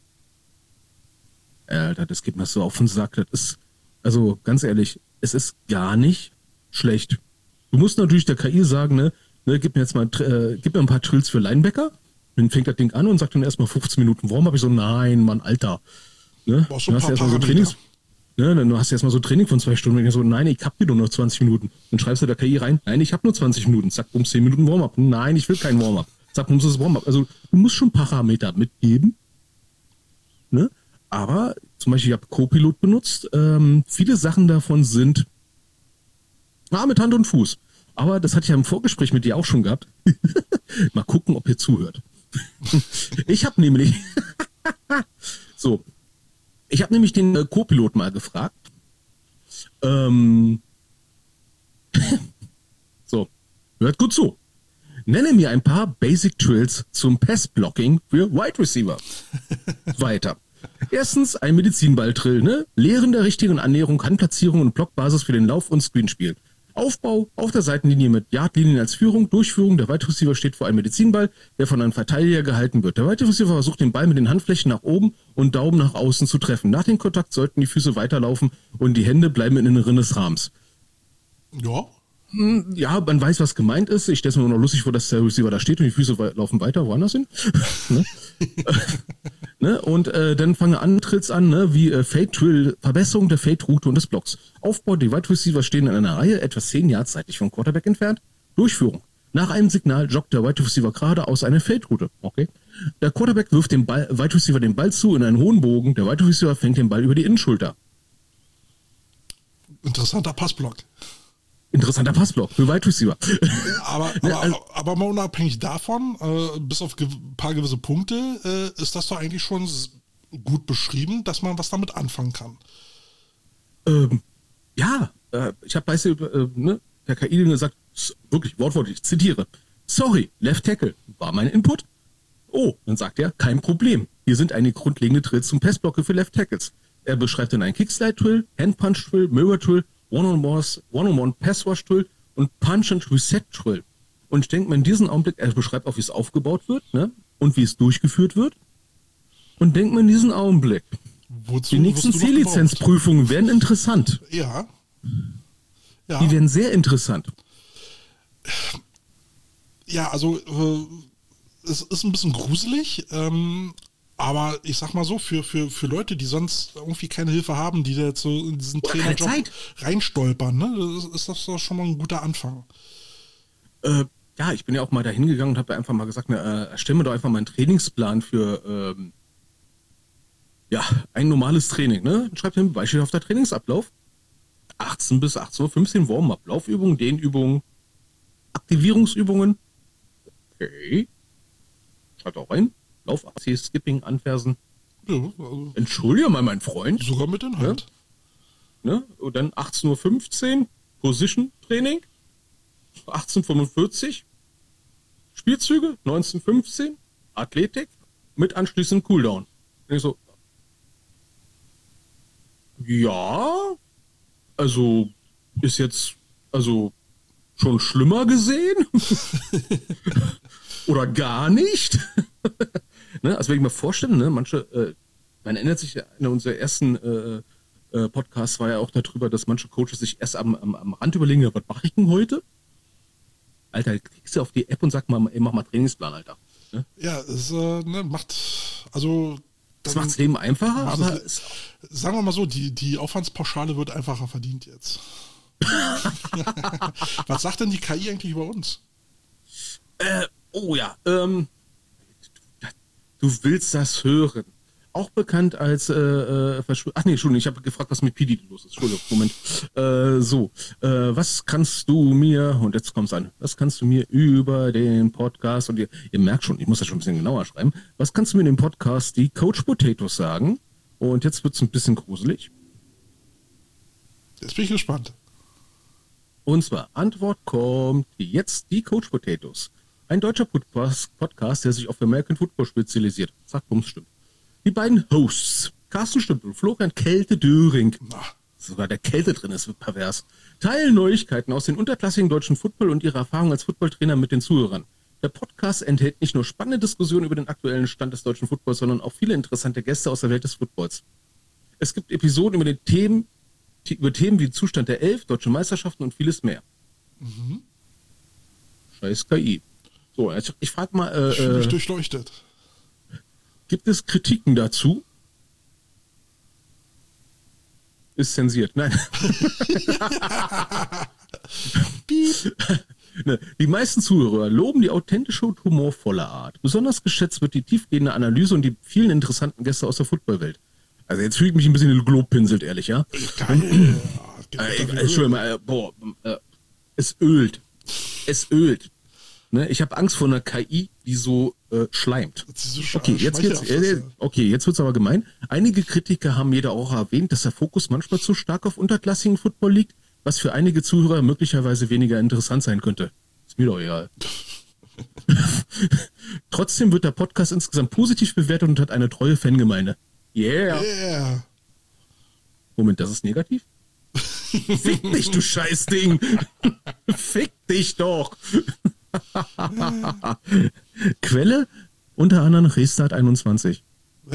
Alter, das geht mir so auf den Sack. Das ist, also ganz ehrlich, es ist gar nicht schlecht. Du musst natürlich der K I sagen, ne, ne gib mir jetzt mal, äh, gib mir ein paar Trills für Linebacker. Dann fängt das Ding an und sagt dann erstmal fünfzehn Minuten Warm. Habe ich so, nein, Mann, Alter. Ne? Boah, schon Dann hast du erstmal so Trainings, ne, dann hast du erstmal so Training von zwei Stunden. Und ich so, nein, ich hab hier nur noch zwanzig Minuten. Dann schreibst du der K I rein, nein, ich habe nur zwanzig Minuten. Zack, um zehn Minuten Warm-up. Nein, ich will kein Warm-up. Zack, um das Warm-up. Also du musst schon Parameter mitgeben. Ne? Aber zum Beispiel, ich habe Copilot benutzt. Ähm, viele Sachen davon sind Ah, mit Hand und Fuß. Aber das hatte ich ja im Vorgespräch mit dir auch schon gehabt. Mal gucken, ob ihr zuhört. Ich habe nämlich so, ich habe nämlich den äh, Co-Pilot mal gefragt. Ähm, so, hört gut zu. Nenne mir ein paar Basic Drills zum Pass-Blocking für Wide Receiver. Weiter. Erstens ein Medizinball-Drill, ne? Lehren der richtigen Annäherung, Handplatzierung und Blockbasis für den Lauf- und Screenspiel. Aufbau auf der Seitenlinie mit Yardlinien als Führung, Durchführung. Der Wide Receiver steht vor einem Medizinball, der von einem Verteidiger gehalten wird. Der Wide Receiver versucht, den Ball mit den Handflächen nach oben und Daumen nach außen zu treffen. Nach dem Kontakt sollten die Füße weiterlaufen und die Hände bleiben im Inneren des Rahmens. Ja. Ja, man weiß, was gemeint ist. Ich stelle es mir nur noch lustig vor, dass der Receiver da steht und die Füße we- laufen weiter woanders hin. ne? ne? Und äh, dann fangen andere Trills an, ne? wie äh, Fade Drill, Verbesserung der Fade-Route und des Blocks. Aufbau, die Wide Receiver stehen in einer Reihe, etwa zehn Yards seitlich vom Quarterback entfernt. Durchführung. Nach einem Signal joggt der Wide Receiver geradeaus eine Fade-Route. Okay. Der Quarterback wirft dem Ball, Wide Receiver den Ball zu in einen hohen Bogen. Der Wide Receiver fängt den Ball über die Innenschulter. Interessanter Passblock. Interessanter Passblock für Wide Receiver. Aber, aber, aber, aber mal unabhängig davon, äh, bis auf ein ge- paar gewisse Punkte, äh, ist das doch eigentlich schon gut beschrieben, dass man was damit anfangen kann. Ähm, ja, äh, ich habe weißt du, äh, ne, der K I gesagt, wirklich wortwörtlich, ich zitiere, sorry, Left Tackle, war mein Input? Oh, dann sagt er, kein Problem. Hier sind einige grundlegende Drills zum Passblocke für Left Tackles. Er beschreibt dann einen Kickslide-Drill, Hand-Punch-Drill, Mirror-Drill, One-on-One-Pass-Wash-Drill und Punch-and-Reset-Drill. Und ich denke mal in diesem Augenblick, er beschreibt auch, wie es aufgebaut wird, ne? Und wie es durchgeführt wird. Und denkt man in diesem Augenblick, Wozu die nächsten C-Lizenzprüfungen werden interessant. Ja. ja. Die werden sehr interessant. Ja, also äh, es ist ein bisschen gruselig, ähm, aber ich sag mal so, für, für, für Leute, die sonst irgendwie keine Hilfe haben, die da jetzt so in diesen Oder Trainerjob keine Zeit. reinstolpern, ne, ist, ist das doch schon mal ein guter Anfang. Äh, ja, ich bin ja auch mal da hingegangen und habe einfach mal gesagt, ne, äh, erstell mir doch einfach mal einen Trainingsplan für ähm, ja, ein normales Training. Ne? Schreibt mir Beispiel auf der Trainingsablauf. achtzehn bis achtzehn Uhr fünfzehn Warm-up, Laufübungen, Dehnübungen, Aktivierungsübungen. Okay. Schreibt auch rein. Lauf, A C, Skipping, Anfersen. Ja, also Entschuldige mal, mein Freund. sogar mit Inhalt. Ne? Und dann achtzehn Uhr fünfzehn Position-Training. achtzehn Uhr fünfundvierzig Spielzüge. neunzehn Uhr fünfzehn Athletik. Mit anschließend Cooldown. Und ich so, ja, also ist jetzt also schon schlimmer gesehen oder gar nicht. Ne? Also wenn ich mir vorstelle, ne, manche, äh, man erinnert sich ja, in unserer ersten äh, äh, Podcast war ja auch darüber, dass manche Coaches sich erst am, am, am Rand überlegen, ja, was mache ich denn heute? Alter, klickst du auf die App und sag mal, ey, mach mal Trainingsplan, Alter. Ne? Ja, es äh, ne, macht, also Das macht das Leben einfacher, macht aber es- sagen wir mal so, die, die Aufwandspauschale wird einfacher verdient jetzt. Was sagt denn die K I eigentlich über uns? Äh, oh ja, ähm, du willst das hören. Auch bekannt als, äh, äh, Verschwör- Ach nee, Entschuldigung, ich habe gefragt, was mit P D los ist. Entschuldigung, Moment. Äh, so, äh, was kannst du mir, und jetzt kommt's an, was kannst du mir über den Podcast, und ihr, ihr merkt schon, ich muss das schon ein bisschen genauer schreiben, was kannst du mir in dem Podcast die Coach Potatoes sagen? Und jetzt wird's ein bisschen gruselig. Jetzt bin ich gespannt. Und zwar, Antwort kommt jetzt die Coach Potatoes. Ein deutscher Podcast, Podcast, der sich auf American Football spezialisiert. Zack, bums, stimmt. Die beiden Hosts, Carsten Stümpel und Florian Kälte-Döring, Na, sogar der Kälte drin ist, wird pervers, teilen Neuigkeiten aus den unterklassigen deutschen Football und ihre Erfahrung als Footballtrainer mit den Zuhörern. Der Podcast enthält nicht nur spannende Diskussionen über den aktuellen Stand des deutschen Footballs, sondern auch viele interessante Gäste aus der Welt des Footballs. Es gibt Episoden über, den Themen, über Themen wie Zustand der Elf, deutsche Meisterschaften und vieles mehr. Mhm. Scheiß K I. So, ich, ich frage mal, ich fühle mich äh, durchleuchtet. gibt es Kritiken dazu? Ist zensiert. Nein. Ne, die meisten Zuhörer loben die authentische und humorvolle Art. Besonders geschätzt wird die tiefgehende Analyse und die vielen interessanten Gäste aus der Footballwelt. Also jetzt fühle ich mich ein bisschen in den Glob pinselt, ehrlich, ja? Geil. Äh, äh, Entschuldigung mal, äh, boah, äh, es ölt. Es ölt. Ne, ich habe Angst vor einer K I, die so äh, schleimt. Diese Okay, jetzt geht's, äh, Schmeichelfresse. okay, jetzt wird's aber gemein. Einige Kritiker haben jedoch auch erwähnt, dass der Fokus manchmal zu stark auf unterklassigen Football liegt, was für einige Zuhörer möglicherweise weniger interessant sein könnte. Ist mir doch egal. Trotzdem wird der Podcast insgesamt positiv bewertet und hat eine treue Fangemeinde. Yeah. Yeah. Moment, das ist negativ? Fick dich, du Scheißding! Fick dich doch! Quelle? Unter anderem Restart einundzwanzig. Hä?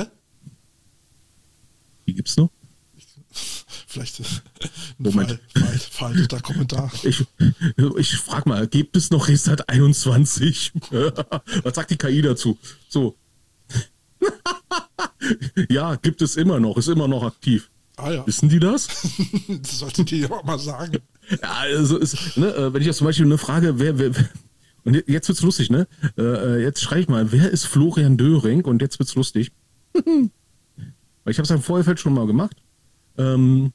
Die gibt's noch? Vielleicht ein Moment. ver- ver- veralteter Kommentar. Ich, ich frag mal, gibt es noch Restart einundzwanzig? Was sagt die K I dazu? So. Ja, gibt es immer noch, ist immer noch aktiv. Ah ja, Wissen die das? das solltet ihr ja auch mal sagen. Ja, also ist, ne, äh, wenn ich jetzt zum Beispiel eine Frage, wer, wer, wer und jetzt wird's lustig, ne? Äh, jetzt schreibe ich mal, wer ist Florian Döring? Und jetzt wird's lustig. Weil ich habe es im Vorfeld schon mal gemacht. Ähm,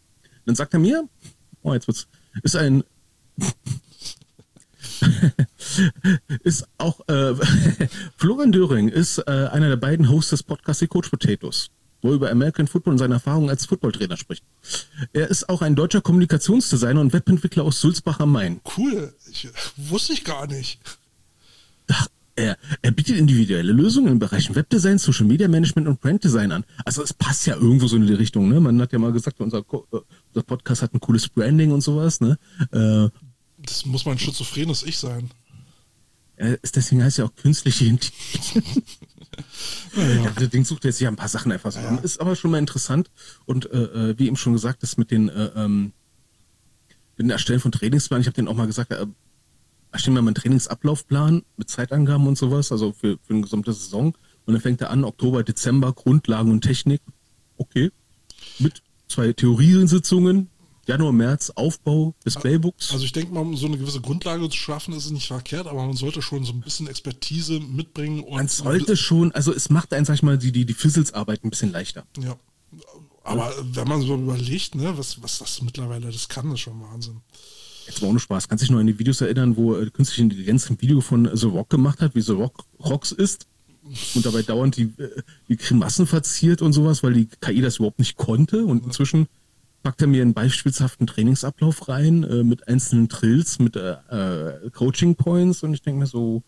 dann sagt er mir, oh, jetzt wird's, ist ein ist auch, äh, Florian Döring ist äh, einer der beiden Hosts des Podcasts Die Coach Potatoes, wo er über American Football und seine Erfahrungen als Footballtrainer spricht. Er ist auch ein deutscher Kommunikationsdesigner und Webentwickler aus Sulzbach am Main. Cool, ich, wusste ich gar nicht. Ach, er, er bietet individuelle Lösungen in Bereichen Webdesign, Social Media Management und Branddesign an. Also es passt ja irgendwo so in die Richtung, ne? Man hat ja mal gesagt, unser, unser Podcast hat ein cooles Branding und sowas, ne? Äh, das muss mein schizophrenes Ich sein. Äh, deswegen heißt ja auch künstliche Intelligenz. Ja, ja. Ding sucht jetzt ja ein paar Sachen einfach so. Ja. Ist aber schon mal interessant. Und äh, wie eben schon gesagt, das mit den, äh, ähm, mit den Erstellen von Trainingsplan, ich habe denen auch mal gesagt, äh, erstellen wir mal einen Trainingsablaufplan mit Zeitangaben und sowas, also für, für eine gesamte Saison. Und dann fängt er an, Oktober, Dezember, Grundlagen und Technik. Okay. Mit zwei Theoriesitzungen, Januar, März, Aufbau des Playbooks. Also ich denke mal, um so eine gewisse Grundlage zu schaffen, ist es nicht verkehrt, aber man sollte schon so ein bisschen Expertise mitbringen. Und man sollte schon, also es macht einen, sag ich mal, die, die, die Fizzles-Arbeit ein bisschen leichter. Ja. Aber ja. Wenn man so überlegt, ne, was, was das mittlerweile das kann, ist schon Wahnsinn. Jetzt mal ohne Spaß. Kannst du dich noch an die Videos erinnern, wo äh, künstliche Intelligenz ein Video von The Rock gemacht hat, wie The Rock Rocks ist und dabei dauernd die, äh, die Grimassen verziert und sowas, weil die K I das überhaupt nicht konnte und inzwischen packt er mir einen beispielhaften Trainingsablauf rein äh, mit einzelnen Drills, mit äh, äh, Coaching Points und ich denke mir so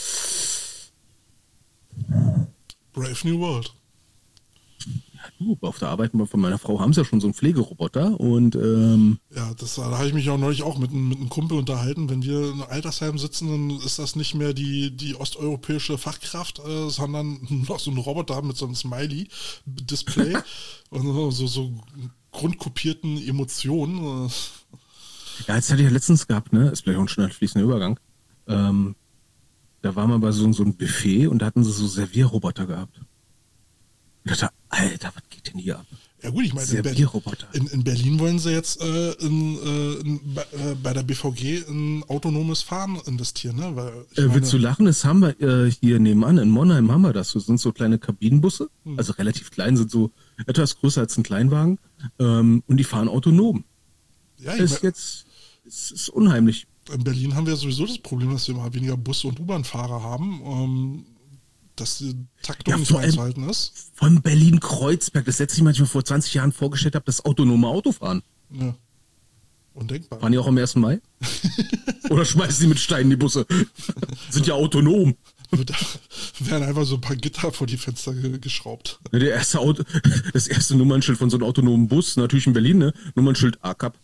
Brave New World. Ja, du, auf der Arbeit von meiner Frau haben sie ja schon so einen Pflegeroboter und ähm, ja, das, da habe ich mich auch neulich auch mit, mit einem Kumpel unterhalten. Wenn wir in Altersheim sitzen, dann ist das nicht mehr die, die osteuropäische Fachkraft, äh, sondern noch so ein Roboter mit so einem Smiley-Display und so, so, so grundkopierten Emotionen. Ja, jetzt hatte ich ja letztens gehabt, ne, ist vielleicht auch ein schnell fließender Übergang, ähm, da war man bei so, so einem Buffet und da hatten sie so Servierroboter gehabt. Ich dachte, Alter, was geht denn hier ab? Ja gut, ich meine, in, Ber- in, in Berlin wollen sie jetzt äh, in, äh, in, äh, bei der B V G in autonomes Fahren investieren. Ne? Weil ich äh, meine, willst du lachen? Das haben wir äh, hier nebenan, in Monheim haben wir das. Das sind so kleine Kabinenbusse, hm. also relativ klein, sind so etwas größer als ein Kleinwagen ähm, und die fahren autonom. Ja, ich ist mein, jetzt ist, ist unheimlich. In Berlin haben wir sowieso das Problem, dass wir immer weniger Busse und U-Bahn-Fahrer haben. Ähm, dass die Taktung ja, nicht mehr einzuhalten ist. Von Berlin-Kreuzberg, das letzte Mal, als ich mir vor zwanzig Jahren vorgestellt habe, das autonome Autofahren. Ja. Undenkbar. Fahren die auch am ersten Mai? Oder schmeißen die mit Steinen die Busse? Sind ja autonom. Da werden einfach so ein paar Gitter vor die Fenster ge- geschraubt. Ja, der erste Auto, das erste Nummernschild von so einem autonomen Bus, natürlich in Berlin, ne? Nummernschild A C A P.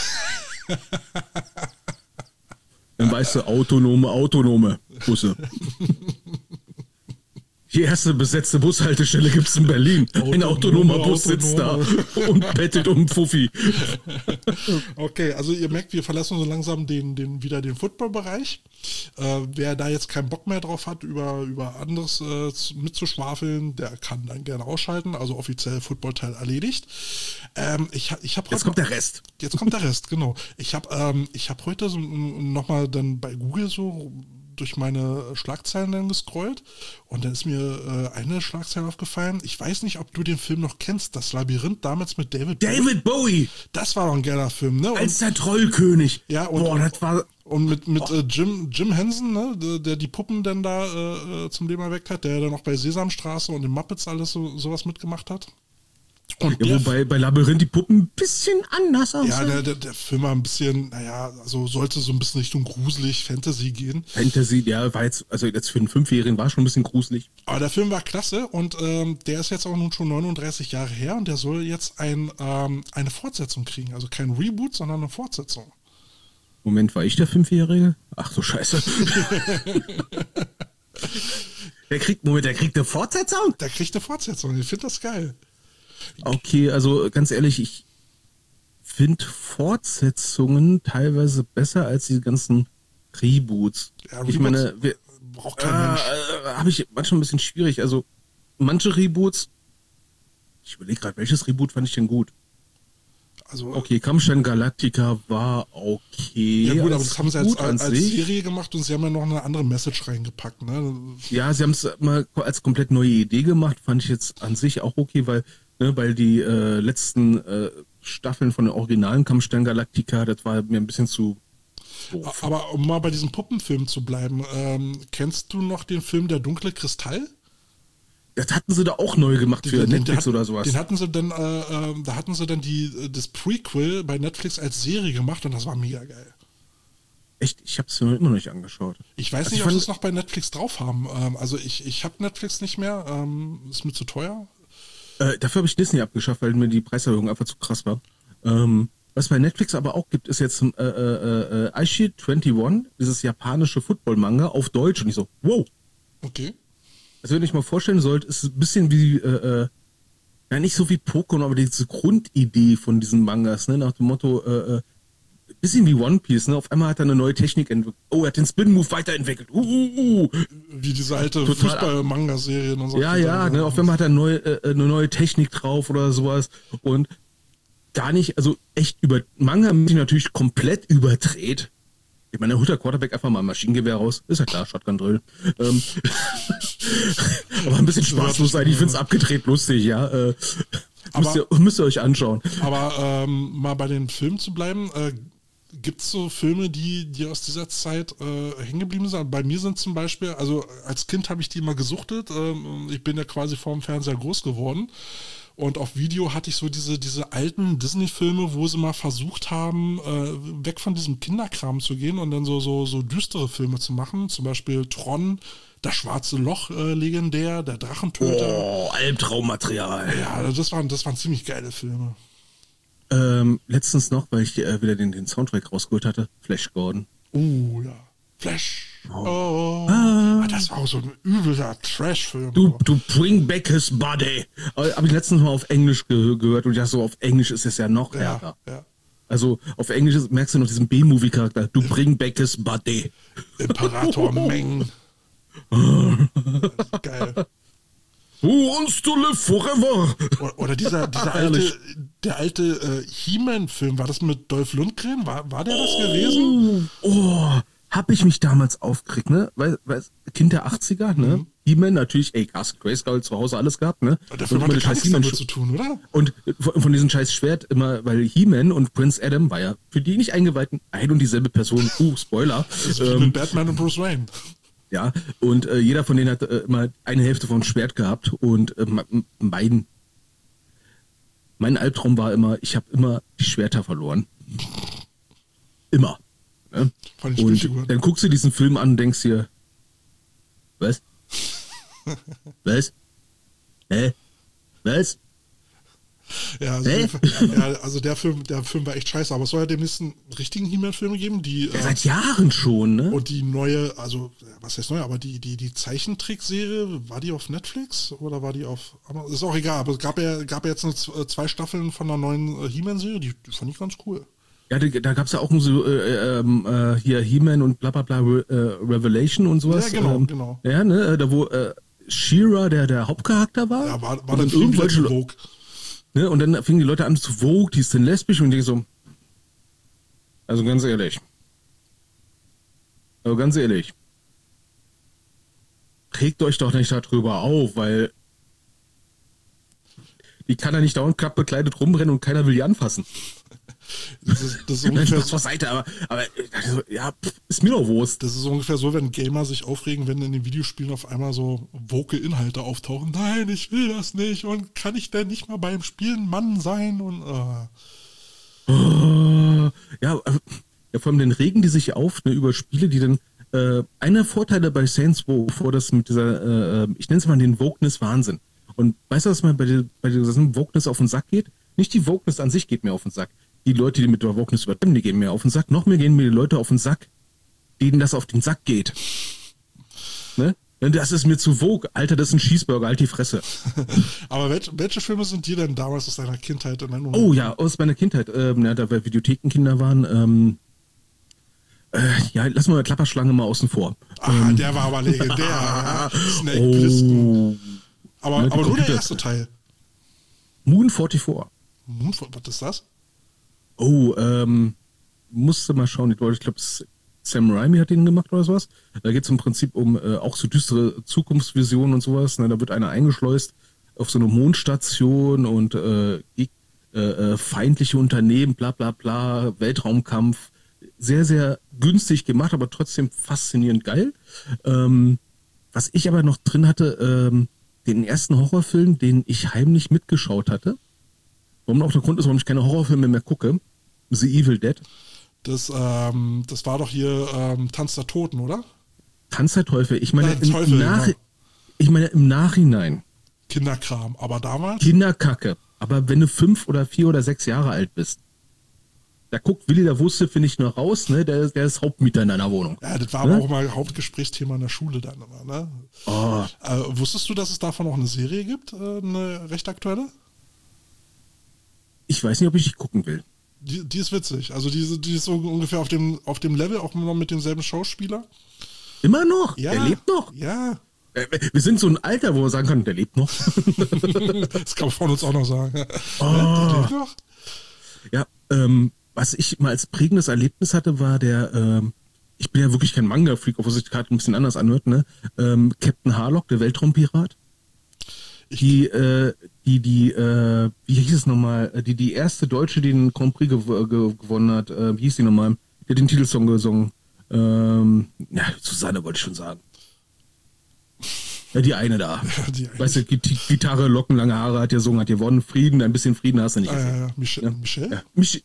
Dann weißt du, autonome, autonome Busse. Die erste besetzte Bushaltestelle gibt's in Berlin. Autonome, ein autonomer Bus sitzt autonome. da und bettet um Fuffi. Okay, also ihr merkt, wir verlassen so langsam den, den, wieder den Football-Bereich. Äh, wer da jetzt keinen Bock mehr drauf hat, über, über anderes äh, mitzuschwafeln, der kann dann gerne ausschalten. Also offiziell Football-Teil erledigt. Ähm, ich, ich hab jetzt kommt der Rest. Jetzt kommt der Rest, genau. Ich habe ähm, ich hab heute so nochmal dann bei Google so durch meine Schlagzeilen dann gescrollt und dann ist mir äh, eine Schlagzeile aufgefallen. Ich weiß nicht, ob du den Film noch kennst, Das Labyrinth, damals mit David Bowie. David Bowie! Das war doch ein geiler Film, ne? Und, als der Trollkönig. Ja, und, Boah, das war... Und mit, mit äh, Jim, Jim Henson, ne, der, der die Puppen dann da äh, zum Leben erweckt hat, der dann auch bei Sesamstraße und den Muppets alles so, sowas mitgemacht hat. Und ja, wobei bei Labyrinth die Puppen ein bisschen anders aussehen. Ja, der, der, der Film war ein bisschen, naja, also sollte so ein bisschen Richtung gruselig, Fantasy gehen. Fantasy, der war jetzt, also jetzt für einen Fünfjährigen war schon ein bisschen gruselig. Aber der Film war klasse und ähm, der ist jetzt auch nun schon neununddreißig Jahre her und der soll jetzt ein, ähm, eine Fortsetzung kriegen. Also kein Reboot, sondern eine Fortsetzung. Moment, war ich der Fünfjährige? Ach so, scheiße. der kriegt, Moment, der kriegt eine Fortsetzung? Der kriegt eine Fortsetzung, ich finde das geil. Okay, also ganz ehrlich, ich finde Fortsetzungen teilweise besser als die ganzen Reboots. Ja, Reboots ich meine, wir, braucht kein äh, Mensch. Äh, habe ich manchmal ein bisschen schwierig. Also manche Reboots, ich überlege gerade, welches Reboot fand ich denn gut? Also, okay, Kampfstein Galactica war okay. Ja gut, aber das haben sie als, als, als sich. Serie gemacht und sie haben ja noch eine andere Message reingepackt. Ne? Ja, sie haben es mal als komplett neue Idee gemacht, fand ich jetzt an sich auch okay, weil, ne, weil die äh, letzten äh, Staffeln von den originalen Kampfstein Galactica, das war mir ein bisschen zu Doof. Aber um mal bei diesem Puppenfilm zu bleiben, ähm, kennst du noch den Film Der dunkle Kristall? Das hatten sie da auch neu gemacht für Den- den- Netflix den, oder sowas. Den hatten sie dann, äh, äh, da hatten sie dann die, das Prequel bei Netflix als Serie gemacht und das war mega geil. Echt? Ich habe es mir immer noch nicht angeschaut. Ich weiß Also nicht, ich ob sie fand- es noch bei Netflix drauf haben. Ähm, also ich, ich habe Netflix nicht mehr, ähm, ist mir zu teuer. Äh, dafür habe ich Disney abgeschafft, weil mir die Preiserhöhung einfach zu krass war. Ähm, was bei Netflix aber auch gibt, ist jetzt äh, äh, äh, Aichi einundzwanzig, dieses japanische Football-Manga auf Deutsch. Und ich so, wow. Okay. Also wenn ich mal vorstellen sollte, ist es ein bisschen wie, äh, äh, ja nicht so wie Pokémon, aber diese Grundidee von diesen Mangas, ne, nach dem Motto, äh, äh, bisschen wie One Piece, ne, auf einmal hat er eine neue Technik entwickelt. Oh, er hat den Spin-Move weiterentwickelt. Uh, uh, uh. Wie diese alte Total- Fußball-Manga-Serien und so. Ja, ja, ne, auf einmal hat er neue, äh, eine neue Technik drauf oder sowas und gar nicht, also echt über, Manga mich natürlich komplett überdreht. Ich meine, der Hutter Quarterback einfach mal ein Maschinengewehr raus. Ist ja klar, Shotgun Drill. Ähm, aber ein bisschen spaßlos sein. Ich find's abgedreht lustig, ja. Äh, müsst, ihr, müsst ihr euch anschauen. Aber ähm, mal bei den Filmen zu bleiben, äh, gibt es so Filme, die, die aus dieser Zeit äh, hängen geblieben sind? Bei mir sind zum Beispiel, also als Kind habe ich die immer gesuchtet. Ähm, ich bin ja quasi vorm Fernseher groß geworden. Und auf Video hatte ich so diese, diese alten Disney-Filme, wo sie mal versucht haben, äh, weg von diesem Kinderkram zu gehen und dann so, so, so düstere Filme zu machen. Zum Beispiel Tron, Das Schwarze Loch, äh, legendär, Der Drachentöter. Oh, Albtraummaterial. Ja, das waren, das waren ziemlich geile Filme. Ähm, letztens noch, weil ich äh, wieder den, den Soundtrack rausgeholt hatte, Flash Gordon. Oh, ja. Flash. Oh. Ah. Das war auch so ein übler Trash-Film. Du, du bring back his body. Aber habe ich letztens mal auf Englisch ge gehört und ich dachte so, auf Englisch ist es ja noch Ja, ärger. ja. Also auf Englisch ist- merkst du noch diesen B-Movie-Charakter. Du bring back his body. Imperator Meng. Geil. Who wants to live forever? Oder, oder dieser, dieser alte, Herrlich. der alte äh, He-Man-Film, war das mit Dolph Lundgren? War, war der das gewesen? Oh, hab ich mich damals aufgeregt, ne? Weil, weil Kind der achtziger, ne? Mhm. He-Man natürlich, ey, Castle Grayskull zu Hause alles gehabt, ne? Der Film immer hatte die gar scheiß nichts damit He-Man- zu tun, oder? Und von, von diesem scheiß Schwert immer, weil He-Man und Prince Adam war ja für die nicht Eingeweihten ein und dieselbe Person. Uh, Spoiler. Das ist wie Ähm, mit Batman und Bruce Wayne. ja, und äh, jeder von denen hat äh, immer eine Hälfte vom Schwert gehabt und äh, mein, mein Albtraum war immer, ich habe immer die Schwerter verloren. Immer. Ne? Von den Und Spielfiguren. dann guckst du diesen Film an und denkst dir, was? Was? Hä? Was? Ja, also, Hä? ja, also der Film, der Film war echt scheiße, aber es soll ja demnächst einen richtigen He-Man-Film geben, die Ja, äh, seit Jahren schon, ne? und die neue, also was heißt neu, aber die, die, die Zeichentrickserie, war die auf Netflix oder war die auf Amazon? Ist auch egal, aber es gab ja, gab ja jetzt noch z- zwei Staffeln von einer neuen äh, He-Man-Serie, die, die fand ich ganz cool. Ja, da, da gab's ja auch so äh, ähm, äh, hier He-Man und bla bla bla Re, äh, Revelation und sowas. Ja, genau, ähm, genau. Ja, ne, da wo äh, She-Ra der, der Hauptcharakter war. Ja, war, war und dann dann Film irgendwelche wieder Le- Vogue. Ne, und dann fingen die Leute an zu Vogue, die ist denn lesbisch und ich denke so, also ganz ehrlich, also ganz ehrlich, regt euch doch nicht darüber auf, weil die kann ja nicht dauernd klapp bekleidet rumrennen und keiner will die anfassen. Das ist, das ist Nein, ungefähr Spaß so, beiseite, aber, aber also, ja, pff, ist mir doch Wurst. das ist ungefähr so, wenn Gamer sich aufregen, wenn in den Videospielen auf einmal so woke Inhalte auftauchen. Nein, ich will das nicht und kann ich denn nicht mal beim Spielen Mann sein und äh. Oh, ja, äh, ja, vor allem dann regen die sich auf ne, über Spiele, die dann äh, einer Vorteile bei Saints Row, bevor das mit dieser, äh, ich nenne es mal den Wokeness-Wahnsinn. Und weißt du, was mir bei, der, bei dieser Wokeness auf den Sack geht? Nicht die Wokeness an sich geht mir auf den Sack. Die Leute, die mit der Wokeness übertreiben, die gehen mir auf den Sack. Noch mehr gehen mir die Leute auf den Sack, denen das auf den Sack geht. Ne? Das ist mir zu Vogue. Alter, das ist ein Cheeseburger, halt die Fresse. Aber welche, welche Filme sind dir denn damals aus deiner Kindheit in Erinnerung? Oh ja, aus meiner Kindheit, ähm, ja, da wir Videothekenkinder waren, ähm, äh, ja, lass mal Klapperschlange mal außen vor. Ah, der war aber legendär. ja. Snake Plissken. Oh, Aber, Ja, die aber nur der Computer- erste Teil. Moon vierundvierzig. Hm, was ist das? Oh, ähm, musste mal schauen, ich glaube, Sam Raimi hat den gemacht oder sowas. Da geht es im Prinzip um äh, auch so düstere Zukunftsvisionen und sowas. Ne? Da wird einer eingeschleust auf so eine Mondstation und äh, äh, äh, feindliche Unternehmen, bla bla bla, Weltraumkampf, sehr, sehr günstig gemacht, aber trotzdem faszinierend geil. Ähm, was ich aber noch drin hatte, ähm, den ersten Horrorfilm, den ich heimlich mitgeschaut hatte, warum auch der Grund ist, warum ich keine Horrorfilme mehr gucke, The Evil Dead. Das, ähm, das war doch hier ähm, Tanz der Toten, oder? Tanz der Teufel. Ich meine, Äh, im, Teufel, im Nach- genau. ich meine im Nachhinein. Kinderkram. Aber damals? Kinderkacke. Aber wenn du fünf oder vier oder sechs Jahre alt bist, da guckt Willi der Wusste, finde ich, nur raus, ne? Der, der ist Hauptmieter in deiner Wohnung. Ja, das war ne? aber auch mal Hauptgesprächsthema in der Schule dann immer, ne? Oh. Äh, wusstest du, dass es davon auch eine Serie gibt? Äh, eine recht aktuelle? Ich weiß nicht, ob ich die gucken will. Die, die ist witzig. Also die, die ist so ungefähr auf dem, auf dem Level, auch noch mit demselben Schauspieler. Immer noch? Ja. Der lebt noch? Ja. Wir sind so ein Alter, wo wir sagen können, der lebt noch. Das kann man von uns auch noch sagen. Oh. Der lebt noch? Ja, ähm, was ich mal als prägendes Erlebnis hatte, war der, ähm, ich bin ja wirklich kein Manga-Freak, obwohl sich gerade ein bisschen anders anhört, ne? Ähm, Captain Harlock, der Weltraumpirat. Die, äh, die, die, äh, wie hieß es nochmal, die, die erste Deutsche, die den Grand Prix gew gew gewonnen hat, äh, wie hieß die nochmal? Die hat den Titelsong gesungen. Ähm, ja, Susanne wollte ich schon sagen. Ja, die eine da. Ja, die eine. Weißt du, Git Gitarre, Locken, lange Haare hat gesungen, hat gewonnen. Frieden, ein bisschen Frieden hast du nicht Ah, gesehen. ja, ja. Mich Ja. Michelle? Ja, mich,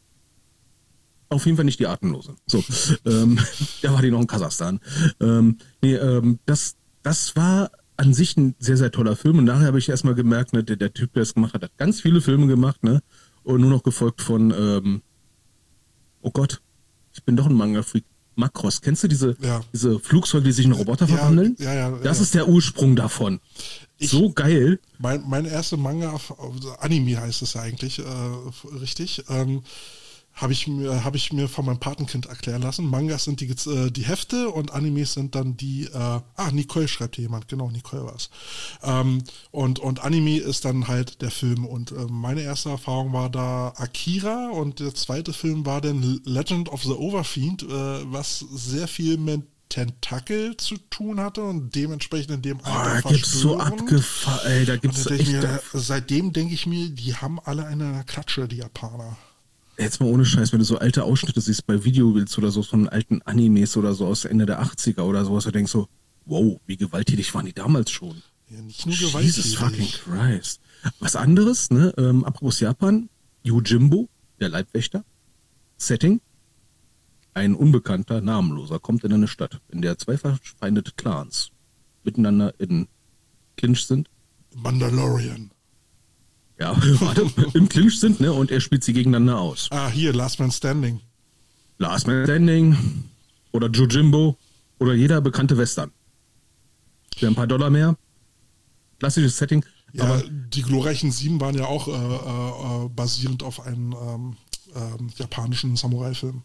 auf jeden Fall nicht die Atemlose. So, ähm, da war die noch in Kasachstan. Ähm, nee, ähm, das, das war an sich ein sehr, sehr toller Film. Und nachher habe ich erstmal gemerkt, ne, der, der Typ, der es gemacht hat, hat ganz viele Filme gemacht, ne? Und nur noch gefolgt von, ähm, oh Gott, ich bin doch ein Manga-Freak. Macross, kennst du diese, Ja. diese Flugzeuge, die sich in Roboter Ja, verwandeln? ja, ja, das ja. ist der Ursprung davon. Ich- so geil. Mein, mein erster Manga, also Anime heißt es ja eigentlich, äh, richtig, ähm, habe ich mir habe ich mir von meinem Patenkind erklären lassen. Mangas sind die, äh, die Hefte und Animes sind dann die, äh, ah, Nicole schreibt hier jemand, genau, Nicole war es. Ähm, und, und Anime ist dann halt der Film. Und äh, meine erste Erfahrung war da Akira und der zweite Film war dann Legend of the Overfiend, äh, was sehr viel mit Tentakel zu tun hatte und dementsprechend in dem Oh, da Alter gibt's so verstörend. abgefahren, ey, da gibt's Und da denk ich echt. mir, seitdem denke ich mir, die haben alle eine Klatsche, die Japaner. Jetzt mal ohne Scheiß, wenn du so alte Ausschnitte siehst bei Videobilds oder so von alten Animes oder so aus Ende der achtziger oder sowas, du denkst so, wow, wie gewalttätig waren die damals schon. Ja, nicht nur Jesus gewalttätig. fucking Christ. Was anderes, ne, ähm, apropos Japan, Yojimbo, der Leibwächter, Setting, ein Unbekannter, Namenloser, kommt in eine Stadt, in der zwei verfeindete Clans miteinander in Clinch sind. Mandalorian. Ja, warte, im Clinch sind, ne, und er spielt sie gegeneinander aus. Ah, hier, Last Man Standing. Last Man Standing oder Yojimbo oder jeder bekannte Western. Für ein paar Dollar mehr. Klassisches Setting. Ja, aber die glorreichen Sieben waren ja auch äh, äh, äh, basierend auf einem ähm, ähm, japanischen Samurai-Film.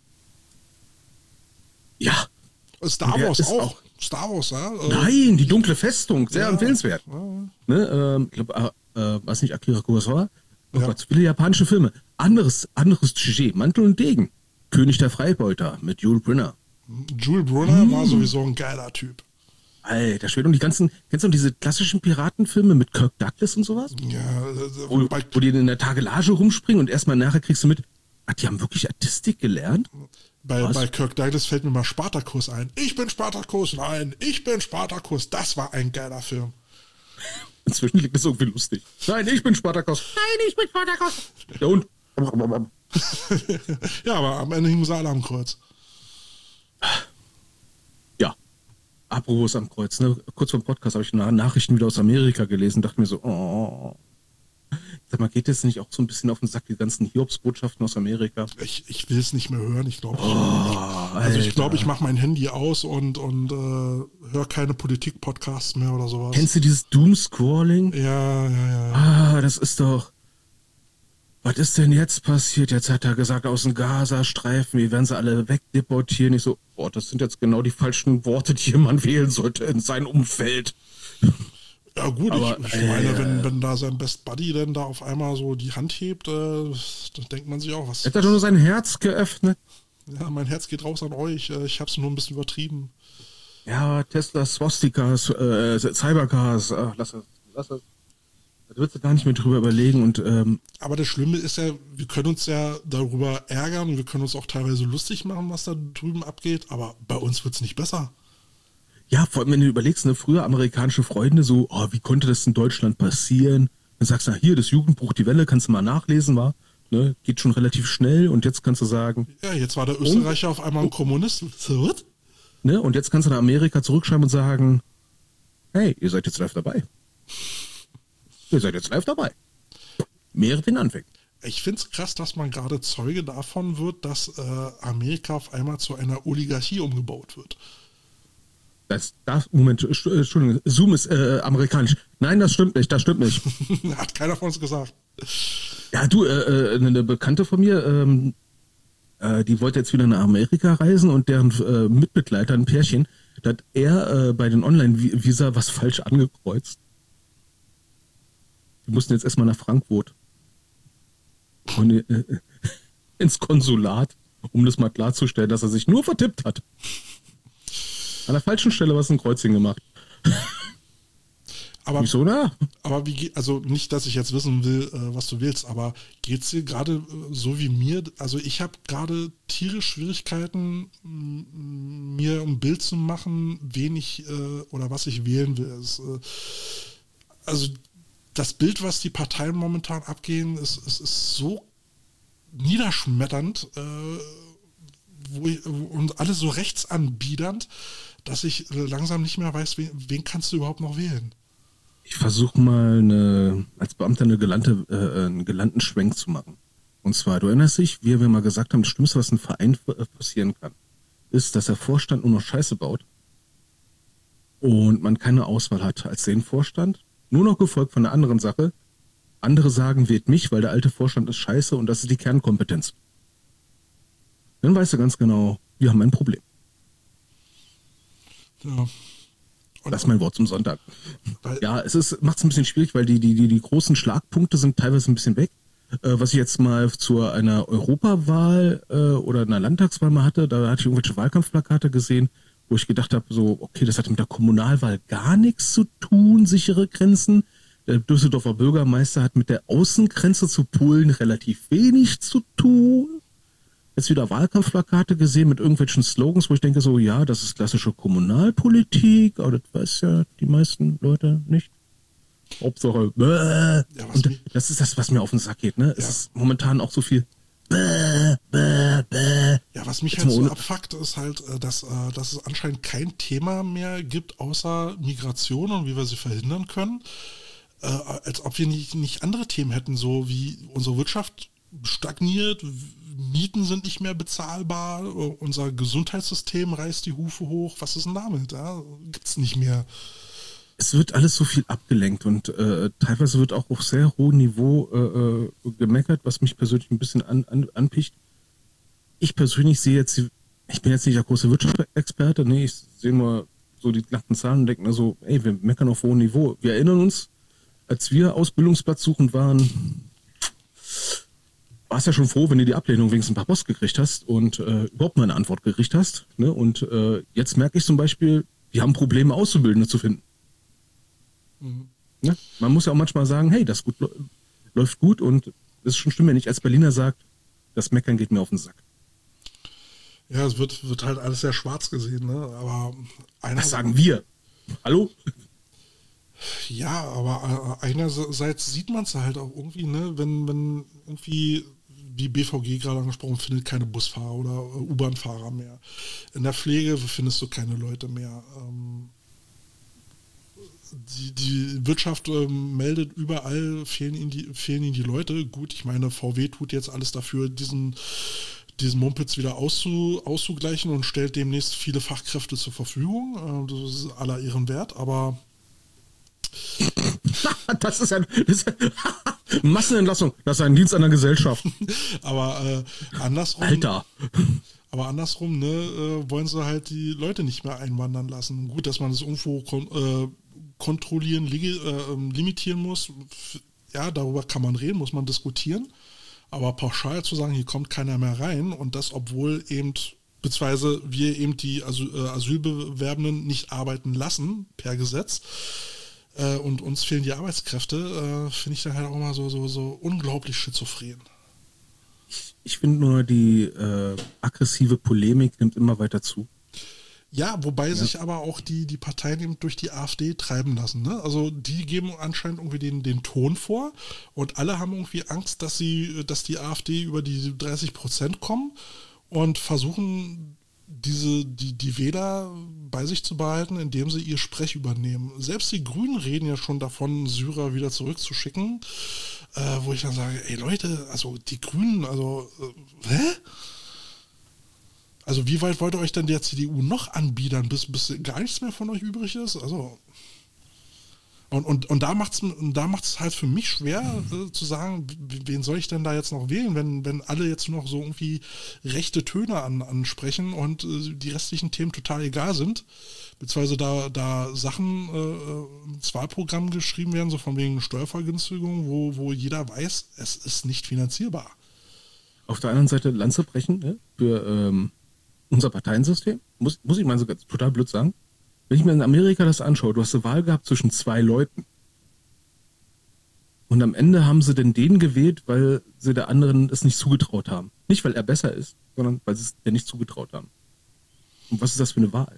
ja. Star Und der Wars ist auch. auch- Star Wars, ja. Äh, Nein, die dunkle Festung. Sehr ja, empfehlenswert. Ja. Ne, ähm, ich glaube, äh, äh, was nicht, Akira Kurosawa? Oh Ja. Gott, viele japanische Filme. Anderes, anderes Sujet. Mantel und Degen. König der Freibeuter mit Jules Brynner. Jules Brunner Mm. war sowieso ein geiler Typ. Alter Schwede. Und die ganzen, kennst du noch diese klassischen Piratenfilme mit Kirk Douglas und sowas? Ja, äh, Wo, bei, wo die in der Tagelage rumspringen und erstmal nachher kriegst du mit, ach, die haben wirklich Artistik gelernt? bei, Was? bei Kirk Douglas fällt mir mal Spartacus ein. Ich bin Spartacus, nein, ich bin Spartacus. Das war ein geiler Film. Inzwischen liegt das irgendwie lustig. Nein, ich bin Spartacus. Nein, ich bin Spartacus. Der Hund. Ja, aber am Ende hing sie alle am Kreuz. Ja. Apropos am Kreuz, ne? Kurz vor dem Podcast habe ich Na- Nachrichten wieder aus Amerika gelesen, dachte mir so, oh. Sag mal, geht das nicht auch so ein bisschen auf den Sack, die ganzen Hiobsbotschaften aus Amerika? Ich, ich will es nicht mehr hören. Ich glaube, ich, Oh, also ich Alter. glaube, ich mache mein Handy aus und, und äh, höre keine Politik-Podcasts mehr oder sowas. Kennst du dieses Doomscrolling? Ja, ja, ja. Ah, das ist doch. Was ist denn jetzt passiert? Jetzt hat er gesagt, aus dem Gazastreifen, wir werden sie alle wegdeportieren. Ich so, boah, das sind jetzt genau die falschen Worte, die jemand wählen sollte in sein Umfeld. Ja gut, Aber, ich, ich äh, meine, wenn, wenn da sein Best Buddy dann da auf einmal so die Hand hebt, äh, dann denkt man sich auch, was... Er hat doch nur sein Herz geöffnet. Ja, mein Herz geht raus an euch. äh, Ich hab's nur ein bisschen übertrieben. Ja, Tesla, Swastikas, äh, Cybercars, ach, lass es, lass es. Da würdest du gar nicht mehr drüber überlegen und ähm, Aber das Schlimme ist ja, wir können uns ja darüber ärgern und wir können uns auch teilweise lustig machen, was da drüben abgeht, aber bei uns wird's nicht besser. ja, vor allem, wenn du überlegst, ne, früher amerikanische Freunde so, oh, wie konnte das in Deutschland passieren? Dann sagst du, na, hier, das Jugendbuch Die Welle, kannst du mal nachlesen, war, ne, geht schon relativ schnell und jetzt kannst du sagen, Ja, jetzt war der Österreicher auf einmal ein Kommunist. So, was? ne, und jetzt kannst du nach Amerika zurückschreiben und sagen, hey, ihr seid jetzt live dabei. Ihr seid jetzt live dabei. Mehre den Anfängen. Ich find's krass, dass man gerade Zeuge davon wird, dass äh, Amerika auf einmal zu einer Oligarchie umgebaut wird. Das, das, Moment, Entschuldigung, Zoom ist äh, amerikanisch. Nein, das stimmt nicht, das stimmt nicht. Hat keiner von uns gesagt. Ja, du, äh, eine Bekannte von mir, ähm, äh, die wollte jetzt wieder nach Amerika reisen und deren äh, Mitbegleiter, ein Pärchen, da hat er äh, bei den Online-Visa was falsch angekreuzt. Die mussten jetzt erstmal nach Frankfurt. Und, äh, ins Konsulat, um das mal klarzustellen, dass er sich nur vertippt hat. An der falschen Stelle was ein Kreuzchen gemacht. Aber, Wieso, na? aber wie geht, also nicht, dass ich jetzt wissen will, äh, was du willst, aber geht's dir gerade äh, so wie mir? Also ich habe gerade tierisch Schwierigkeiten, m- mir ein Bild zu machen, wen ich äh, oder was ich wählen will. Es, äh, also das Bild, was die Parteien momentan abgehen, ist, ist, ist so niederschmetternd äh, wo ich, und alles so rechtsanbiedernd, dass ich langsam nicht mehr weiß, wen, wen kannst du überhaupt noch wählen. Ich versuche mal eine, als Beamter eine gelernte, äh, einen gelernten Schwenk zu machen. Und zwar, du erinnerst dich, wie wir mal gesagt haben, das Schlimmste, was ein Verein passieren kann, ist, dass der Vorstand nur noch Scheiße baut und man keine Auswahl hat als den Vorstand. Nur noch gefolgt von einer anderen Sache. Andere sagen, wählt mich, weil der alte Vorstand ist scheiße und das ist die Kernkompetenz. Dann weißt du ganz genau, wir haben ein Problem. Ja. Und, Das ist mein Wort zum Sonntag. Weil, Ja, es ist, macht es ein bisschen schwierig, weil die, die, die, die großen Schlagpunkte sind teilweise ein bisschen weg. Äh, was ich jetzt mal zu einer Europawahl äh, oder einer Landtagswahl mal hatte, da hatte ich irgendwelche Wahlkampfplakate gesehen, wo ich gedacht habe, so, okay, das hat mit der Kommunalwahl gar nichts zu tun, sichere Grenzen. Der Düsseldorfer Bürgermeister hat mit der Außengrenze zu Polen relativ wenig zu tun. Jetzt wieder Wahlkampfplakate gesehen mit irgendwelchen Slogans, wo ich denke so, ja, das ist klassische Kommunalpolitik, aber das weiß ja die meisten Leute nicht. Hauptsache, bäh. Ja, was Und mich- das ist das, was mir auf den Sack geht, ne? Es Ja. ist momentan auch so viel bäh, bäh, bäh. Ja, was mich Jetzt halt mal so ohne- abfuckt, ist halt, äh, dass, äh, dass es anscheinend kein Thema mehr gibt, außer Migration und wie wir sie verhindern können. Äh, als ob wir nicht, nicht andere Themen hätten, so wie unsere Wirtschaft stagniert, Mieten sind nicht mehr bezahlbar, äh, unser Gesundheitssystem reißt die Hufe hoch. Was ist denn damit? Ja? Gibt's nicht mehr. Es wird alles so viel abgelenkt und äh, teilweise wird auch auf sehr hohem Niveau äh, äh, gemeckert, was mich persönlich ein bisschen an, an, anpicht. Ich persönlich sehe jetzt, die- ich bin jetzt nicht der große Wirtschaftsexperte, nee, ich sehe nur so die nackten Zahlen und denke mir so, ey, wir meckern auf hohem Niveau. Wir erinnern uns, als wir Ausbildungsplatz suchend waren, warst ja schon froh, wenn du die Ablehnung wenigstens ein paar Post gekriegt hast und äh, überhaupt mal eine Antwort gekriegt hast. Ne? Und äh, jetzt merke ich zum Beispiel, wir haben Probleme, Auszubildende zu finden. Ne? Man muss ja auch manchmal sagen, hey, das gut, läuft gut und es ist schon schlimm, wenn ich als Berliner sage, das Meckern geht mir auf den Sack. Ja, es wird, wird halt alles sehr schwarz gesehen, ne? Aber einer, Das sagen wir. Hallo? ja, aber äh, einerseits sieht man es halt auch irgendwie, ne, wenn, wenn irgendwie, wie B V G gerade angesprochen, findet keine Busfahrer oder äh, U-Bahn-Fahrer mehr. In der Pflege findest du keine Leute mehr. Ähm, die, die Wirtschaft ähm, meldet überall, fehlen ihnen, die, fehlen ihnen die Leute. Gut, ich meine, V W tut jetzt alles dafür, diesen, diesen Mumpitz wieder auszu, auszugleichen und stellt demnächst viele Fachkräfte zur Verfügung. Äh, das ist aller Ehren wert, aber Das ist ein das ist Massenentlassung. Das ist ein Dienst an der Gesellschaft. aber äh, andersrum, Alter. aber andersrum, ne, äh, wollen sie halt die Leute nicht mehr einwandern lassen. Gut, dass man das irgendwo kon äh, kontrollieren, ligi- äh, ähm, limitieren muss. F- Ja, darüber kann man reden, muss man diskutieren. Aber pauschal zu sagen, hier kommt keiner mehr rein und das, obwohl eben, beziehungsweise wir eben die Asyl, äh, Asylbewerbenden nicht arbeiten lassen per Gesetz, äh, und uns fehlen die Arbeitskräfte, äh, finde ich dann halt auch immer so, so, so unglaublich schizophren. Ich, ich finde nur, die äh, aggressive Polemik nimmt immer weiter zu. Ja, wobei ja. sich aber auch die, die Parteien eben durch die AfD treiben lassen. Ne? Also die geben anscheinend irgendwie den, den Ton vor und alle haben irgendwie Angst, dass sie, dass die AfD über die dreißig Prozent kommen und versuchen, diese, die, die Wähler bei sich zu behalten, indem sie ihr Sprech übernehmen. Selbst die Grünen reden ja schon davon, Syrer wieder zurückzuschicken, äh, wo ich dann sage, ey Leute, also die Grünen, also, äh, hä? Also wie weit wollt ihr euch denn der C D U noch anbiedern, bis, bis gar nichts mehr von euch übrig ist? Also und, und, und da macht es da macht's halt für mich schwer äh, zu sagen, wen soll ich denn da jetzt noch wählen, wenn, wenn alle jetzt noch so irgendwie rechte Töne an, ansprechen und äh, die restlichen Themen total egal sind. Beziehungsweise da, da Sachen äh, ins Wahlprogramm geschrieben werden, so von wegen Steuervergünstigung, wo, wo jeder weiß, es ist nicht finanzierbar. Auf der anderen Seite Lanze brechen, ne, für ähm unser Parteiensystem, muss, muss ich mal so ganz total blöd sagen, wenn ich mir in Amerika das anschaue, du hast eine Wahl gehabt zwischen zwei Leuten und am Ende haben sie denn den gewählt, weil sie der anderen es nicht zugetraut haben. Nicht, weil er besser ist, sondern weil sie es der nicht zugetraut haben. Und was ist das für eine Wahl?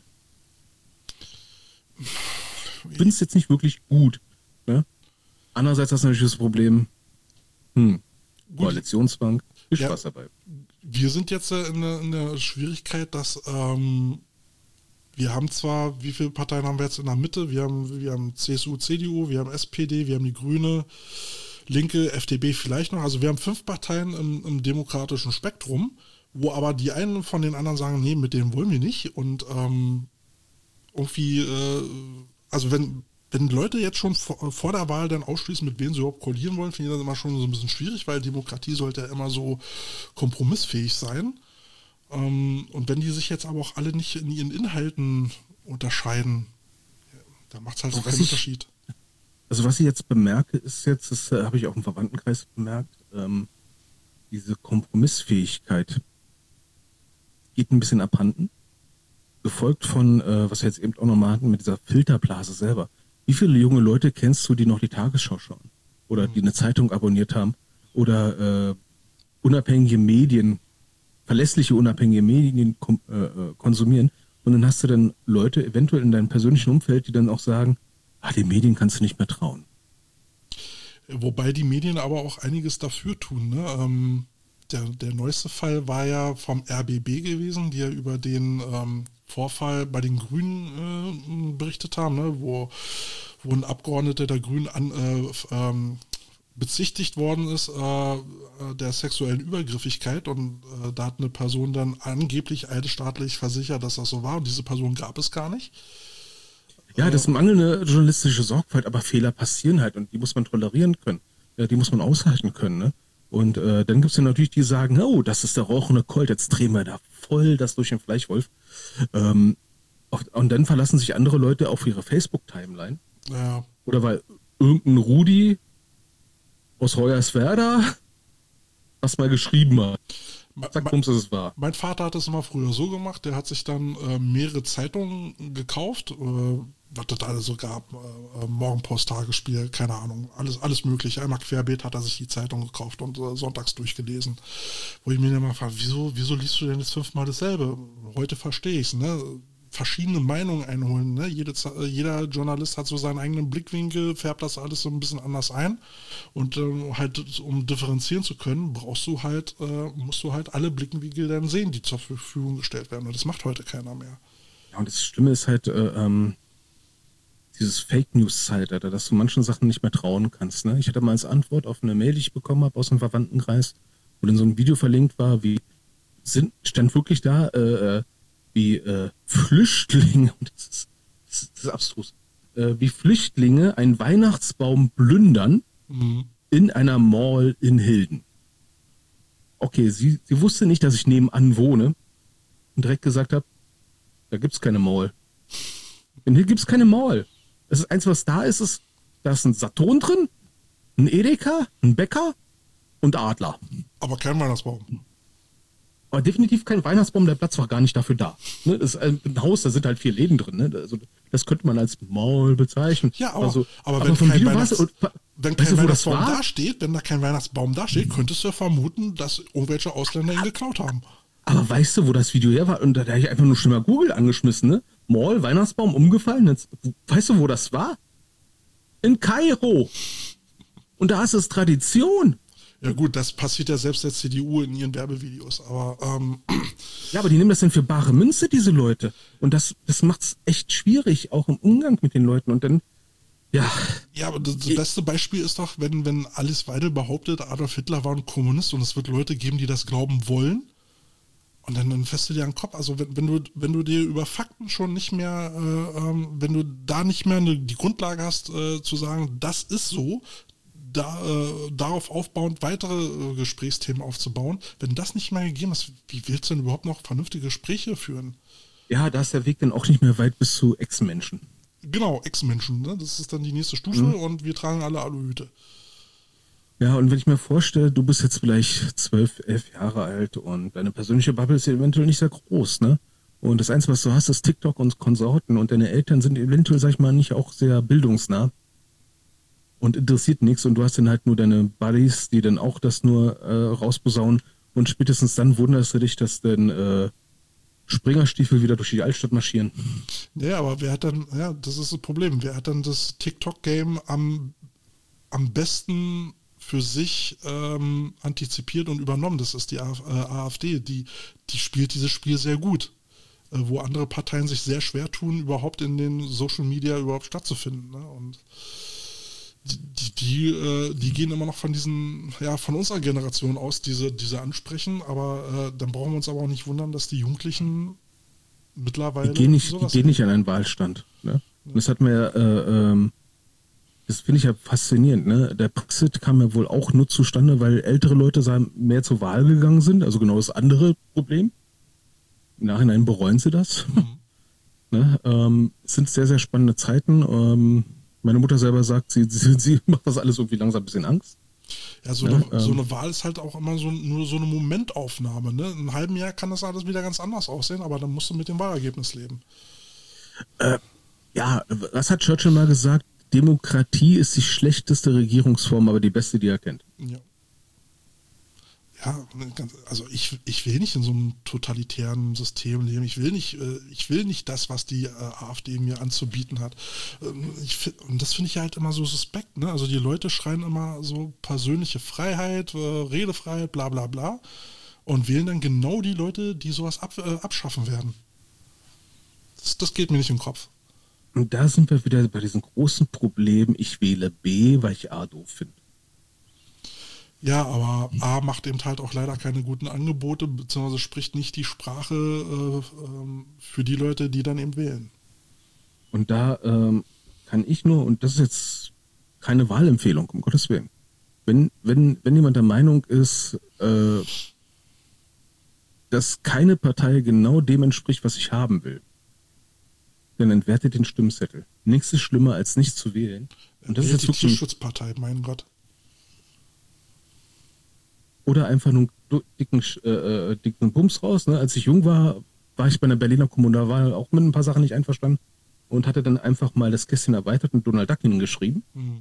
Ich finde es jetzt nicht wirklich gut. Ne? Andererseits hast du natürlich das Problem, hm, Koalitionszwang, viel Spaß ja. dabei. Wir sind jetzt in der, in der Schwierigkeit, dass ähm, wir haben zwar, wie viele Parteien haben wir jetzt in der Mitte? Wir haben, wir haben C S U, C D U, wir haben S P D, wir haben die Grüne, Linke, F D P vielleicht noch. Also wir haben fünf Parteien im, im demokratischen Spektrum, wo aber die einen von den anderen sagen, nee, mit denen wollen wir nicht. Und ähm, irgendwie, äh, also wenn Wenn Leute jetzt schon vor, vor der Wahl dann ausschließen, mit wem sie überhaupt koalieren wollen, finde ich das immer schon so ein bisschen schwierig, weil Demokratie sollte ja immer so kompromissfähig sein. Ähm, und wenn die sich jetzt aber auch alle nicht in ihren Inhalten unterscheiden, ja, dann macht es halt so keinen Unterschied. Also was ich jetzt bemerke, ist jetzt, das äh, habe ich auch im Verwandtenkreis bemerkt, ähm, diese Kompromissfähigkeit geht ein bisschen abhanden. Gefolgt von, äh, was wir jetzt eben auch nochmal hatten, mit dieser Filterblase selber. Wie viele junge Leute kennst du, die noch die Tagesschau schauen? Oder die eine Zeitung abonniert haben? Oder äh, unabhängige Medien, verlässliche unabhängige Medien kom- äh, konsumieren? Und dann hast du dann Leute eventuell in deinem persönlichen Umfeld, die dann auch sagen, ah, den Medien kannst du nicht mehr trauen. Wobei die Medien aber auch einiges dafür tun. Ne? Ähm, der, der neueste Fall war ja vom R B B gewesen, die ja über den ähm, Vorfall bei den Grünen äh, berichtet haben, ne? wo, wo ein Abgeordneter der Grünen an, äh, ähm, bezichtigt worden ist äh, der sexuellen Übergriffigkeit und äh, da hat eine Person dann angeblich eidesstaatlich versichert, dass das so war und diese Person gab es gar nicht. Ja, das ist mangelnde journalistische Sorgfalt, aber Fehler passieren halt und die muss man tolerieren können. Ja, die muss man aushalten können, ne? Und äh, dann gibt es ja natürlich die, die sagen, oh, das ist der rauchende Colt, jetzt drehen wir da voll das durch den Fleischwolf. Ähm, und dann verlassen sich andere Leute auf ihre Facebook-Timeline. Ja. Oder weil irgendein Rudi aus Hoyerswerda was mal geschrieben hat. Zack, bums, ist es wahr. Mein Vater hat es immer früher so gemacht, der hat sich dann äh, mehrere Zeitungen gekauft, äh, was das alles so gab, äh, Morgenpost, Tagesspiel, keine Ahnung, alles, alles mögliche. Einmal querbeet hat er sich die Zeitung gekauft und äh, sonntags durchgelesen. Wo ich mir dann mal frage, wieso, wieso liest du denn jetzt fünfmal dasselbe? Heute verstehe ich es, ne? Verschiedene Meinungen einholen. Ne? Jede, jeder Journalist hat so seinen eigenen Blickwinkel, färbt das alles so ein bisschen anders ein. Und ähm, halt, um differenzieren zu können, brauchst du halt, äh, musst du halt alle Blickwinkel dann sehen, die zur Verfügung gestellt werden. Und das macht heute keiner mehr. Ja, und das Schlimme ist halt, äh, ähm, dieses Fake-News-Zeitalter, dass du manchen Sachen nicht mehr trauen kannst. Ne? Ich hatte mal als Antwort auf eine Mail, die ich bekommen habe aus dem Verwandtenkreis, wo dann so ein Video verlinkt war, wie sind, stand wirklich da, äh, wie äh, Flüchtlinge, das ist, das ist, das ist abstrus, äh, wie Flüchtlinge einen Weihnachtsbaum plündern mhm. in einer Mall in Hilden. Okay, sie, sie wusste nicht, dass ich nebenan wohne und direkt gesagt habe, da gibt's keine Mall. In Hilden gibt's keine Mall. Das ist eins, was da ist, ist, da ist ein Saturn drin, ein Edeka, ein Bäcker und Adler. Aber kein Weihnachtsbaum. Aber definitiv kein Weihnachtsbaum, der Platz war gar nicht dafür da. Ne, das ist ein Haus, da sind halt vier Läden drin. Ne? Also, das könnte man als Maul bezeichnen. Ja, aber, also, aber, aber wenn vom kein, Video Weihnachts-, war's, wenn weißt kein du, wo das Weihnachtsbaum war? dasteht, wenn da kein Weihnachtsbaum dasteht, könntest du ja vermuten, dass irgendwelche Ausländer ihn geklaut haben. Aber weißt du, wo das Video her war? Und da habe ich einfach nur schon mal Google angeschmissen, ne? Mall, Weihnachtsbaum, umgefallen. Jetzt, weißt du, wo das war? In Kairo. Und da ist es Tradition. Ja gut, das passiert ja selbst der C D U in ihren Werbevideos, aber ähm, ja, aber die nehmen das dann für bare Münze, diese Leute. Und das, das macht's echt schwierig, auch im Umgang mit den Leuten. Und dann, ja. Ja, aber das, das beste Beispiel ist doch, wenn, wenn Alice Weidel behauptet, Adolf Hitler war ein Kommunist und es wird Leute geben, die das glauben wollen. Und dann, dann fässt du dir an den Kopf. Also wenn, wenn du, wenn du dir über Fakten schon nicht mehr, äh, ähm, wenn du da nicht mehr eine, die Grundlage hast, äh, zu sagen, das ist so, da, äh, darauf aufbauend weitere äh, Gesprächsthemen aufzubauen, wenn das nicht mehr gegeben ist, wie willst du denn überhaupt noch vernünftige Gespräche führen? Ja, da ist der Weg dann auch nicht mehr weit bis zu Ex-Menschen. Genau, Ex-Menschen, ne? Das ist dann die nächste Stufe mhm. und wir tragen alle Aluhüte. Ja, und wenn ich mir vorstelle, du bist jetzt vielleicht zwölf, elf Jahre alt und deine persönliche Bubble ist eventuell nicht sehr groß, ne? Und das Einzige, was du hast, ist TikTok und Konsorten und deine Eltern sind eventuell, sag ich mal, nicht auch sehr bildungsnah und interessiert nichts und du hast dann halt nur deine Buddies, die dann auch das nur äh, rausposaunen und spätestens dann wunderst du dich, dass dann äh, Springerstiefel wieder durch die Altstadt marschieren. Ja, aber wer hat dann, ja, das ist das Problem, wer hat dann das TikTok-Game am, am besten für sich ähm, antizipiert und übernommen? Das ist die AfD, die, die spielt dieses Spiel sehr gut, äh, wo andere Parteien sich sehr schwer tun, überhaupt in den Social Media überhaupt stattzufinden. Ne? Und die, die, die, äh, die gehen immer noch von diesen, ja, von unserer Generation aus, diese, diese ansprechen, aber äh, dann brauchen wir uns aber auch nicht wundern, dass die Jugendlichen mittlerweile Die gehen nicht, sowas die gehen nicht an einen Wahlstand. Ne? Ja. Das hat mir ja, äh, ähm, das finde ich ja faszinierend, ne? Der Brexit kam ja wohl auch nur zustande, weil ältere Leute mehr zur Wahl gegangen sind, also genau das andere Problem. Im Nachhinein bereuen sie das. Mhm. Ne? Ähm, es sind sehr, sehr spannende Zeiten. Ähm, meine Mutter selber sagt, sie, sie, sie macht das alles irgendwie langsam ein bisschen Angst. Ja, so, ja, eine, ähm, so eine Wahl ist halt auch immer so, nur so eine Momentaufnahme. Ne? In einem halben Jahr kann das alles wieder ganz anders aussehen, aber dann musst du mit dem Wahlergebnis leben. Äh, ja, was hat Churchill mal gesagt? Demokratie ist die schlechteste Regierungsform, aber die beste, die er kennt. Ja. Ja, also ich, ich will nicht in so einem totalitären System leben. Ich will nicht, ich will nicht das, was die AfD mir anzubieten hat. Ich, und das finde ich halt immer so suspekt. Ne? Also die Leute schreien immer so persönliche Freiheit, Redefreiheit, bla bla bla und wählen dann genau die Leute, die sowas ab, äh, abschaffen werden. Das, das geht mir nicht im Kopf. Und da sind wir wieder bei diesem großen Problem, ich wähle B, weil ich A doof finde. Ja, aber A macht eben halt auch leider keine guten Angebote, beziehungsweise spricht nicht die Sprache äh, für die Leute, die dann eben wählen. Und da ähm, kann ich nur, und das ist jetzt keine Wahlempfehlung, um Gottes Willen, wenn, wenn, wenn jemand der Meinung ist, äh, dass keine Partei genau dem entspricht, was ich haben will, dann entwertet den Stimmzettel. Nichts ist schlimmer, als nicht zu wählen. Und das ist jetzt die Tierschutzpartei, mein Gott. Oder einfach nur einen dicken, äh, dicken Bums raus. Ne? Als ich jung war, war ich bei einer Berliner Kommunalwahl auch mit ein paar Sachen nicht einverstanden und hatte dann einfach mal das Kästchen erweitert und Donald Duck hingeschrieben. Mhm.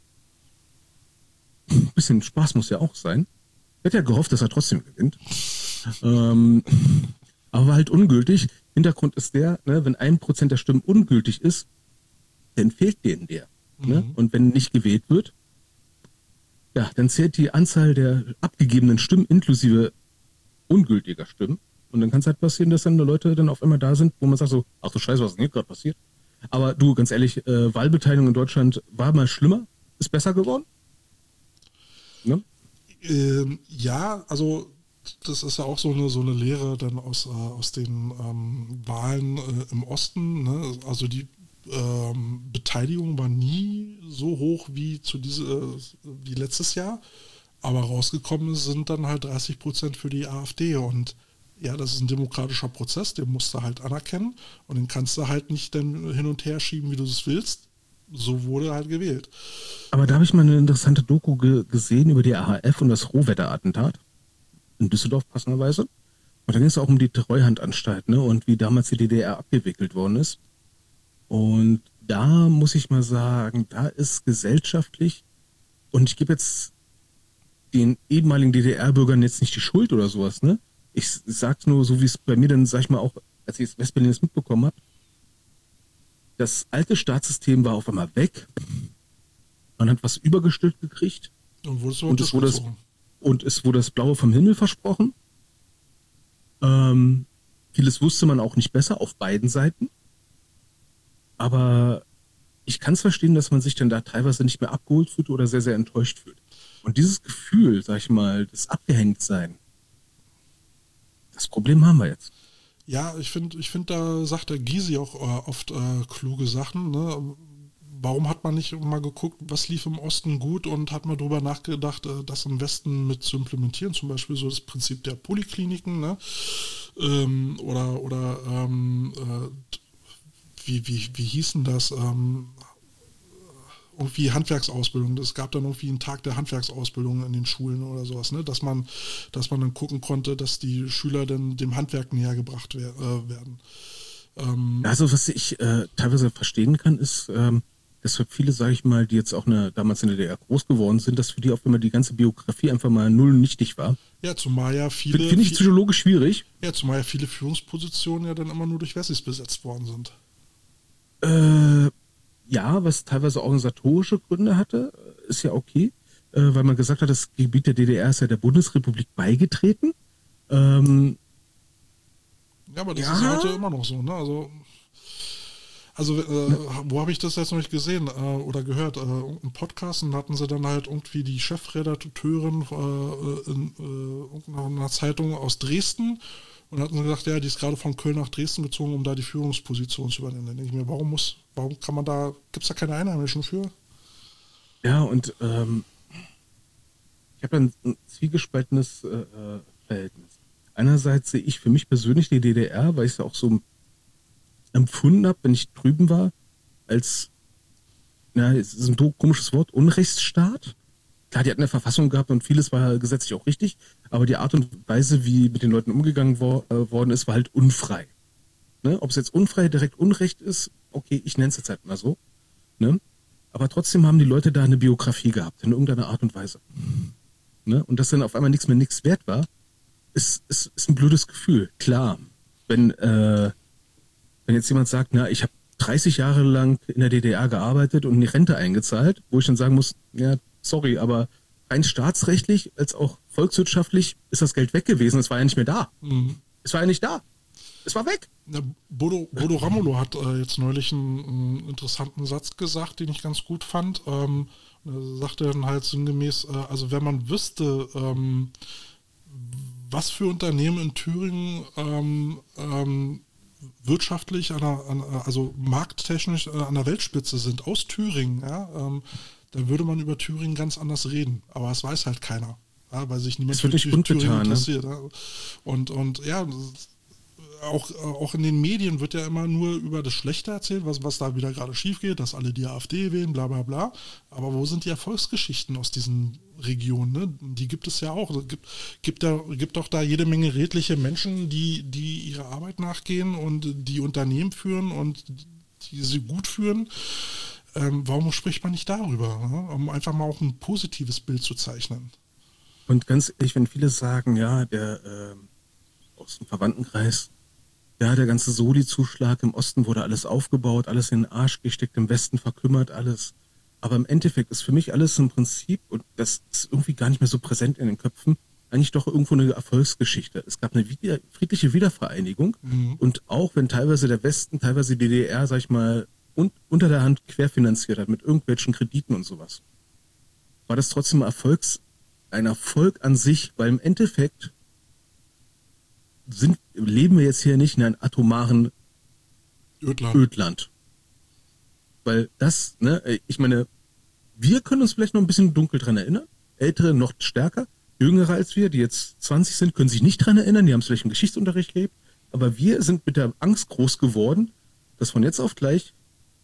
Ein bisschen Spaß muss ja auch sein. Ich hätte ja gehofft, dass er trotzdem gewinnt. ähm, aber war halt ungültig. Hintergrund ist der, ne, wenn ein Prozent der Stimmen ungültig ist, dann fehlt denen der. Mhm. Ne? Und wenn nicht gewählt wird, ja, dann zählt die Anzahl der abgegebenen Stimmen inklusive ungültiger Stimmen. Und dann kann es halt passieren, dass dann Leute dann auf einmal da sind, wo man sagt so, ach du Scheiße, was ist denn hier gerade passiert? Aber du, ganz ehrlich, äh, Wahlbeteiligung in Deutschland war mal schlimmer, ist besser geworden? Ne? Ähm, ja, also das ist ja auch so eine so eine Lehre dann aus, äh, aus den ähm, Wahlen äh, im Osten. Ne? Also die ähm, Beteiligung war nie so hoch wie zu diese, äh, wie letztes Jahr, aber rausgekommen sind dann halt dreißig Prozent für die AfD und ja, das ist ein demokratischer Prozess, den musst du halt anerkennen und den kannst du halt nicht dann hin und her schieben, wie du es willst. So wurde halt gewählt. Aber da habe ich mal eine interessante Doku ge- gesehen über die A H F und das Rohwetterattentat in Düsseldorf passenderweise. Und da ging es auch um die Treuhandanstalt, ne, und wie damals die D D R abgewickelt worden ist. Und da muss ich mal sagen, da ist gesellschaftlich, und ich gebe jetzt den ehemaligen D D R-Bürgern jetzt nicht die Schuld oder sowas, ne? Ich sag's nur so, wie es bei mir dann, sag ich mal, auch, als ich Westberlin das mitbekommen habe, das alte Staatssystem war auf einmal weg. Man hat was übergestülpt gekriegt. Und, wurde es und, es wurde das, und es wurde das Blaue vom Himmel versprochen. Ähm, vieles wusste man auch nicht besser auf beiden Seiten. Aber ich kann es verstehen, dass man sich dann da teilweise nicht mehr abgeholt fühlt oder sehr, sehr enttäuscht fühlt. Und dieses Gefühl, sag ich mal, das Abgehängtsein, das Problem haben wir jetzt. Ja, ich finde, ich finde, da sagt der Gysi auch äh, oft äh, kluge Sachen. Ne? Warum hat man nicht mal geguckt, was lief im Osten gut und hat mal drüber nachgedacht, äh, das im Westen mit zu implementieren? Zum Beispiel so das Prinzip der Polikliniken, ne? ähm, oder oder ähm, äh, wie, wie, wie hießen das? Ähm, irgendwie Handwerksausbildung. Es gab dann irgendwie einen Tag der Handwerksausbildung in den Schulen oder sowas, ne? Dass man, dass man dann gucken konnte, dass die Schüler dann dem Handwerk näher gebracht wer- äh, werden. Ähm, also was ich äh, teilweise verstehen kann, ist, ähm, dass für viele, sage ich mal, die jetzt auch eine, damals in der D D R groß geworden sind, dass für die auch immer die ganze Biografie einfach mal null nichtig war. ja, zumal ja viele... Finde ich psychologisch schwierig. Ja, zumal ja viele Führungspositionen ja dann immer nur durch Wessis besetzt worden sind. Äh, ja, was teilweise organisatorische Gründe hatte, ist ja okay, äh, weil man gesagt hat, das Gebiet der D D R ist ja der Bundesrepublik beigetreten. Ähm, ja, aber das ja. ist ja heute immer noch so, ne? Also, also äh, wo habe ich das jetzt noch nicht gesehen äh, oder gehört? Äh, im Podcast, und da hatten sie dann halt irgendwie die Chefredakteurin äh, in äh, irgendeiner Zeitung aus Dresden. Und hatten sie gesagt, ja, die ist gerade von Köln nach Dresden gezogen, um da die Führungsposition zu übernehmen. Dann denke ich mir, warum muss, warum kann man da, gibt es da keine Einheimischen für? Ja, und ähm, ich habe ein, ein zwiegespaltenes äh, Verhältnis. Einerseits sehe ich für mich persönlich die D D R, weil ich es ja auch so empfunden habe, wenn ich drüben war, als, na, es ist ein komisches Wort, Unrechtsstaat. Klar, die hatten eine Verfassung gehabt und vieles war gesetzlich auch richtig, aber die Art und Weise, wie mit den Leuten umgegangen wo, äh, worden ist, war halt unfrei. Ne? Ob es jetzt unfrei direkt Unrecht ist, okay, ich nenne es jetzt halt mal so. Ne? Aber trotzdem haben die Leute da eine Biografie gehabt, in irgendeiner Art und Weise. Ne? Und dass dann auf einmal nichts mehr nichts wert war, ist, ist, ist ein blödes Gefühl. Klar, wenn, äh, wenn jetzt jemand sagt, na, ich habe dreißig Jahre lang in der D D R gearbeitet und eine Rente eingezahlt, wo ich dann sagen muss, ja, sorry, aber rein staatsrechtlich als auch volkswirtschaftlich ist das Geld weg gewesen. Es war ja nicht mehr da. Mhm. Es war ja nicht da. Es war weg. Ja, Bodo, Bodo Ramelow hat äh, jetzt neulich einen, einen interessanten Satz gesagt, den ich ganz gut fand. Ähm, er sagte dann halt sinngemäß, äh, also wenn man wüsste, ähm, was für Unternehmen in Thüringen ähm, ähm, wirtschaftlich, an der, an, also markttechnisch äh, an der Weltspitze sind, aus Thüringen, ja, ähm, dann würde man über Thüringen ganz anders reden. Aber das weiß halt keiner, ja, weil sich niemand für Thüringen interessiert. Ne? Ja. Und, und ja, auch, auch in den Medien wird ja immer nur über das Schlechte erzählt, was, was da wieder gerade schief geht, dass alle die AfD wählen, bla bla bla. Aber wo sind die Erfolgsgeschichten aus diesen Regionen? Ne? Die gibt es ja auch. Es gibt, gibt, da, gibt doch da jede Menge redliche Menschen, die, die ihrer Arbeit nachgehen und die Unternehmen führen und die sie gut führen. Ähm, warum spricht man nicht darüber? Ne? Um einfach mal auch ein positives Bild zu zeichnen. Und ganz ehrlich, wenn viele sagen, ja, der äh, aus dem Verwandtenkreis, ja, der ganze Soli-Zuschlag im Osten wurde alles aufgebaut, alles in den Arsch gesteckt, im Westen verkümmert, alles. Aber im Endeffekt ist für mich alles im Prinzip, und das ist irgendwie gar nicht mehr so präsent in den Köpfen, eigentlich doch irgendwo eine Erfolgsgeschichte. Es gab eine wieder, friedliche Wiedervereinigung mhm. und auch wenn teilweise der Westen, teilweise die D D R, sag ich mal, un, unter der Hand querfinanziert hat mit irgendwelchen Krediten und sowas, war das trotzdem Erfolgs, ein Erfolg an sich, weil im Endeffekt sind, leben wir jetzt hier nicht in einem atomaren Ödland. Ödland. Weil das, ne, ich meine, wir können uns vielleicht noch ein bisschen dunkel dran erinnern, Ältere noch stärker, Jüngere als wir, die jetzt zwanzig sind, können sich nicht dran erinnern, die haben es vielleicht im Geschichtsunterricht gelebt, aber wir sind mit der Angst groß geworden, dass von jetzt auf gleich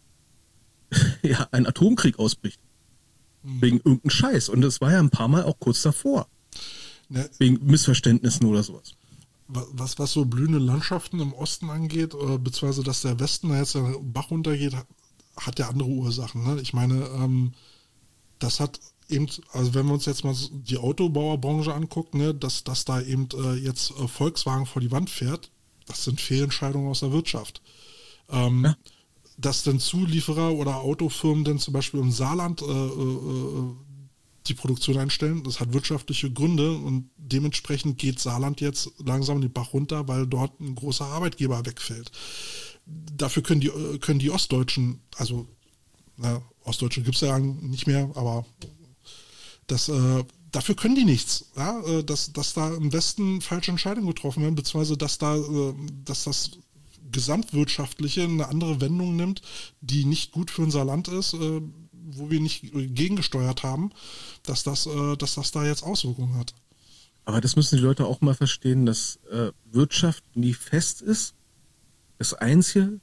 ja, ein Atomkrieg ausbricht. Mhm. Wegen irgendeinem Scheiß. Und das war ja ein paar Mal auch kurz davor. Ne. Wegen Missverständnissen oder sowas. was, was so blühende Landschaften im Osten angeht, äh, beziehungsweise dass der Westen da jetzt der Bach runtergeht, hat, hat ja andere Ursachen. Ne? Ich meine, ähm, das hat eben, also wenn wir uns jetzt mal die Autobauerbranche angucken, ne, dass, dass da eben äh, jetzt äh, Volkswagen vor die Wand fährt, das sind Fehlentscheidungen aus der Wirtschaft. Ähm, ja. Dass dann Zulieferer oder Autofirmen dann zum Beispiel im Saarland äh, äh, die Produktion einstellen, das hat wirtschaftliche Gründe und dementsprechend geht Saarland jetzt langsam den Bach runter, weil dort ein großer Arbeitgeber wegfällt. Dafür können die, können die Ostdeutschen, also na, Ostdeutsche gibt es ja nicht mehr, aber das, äh, dafür können die nichts. Ja? Äh, dass, dass da im Westen falsche Entscheidungen getroffen werden, beziehungsweise dass da, äh, dass das Gesamtwirtschaftliche eine andere Wendung nimmt, die nicht gut für unser Land ist, äh, wo wir nicht gegengesteuert haben, dass das, äh, dass das da jetzt Auswirkungen hat. Aber das müssen die Leute auch mal verstehen, dass äh, Wirtschaft nie fest ist. Das einzige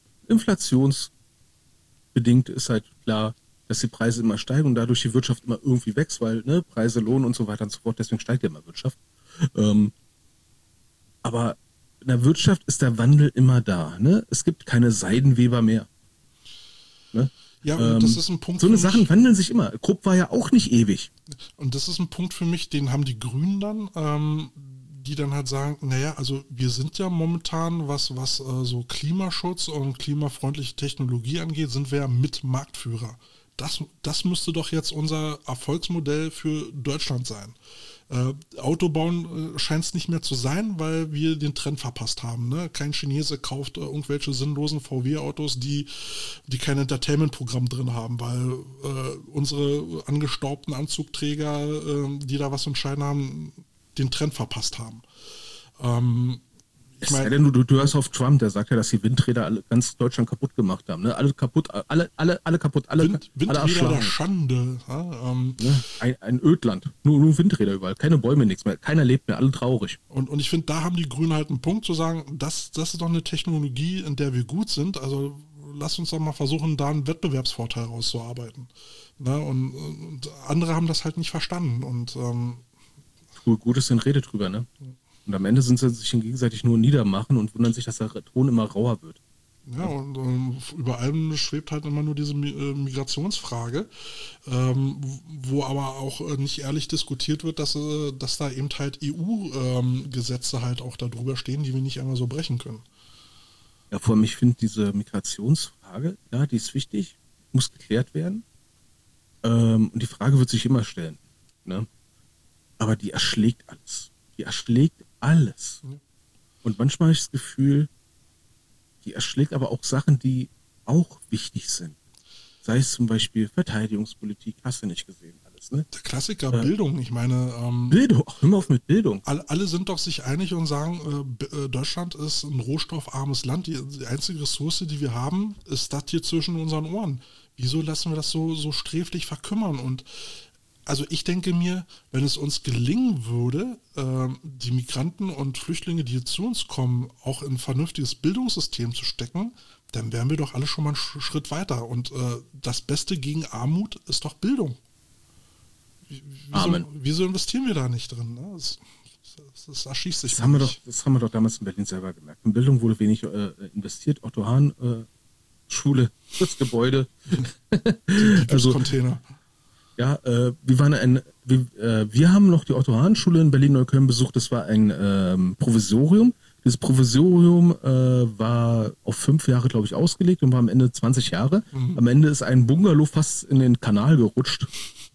inflationsbedingt ist halt klar, dass die Preise immer steigen und dadurch die Wirtschaft immer irgendwie wächst, weil ne, Preise, Lohn und so weiter und so fort, deswegen steigt ja immer Wirtschaft. Ähm, aber in der Wirtschaft ist der Wandel immer da. Ne? Es gibt keine Seidenweber mehr. Ne? Ja, und das ist ein Punkt. So eine Sachen wandeln sich immer. Krupp war ja auch nicht ewig. Und das ist ein Punkt für mich, den haben die Grünen dann, ähm, die dann halt sagen, naja, also wir sind ja momentan, was, was äh, so Klimaschutz und klimafreundliche Technologie angeht, sind wir ja mit Marktführer. Das, das müsste doch jetzt unser Erfolgsmodell für Deutschland sein. Äh, Autobauen äh, scheint es nicht mehr zu sein, weil wir den Trend verpasst haben. Ne? Kein Chinese kauft äh, irgendwelche sinnlosen V W-Autos, die, die kein Entertainment-Programm drin haben, weil äh, unsere angestaubten Anzugträger, äh, die da was entscheiden haben, den Trend verpasst haben. Ähm, Ich meine, denn du, du hörst auf Trump, der sagt ja, dass die Windräder alle, ganz Deutschland kaputt gemacht haben. Ne? Alle kaputt, alle, alle, alle kaputt, alle, Wind, Windräder alle erschlagen. Der Schande. Ja, ähm, ne? ein, ein Ödland. Nur, nur Windräder überall. Keine Bäume, nichts mehr. Keiner lebt mehr. Alle traurig. Und, und ich finde, da haben die Grünen halt einen Punkt zu sagen, das, das ist doch eine Technologie, in der wir gut sind. Also lass uns doch mal versuchen, da einen Wettbewerbsvorteil rauszuarbeiten. Ne? Und, und andere haben das halt nicht verstanden. Und ähm, Gutes in Rede drüber, ne? Und am Ende sind sie sich gegenseitig nur niedermachen und wundern sich, dass der Ton immer rauer wird. Ja, und ähm, über allem schwebt halt immer nur diese äh, Migrationsfrage, ähm, wo aber auch äh, nicht ehrlich diskutiert wird, dass, äh, dass da eben halt E U-Gesetze ähm, halt auch darüber stehen, die wir nicht einmal so brechen können. Ja, vor allem, ich finde diese Migrationsfrage, ja, die ist wichtig, muss geklärt werden. Ähm, und die Frage wird sich immer stellen, ne? Aber die erschlägt alles. Die erschlägt alles. Ja. Und manchmal habe ich das Gefühl, die erschlägt aber auch Sachen, die auch wichtig sind. Sei es zum Beispiel Verteidigungspolitik, hast du nicht gesehen alles, ne? Der Klassiker äh, Bildung, ich meine... Ähm, Bildung, hör mal auf mit Bildung. Alle, alle sind doch sich einig und sagen, äh, Deutschland ist ein rohstoffarmes Land. Die, die einzige Ressource, die wir haben, ist das hier zwischen unseren Ohren. Wieso lassen wir das so, so sträflich verkümmern? Und also ich denke mir, wenn es uns gelingen würde, äh, die Migranten und Flüchtlinge, die zu uns kommen, auch in ein vernünftiges Bildungssystem zu stecken, dann wären wir doch alle schon mal einen Sch- Schritt weiter. Und äh, das Beste gegen Armut ist doch Bildung. Wie, wieso, wieso investieren wir da nicht drin? Ne? Das, das, das erschießt sich. Das haben, wir doch, das haben wir doch damals in Berlin selber gemerkt. In Bildung wurde wenig äh, investiert. Otto Hahn, äh, Schule, das Gebäude. also Container. Ja, äh, wir waren ein, wir, äh, wir haben noch die Otto-Hahn-Schule in Berlin-Neukölln besucht. Das war ein ähm, Provisorium. Dieses Provisorium äh, war auf fünf Jahre, glaube ich, ausgelegt und war am Ende zwanzig Jahre. Mhm. Am Ende ist ein Bungalow fast in den Kanal gerutscht,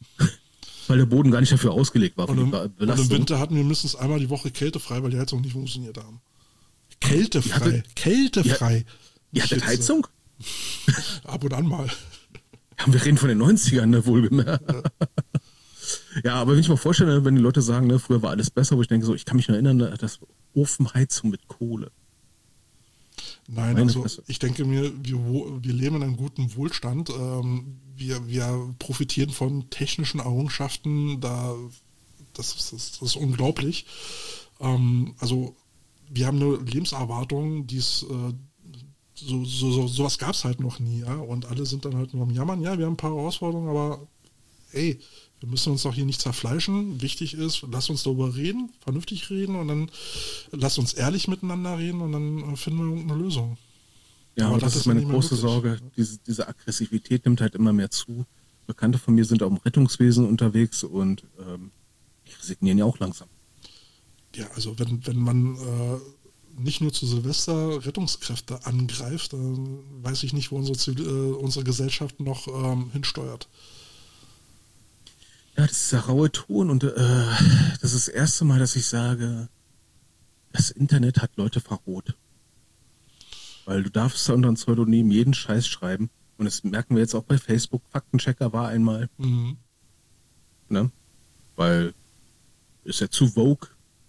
weil der Boden gar nicht dafür ausgelegt war. Und im, und im Winter hatten wir mindestens einmal die Woche kältefrei, weil die Heizung nicht funktioniert haben. Kältefrei, hatte, kältefrei. Ihr hattet Heizung? Ab und an mal. Ja, wir reden von den neunzigern, ne, wohlgemerkt. Ja. Ja, aber wenn ich mir vorstelle, wenn die Leute sagen, ne, früher war alles besser, wo ich denke so, ich kann mich nur erinnern, das Ofenheizung mit Kohle. Nein, Meine also Fresse. Ich denke mir, wir, wir leben in einem guten Wohlstand. Ähm, wir, wir profitieren von technischen Errungenschaften, da, das, das, das ist unglaublich. Ähm, also wir haben eine Lebenserwartung, die ist äh, So, so, so, sowas gab es halt noch nie, ja. Und alle sind dann halt nur am Jammern. Ja, wir haben ein paar Herausforderungen, aber ey, Wir müssen uns doch hier nicht zerfleischen. Wichtig ist, lass uns darüber reden, vernünftig reden und dann lass uns ehrlich miteinander reden und dann finden wir irgendeine Lösung. Ja, aber, aber das, das ist meine große möglich. Sorge. Diese, diese Aggressivität nimmt halt immer mehr zu. Bekannte von mir sind auch im Rettungswesen unterwegs und ähm, die resignieren ja auch langsam. Ja, also wenn, wenn man äh, nicht nur zu Silvester Rettungskräfte angreift, dann weiß ich nicht, wo unsere, Zivil äh, unsere Gesellschaft noch ähm, hinsteuert. Ja, das ist der raue Ton und äh, das ist das erste Mal, dass ich sage, das Internet hat Leute verroht. Weil du darfst da unter einem Pseudonym jeden Scheiß schreiben. Und das merken wir jetzt auch bei Facebook. Faktenchecker war einmal. Mhm. Ne? Weil ist ja zu vogue.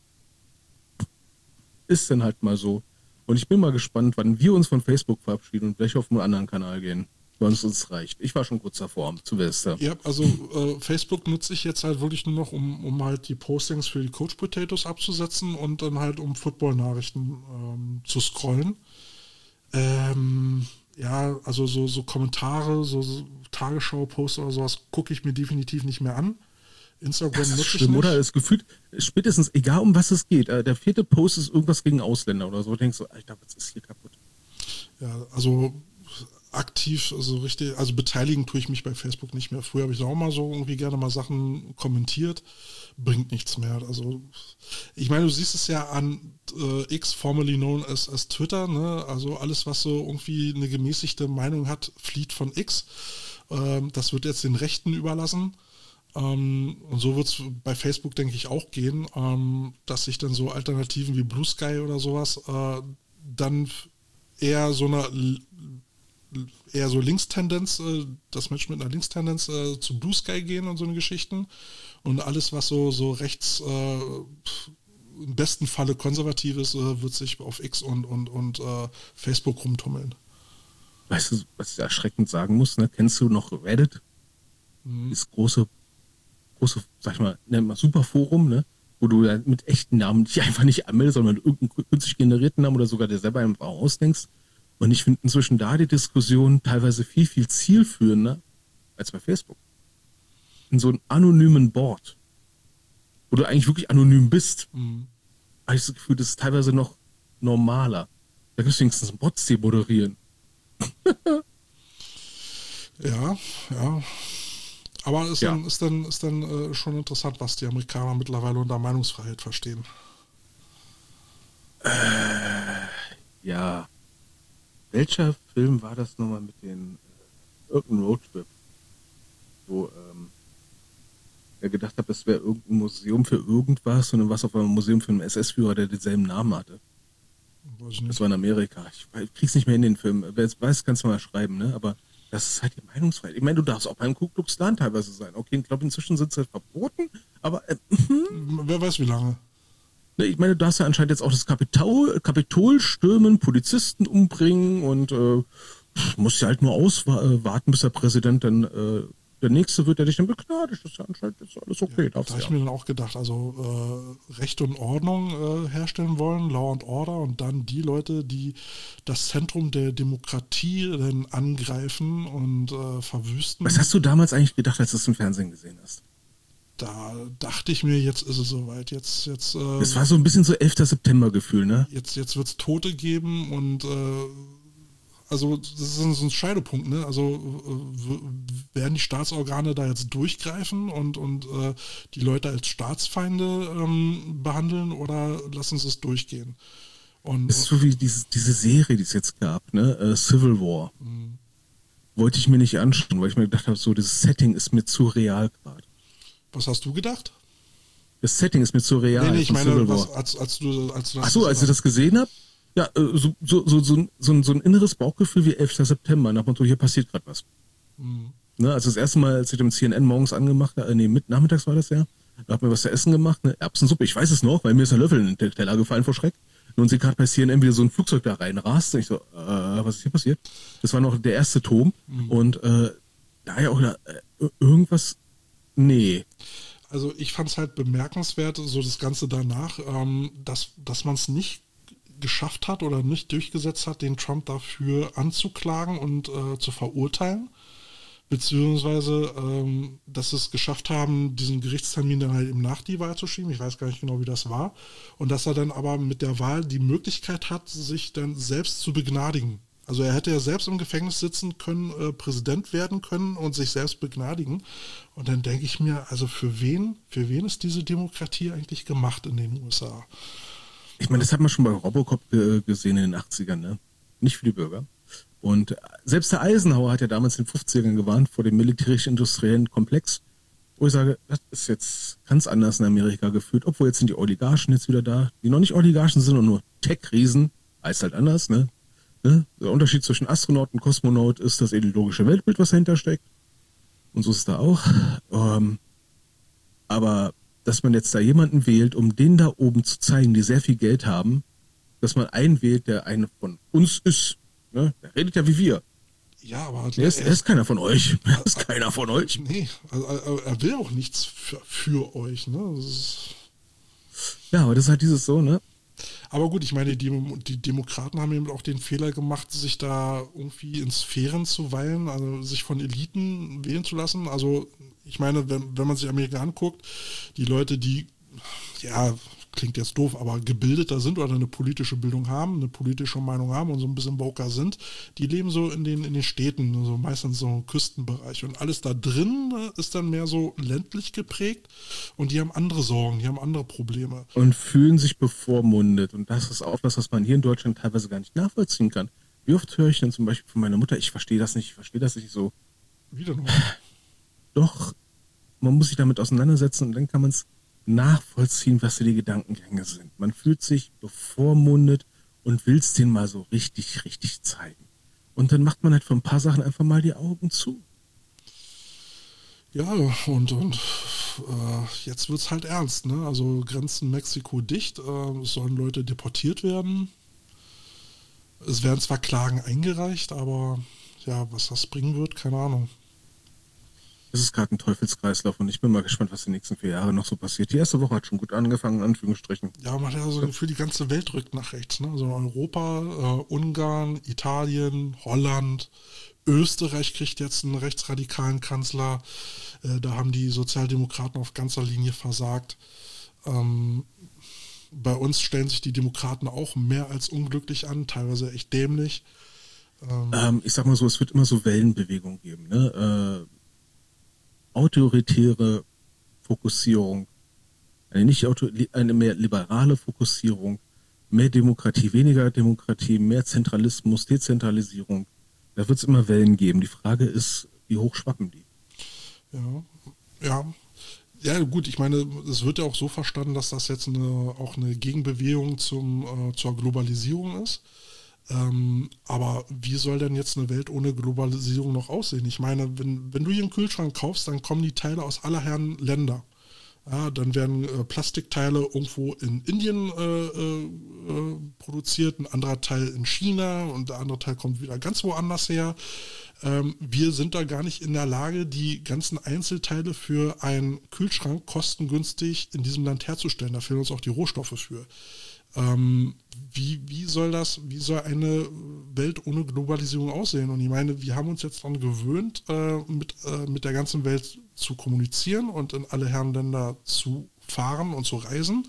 Ist dann halt mal so. Und ich bin mal gespannt, wann wir uns von Facebook verabschieden und vielleicht auf einen anderen Kanal gehen. Weil es uns reicht. Ich war schon kurz davor am Silvester. Ja, also äh, Facebook nutze ich jetzt halt wirklich nur noch, um, um halt die Postings für die Coach Potatoes abzusetzen und dann halt um Football-Nachrichten ähm, zu scrollen. Ähm, ja, also so, so Kommentare, so, so Tagesschau-Posts oder sowas gucke ich mir definitiv nicht mehr an. Instagram das ist nutze ich schlimm, nicht. Oder? Das gefühlt, spätestens, egal um was es geht, der vierte Post ist irgendwas gegen Ausländer oder so. Du denkst so, Alter, was ist hier kaputt? Ja, also aktiv, also richtig, also beteiligen tue ich mich bei Facebook nicht mehr. Früher habe ich da auch mal so irgendwie gerne mal Sachen kommentiert, bringt nichts mehr. Also ich meine, du siehst es ja an äh, X, formerly known as, as Twitter, ne? Also alles, was so irgendwie eine gemäßigte Meinung hat, flieht von X. Ähm, das wird jetzt den Rechten überlassen. Ähm, und so wird es bei Facebook, denke ich, auch gehen, ähm, dass sich dann so Alternativen wie Blue Sky oder sowas äh, dann eher so eine eher so Linkstendenz, äh, dass Menschen mit einer Linkstendenz äh, zu Blue Sky gehen und so eine Geschichten. Und alles, was so, so rechts äh, im besten Falle konservativ ist, äh, wird sich auf X und, und, und äh, Facebook rumtummeln. Weißt du, was ich erschreckend sagen muss? Ne? Kennst du noch Reddit? Mhm. Das große, große, sag ich mal, nennt man Superforum, ne? Wo du ja mit echten Namen dich einfach nicht anmeldest, sondern mit irgendeinem künstlich generierten Namen oder sogar dir selber einfach ausdenkst. Und ich finde inzwischen da die Diskussion teilweise viel, viel zielführender als bei Facebook. In so einem anonymen Board, wo du eigentlich wirklich anonym bist, mhm. habe ich das Gefühl, das ist teilweise noch normaler. Da gibt es wenigstens Bots, die moderieren. Ja, ja. Aber ist ja. dann, ist dann, ist dann äh, schon interessant, was die Amerikaner mittlerweile unter Meinungsfreiheit verstehen. Äh, ja. Welcher Film war das nochmal mit den äh, irgendein Roadtrip, wo ähm, er gedacht hat, es wäre irgendein Museum für irgendwas und dann war es auf einem Museum für einen S S-Führer, der denselben Namen hatte. Das war in Amerika. Ich, ich krieg's nicht mehr in den Film. Wer es weiß, kannst du mal schreiben, ne? Aber das ist halt die Meinungsfreiheit. Ich meine, du darfst auch beim Ku Klux Klan teilweise sein. Okay, ich glaube, inzwischen sind sie halt verboten, aber äh, wer weiß wie lange. Ich meine, du darfst ja anscheinend jetzt auch das Kapitol, Kapitol stürmen, Polizisten umbringen und äh, musst ja halt nur auswarten, bis der Präsident dann äh, der Nächste wird, der dich dann begnadigt. Das ist ja anscheinend ist alles okay. Ja, da habe ich ja. mir dann auch gedacht, also äh, Recht und Ordnung äh, herstellen wollen, Law and Order und dann die Leute, die das Zentrum der Demokratie dann angreifen und äh, verwüsten. Was hast du damals eigentlich gedacht, als du es im Fernsehen gesehen hast? Da dachte ich mir, jetzt ist es soweit. Jetzt, jetzt. Äh, das war so ein bisschen so elfter September-Gefühl, ne? Jetzt, jetzt wird es Tote geben und äh, also das ist so ein Scheidepunkt, ne? Also äh, werden die Staatsorgane da jetzt durchgreifen und, und äh, die Leute als Staatsfeinde ähm, behandeln oder lassen sie es durchgehen? Und, das ist so wie diese, diese Serie, die es jetzt gab, ne? Uh, Civil War. Mhm. Wollte ich mir nicht anschauen, weil ich mir gedacht habe, so das Setting ist mir zu real gerade. Was hast du gedacht? Das Setting ist mir zu real. Nee, nee, ich meine, was, als, als du, als du das Ach so, als ich das gesehen habe, ja, so, so, so, so, so, ein, so ein inneres Bauchgefühl wie elfter September. Nach dem Motto, hier passiert gerade was. Mhm. Ne, also das erste Mal, als ich dem C N N morgens angemacht habe, nee, mit, nachmittags war das ja, da hat mir was zu essen gemacht, eine Erbsensuppe, ich weiß es noch, weil mir ist ein Löffel in den Teller gefallen vor Schreck. Und sie gerade bei C N N wieder so ein Flugzeug da reinrast. Und ich so, äh, was ist hier passiert? Das war noch der erste Turm. Mhm. Und äh, da ja auch äh, irgendwas, nee. Also ich fand es halt bemerkenswert, so das Ganze danach, ähm, dass, dass man es nicht geschafft hat oder nicht durchgesetzt hat, den Trump dafür anzuklagen und äh, zu verurteilen. beziehungsweise, ähm, dass sie es geschafft haben, diesen Gerichtstermin dann halt eben nach die Wahl zu schieben. Ich weiß gar nicht genau, wie das war. Und dass er dann aber mit der Wahl die Möglichkeit hat, sich dann selbst zu begnadigen. Also er hätte ja selbst im Gefängnis sitzen können, äh, Präsident werden können und sich selbst begnadigen. Und dann denke ich mir, also für wen, für wen ist diese Demokratie eigentlich gemacht in den U S A? Ich meine, das hat man schon bei Robocop ge- gesehen in den achtzigern, ne? Nicht für die Bürger. Und selbst der Eisenhower hat ja damals in den fünfzigern gewarnt vor dem militärisch-industriellen Komplex, wo ich sage, das ist jetzt ganz anders in Amerika geführt, obwohl jetzt sind die Oligarchen jetzt wieder da, die noch nicht Oligarchen sind und nur Tech-Riesen, heißt halt anders, ne? ne? Der Unterschied zwischen Astronaut und Kosmonaut ist das ideologische Weltbild, was dahinter steckt. Und so ist es da auch. Ähm, aber dass man jetzt da jemanden wählt, um denen da oben zu zeigen, die sehr viel Geld haben, dass man einen wählt, der eine von uns ist. Ne? Der redet ja wie wir. Ja, aber er ist, er ist keiner von euch. Er ist keiner von euch. Nee, also er will auch nichts für, für euch. Ne? Das ist ja, aber das ist halt dieses so, ne? Aber gut, ich meine, die, die Demokraten haben eben auch den Fehler gemacht, sich da irgendwie in Sphären zu weilen, also sich von Eliten wählen zu lassen. Also ich meine, wenn, wenn man sich Amerika anguckt, die Leute, die, ja, klingt jetzt doof, aber gebildeter sind oder eine politische Bildung haben, eine politische Meinung haben und so ein bisschen woker sind, die leben so in den, in den Städten, also meistens so im Küstenbereich. Und alles da drin ist dann mehr so ländlich geprägt und die haben andere Sorgen, die haben andere Probleme. Und fühlen sich bevormundet. Und das ist auch was, was man hier in Deutschland teilweise gar nicht nachvollziehen kann. Wie oft höre ich denn zum Beispiel von meiner Mutter, ich verstehe das nicht, ich verstehe das nicht so. Wieder noch. Doch, man muss sich damit auseinandersetzen und dann kann man es nachvollziehen, was die Gedankengänge sind. Man fühlt sich bevormundet und will es denen mal so richtig, richtig zeigen. Und dann macht man halt für ein paar Sachen einfach mal die Augen zu. Ja, und, und äh, jetzt wird es halt ernst, ne? Also Grenzen Mexiko dicht, äh, es sollen Leute deportiert werden. Es werden zwar Klagen eingereicht, aber ja, was das bringen wird, keine Ahnung. Es ist gerade ein Teufelskreislauf und ich bin mal gespannt, was die nächsten vier Jahre noch so passiert. Die erste Woche hat schon gut angefangen, in Anführungsstrichen. Ja, man hat ja so für die ganze Welt rückt nach rechts. Ne? Also Europa, äh, Ungarn, Italien, Holland, Österreich kriegt jetzt einen rechtsradikalen Kanzler. Äh, da haben die Sozialdemokraten auf ganzer Linie versagt. Ähm, bei uns stellen sich die Demokraten auch mehr als unglücklich an, teilweise echt dämlich. Ähm, ähm, ich sag mal so, es wird immer so Wellenbewegungen geben, ne? Äh, autoritäre Fokussierung, eine nicht auto, eine mehr liberale Fokussierung, mehr Demokratie, weniger Demokratie, mehr Zentralismus, Dezentralisierung. Da wird es immer Wellen geben. Die Frage ist, wie hoch schwappen die? Ja, ja. Ja gut, ich meine, es wird ja auch so verstanden, dass das jetzt eine, auch eine Gegenbewegung zum, äh, zur Globalisierung ist. Ähm, aber wie soll denn jetzt eine Welt ohne Globalisierung noch aussehen? Ich meine, wenn, wenn du hier einen Kühlschrank kaufst, dann kommen die Teile aus aller Herren Länder. Ja, dann werden äh, Plastikteile irgendwo in Indien äh, äh, produziert, ein anderer Teil in China und der andere Teil kommt wieder ganz woanders her. Ähm, wir sind da gar nicht in der Lage, die ganzen Einzelteile für einen Kühlschrank kostengünstig in diesem Land herzustellen. Da fehlen uns auch die Rohstoffe für. Ähm, wie, wie soll das, wie soll eine Welt ohne Globalisierung aussehen? Und ich meine, wir haben uns jetzt daran gewöhnt, äh, mit, äh, mit der ganzen Welt zu kommunizieren und in alle Herrenländer zu fahren und zu reisen.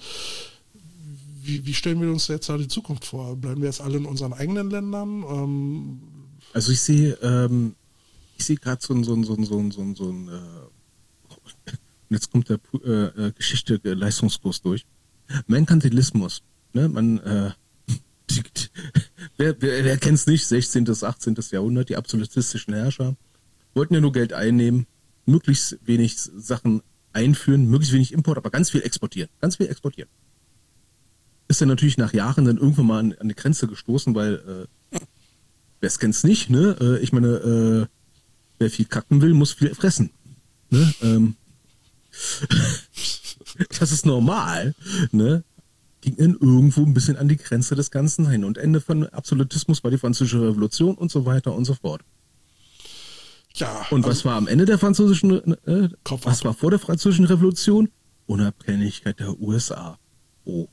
Wie, wie stellen wir uns jetzt da die Zukunft vor? Bleiben wir jetzt alle in unseren eigenen Ländern? Ähm, also ich sehe, ähm, ich sehe gerade so ein, so ein, so ein, so ein, so ein, so ein äh, jetzt kommt der äh, Geschichte äh, Leistungskurs durch. Merkantilismus. Ne, man, äh, die, die, wer, wer, wer kennt's nicht, sechzehntes, achtzehntes Jahrhundert, die absolutistischen Herrscher wollten ja nur Geld einnehmen, möglichst wenig Sachen einführen, möglichst wenig Import, aber ganz viel exportieren, ganz viel exportieren. Ist dann natürlich nach Jahren dann irgendwann mal an, an eine Grenze gestoßen, weil, äh, wer es kennt's nicht, ne, äh, ich meine, äh, wer viel kacken will, muss viel fressen, ne, ähm, das ist normal, ne, ging dann irgendwo ein bisschen an die Grenze des Ganzen hin. Und Ende von Absolutismus war die Französische Revolution und so weiter und so fort. Ja. Und was also, war am Ende der französischen, äh, was war vor der Französischen Revolution? Unabhängigkeit der U S A. Oh.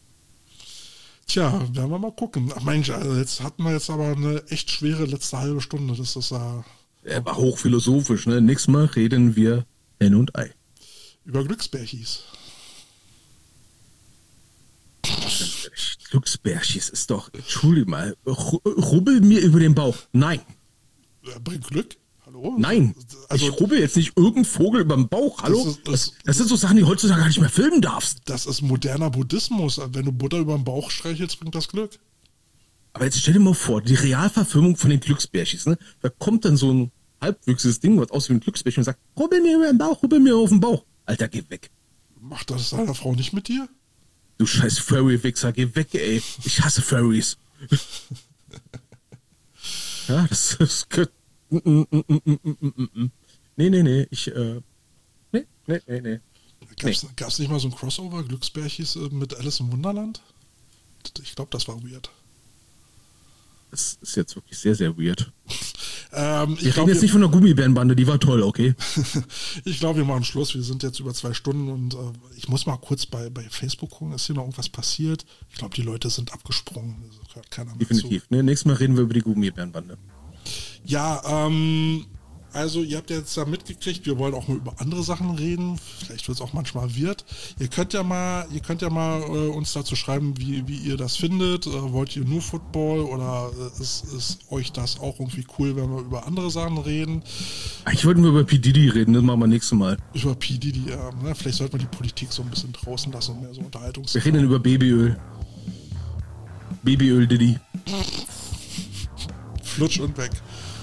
Tja, werden wir mal gucken. Ach Mensch, also jetzt hatten wir jetzt aber eine echt schwere letzte halbe Stunde. Das ist ja... Er war hochphilosophisch, ne? Nächstes Mal reden wir Henne und Ei. Über Glücksbärchis. Glücksbärchis ist doch, entschuldige mal, rubbel mir über den Bauch. Nein. Ja, bringt Glück. Hallo? Nein. Also, ich rubbel jetzt nicht irgendeinen Vogel über den Bauch. Hallo? Das, ist, das, das, das sind so Sachen, die heutzutage gar nicht mehr filmen darfst. Das ist moderner Buddhismus. Wenn du Butter über den Bauch streichelst, bringt das Glück. Aber jetzt stell dir mal vor, die Realverfilmung von den Glücksbärchis, ne? Da kommt dann so ein halbwüchsiges Ding, was aussieht wie ein Glücksbärchen und sagt, rubbel mir über den Bauch, rubbel mir auf den Bauch. Alter, geh weg. Macht das deiner Frau nicht mit dir? Du scheiß Furry-Wichser, geh weg, ey. Ich hasse Furries. Ja, das ist... Nee, nee, nee, ich... Äh, nee, nee, nee, nee. Gab's, nee. gab's nicht mal so ein Crossover, Glücksbärchis äh, mit Alice im Wunderland? Ich glaube, das war weird. Das ist jetzt wirklich sehr, sehr weird. Ähm, ich wir glaub, reden jetzt wir, nicht von der Gummibärenbande, die war toll, okay? Ich glaube, wir machen Schluss. Wir sind jetzt über zwei Stunden und äh, ich muss mal kurz bei, bei Facebook gucken, ist hier noch irgendwas passiert? Ich glaube, die Leute sind abgesprungen. Also hört keiner mehr Definitiv. zu. Ne, nächstes Mal reden wir über die Gummibärenbande. Ja, ähm, also ihr habt ja jetzt da mitgekriegt, wir wollen auch mal über andere Sachen reden. Vielleicht wird es auch manchmal wird. Ihr könnt ja mal, ihr könnt ja mal äh, uns dazu schreiben, wie, wie ihr das findet. Äh, wollt ihr nur Football oder äh, ist, ist euch das auch irgendwie cool, wenn wir über andere Sachen reden? Ich wollte nur über P. Diddy reden, das machen wir nächstes Mal. Über P. Diddy, ja. Ne? Vielleicht sollte man die Politik so ein bisschen draußen lassen und mehr so Unterhaltungs... Wir reden über Babyöl. Babyöl Diddy. Flutsch und weg.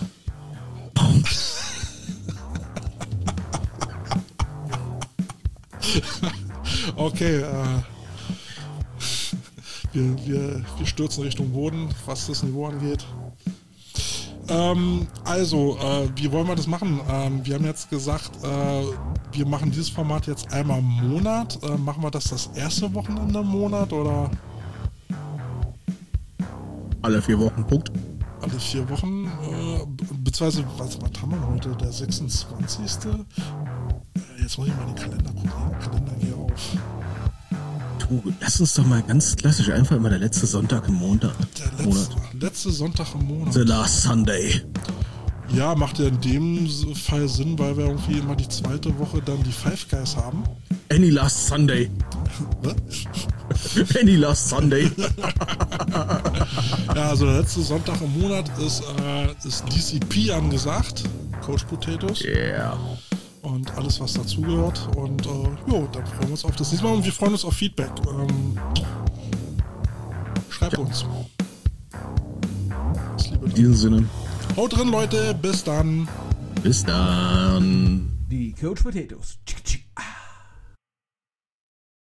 Okay, äh, wir, wir, wir stürzen Richtung Boden, was das Niveau angeht. Ähm, also, äh, wie wollen wir das machen? Ähm, wir haben jetzt gesagt, äh, wir machen dieses Format jetzt einmal im Monat. Äh, machen wir das das erste Wochenende im Monat oder? Alle vier Wochen, Punkt. Alle vier Wochen, äh, beziehungsweise, was, was haben wir heute? Der sechsundzwanzigste Äh, jetzt muss ich mal in den Kalender gucken. Der Kalender geht auf. Du, lass uns doch mal ganz klassisch einfach immer der letzte Sonntag im Monat. Der letzte, Monat. letzte Sonntag im Monat. The last Sunday. Ja, macht ja in dem Fall Sinn, weil wir irgendwie immer die zweite Woche dann die Five Guys haben. Any last Sunday. Was? Any last Sunday. Ja, also der letzte Sonntag im Monat ist, äh, ist D C P angesagt. Coach Potatoes. Yeah. Und alles, was dazugehört. Und äh, jo, dann freuen wir uns auf das nächste Mal und wir freuen uns auf Feedback. Ähm, schreibt Ja. uns. Das liebe In diesem Sinne. Haut drin, Leute. Bis dann. Bis dann. Die Coach Potatoes.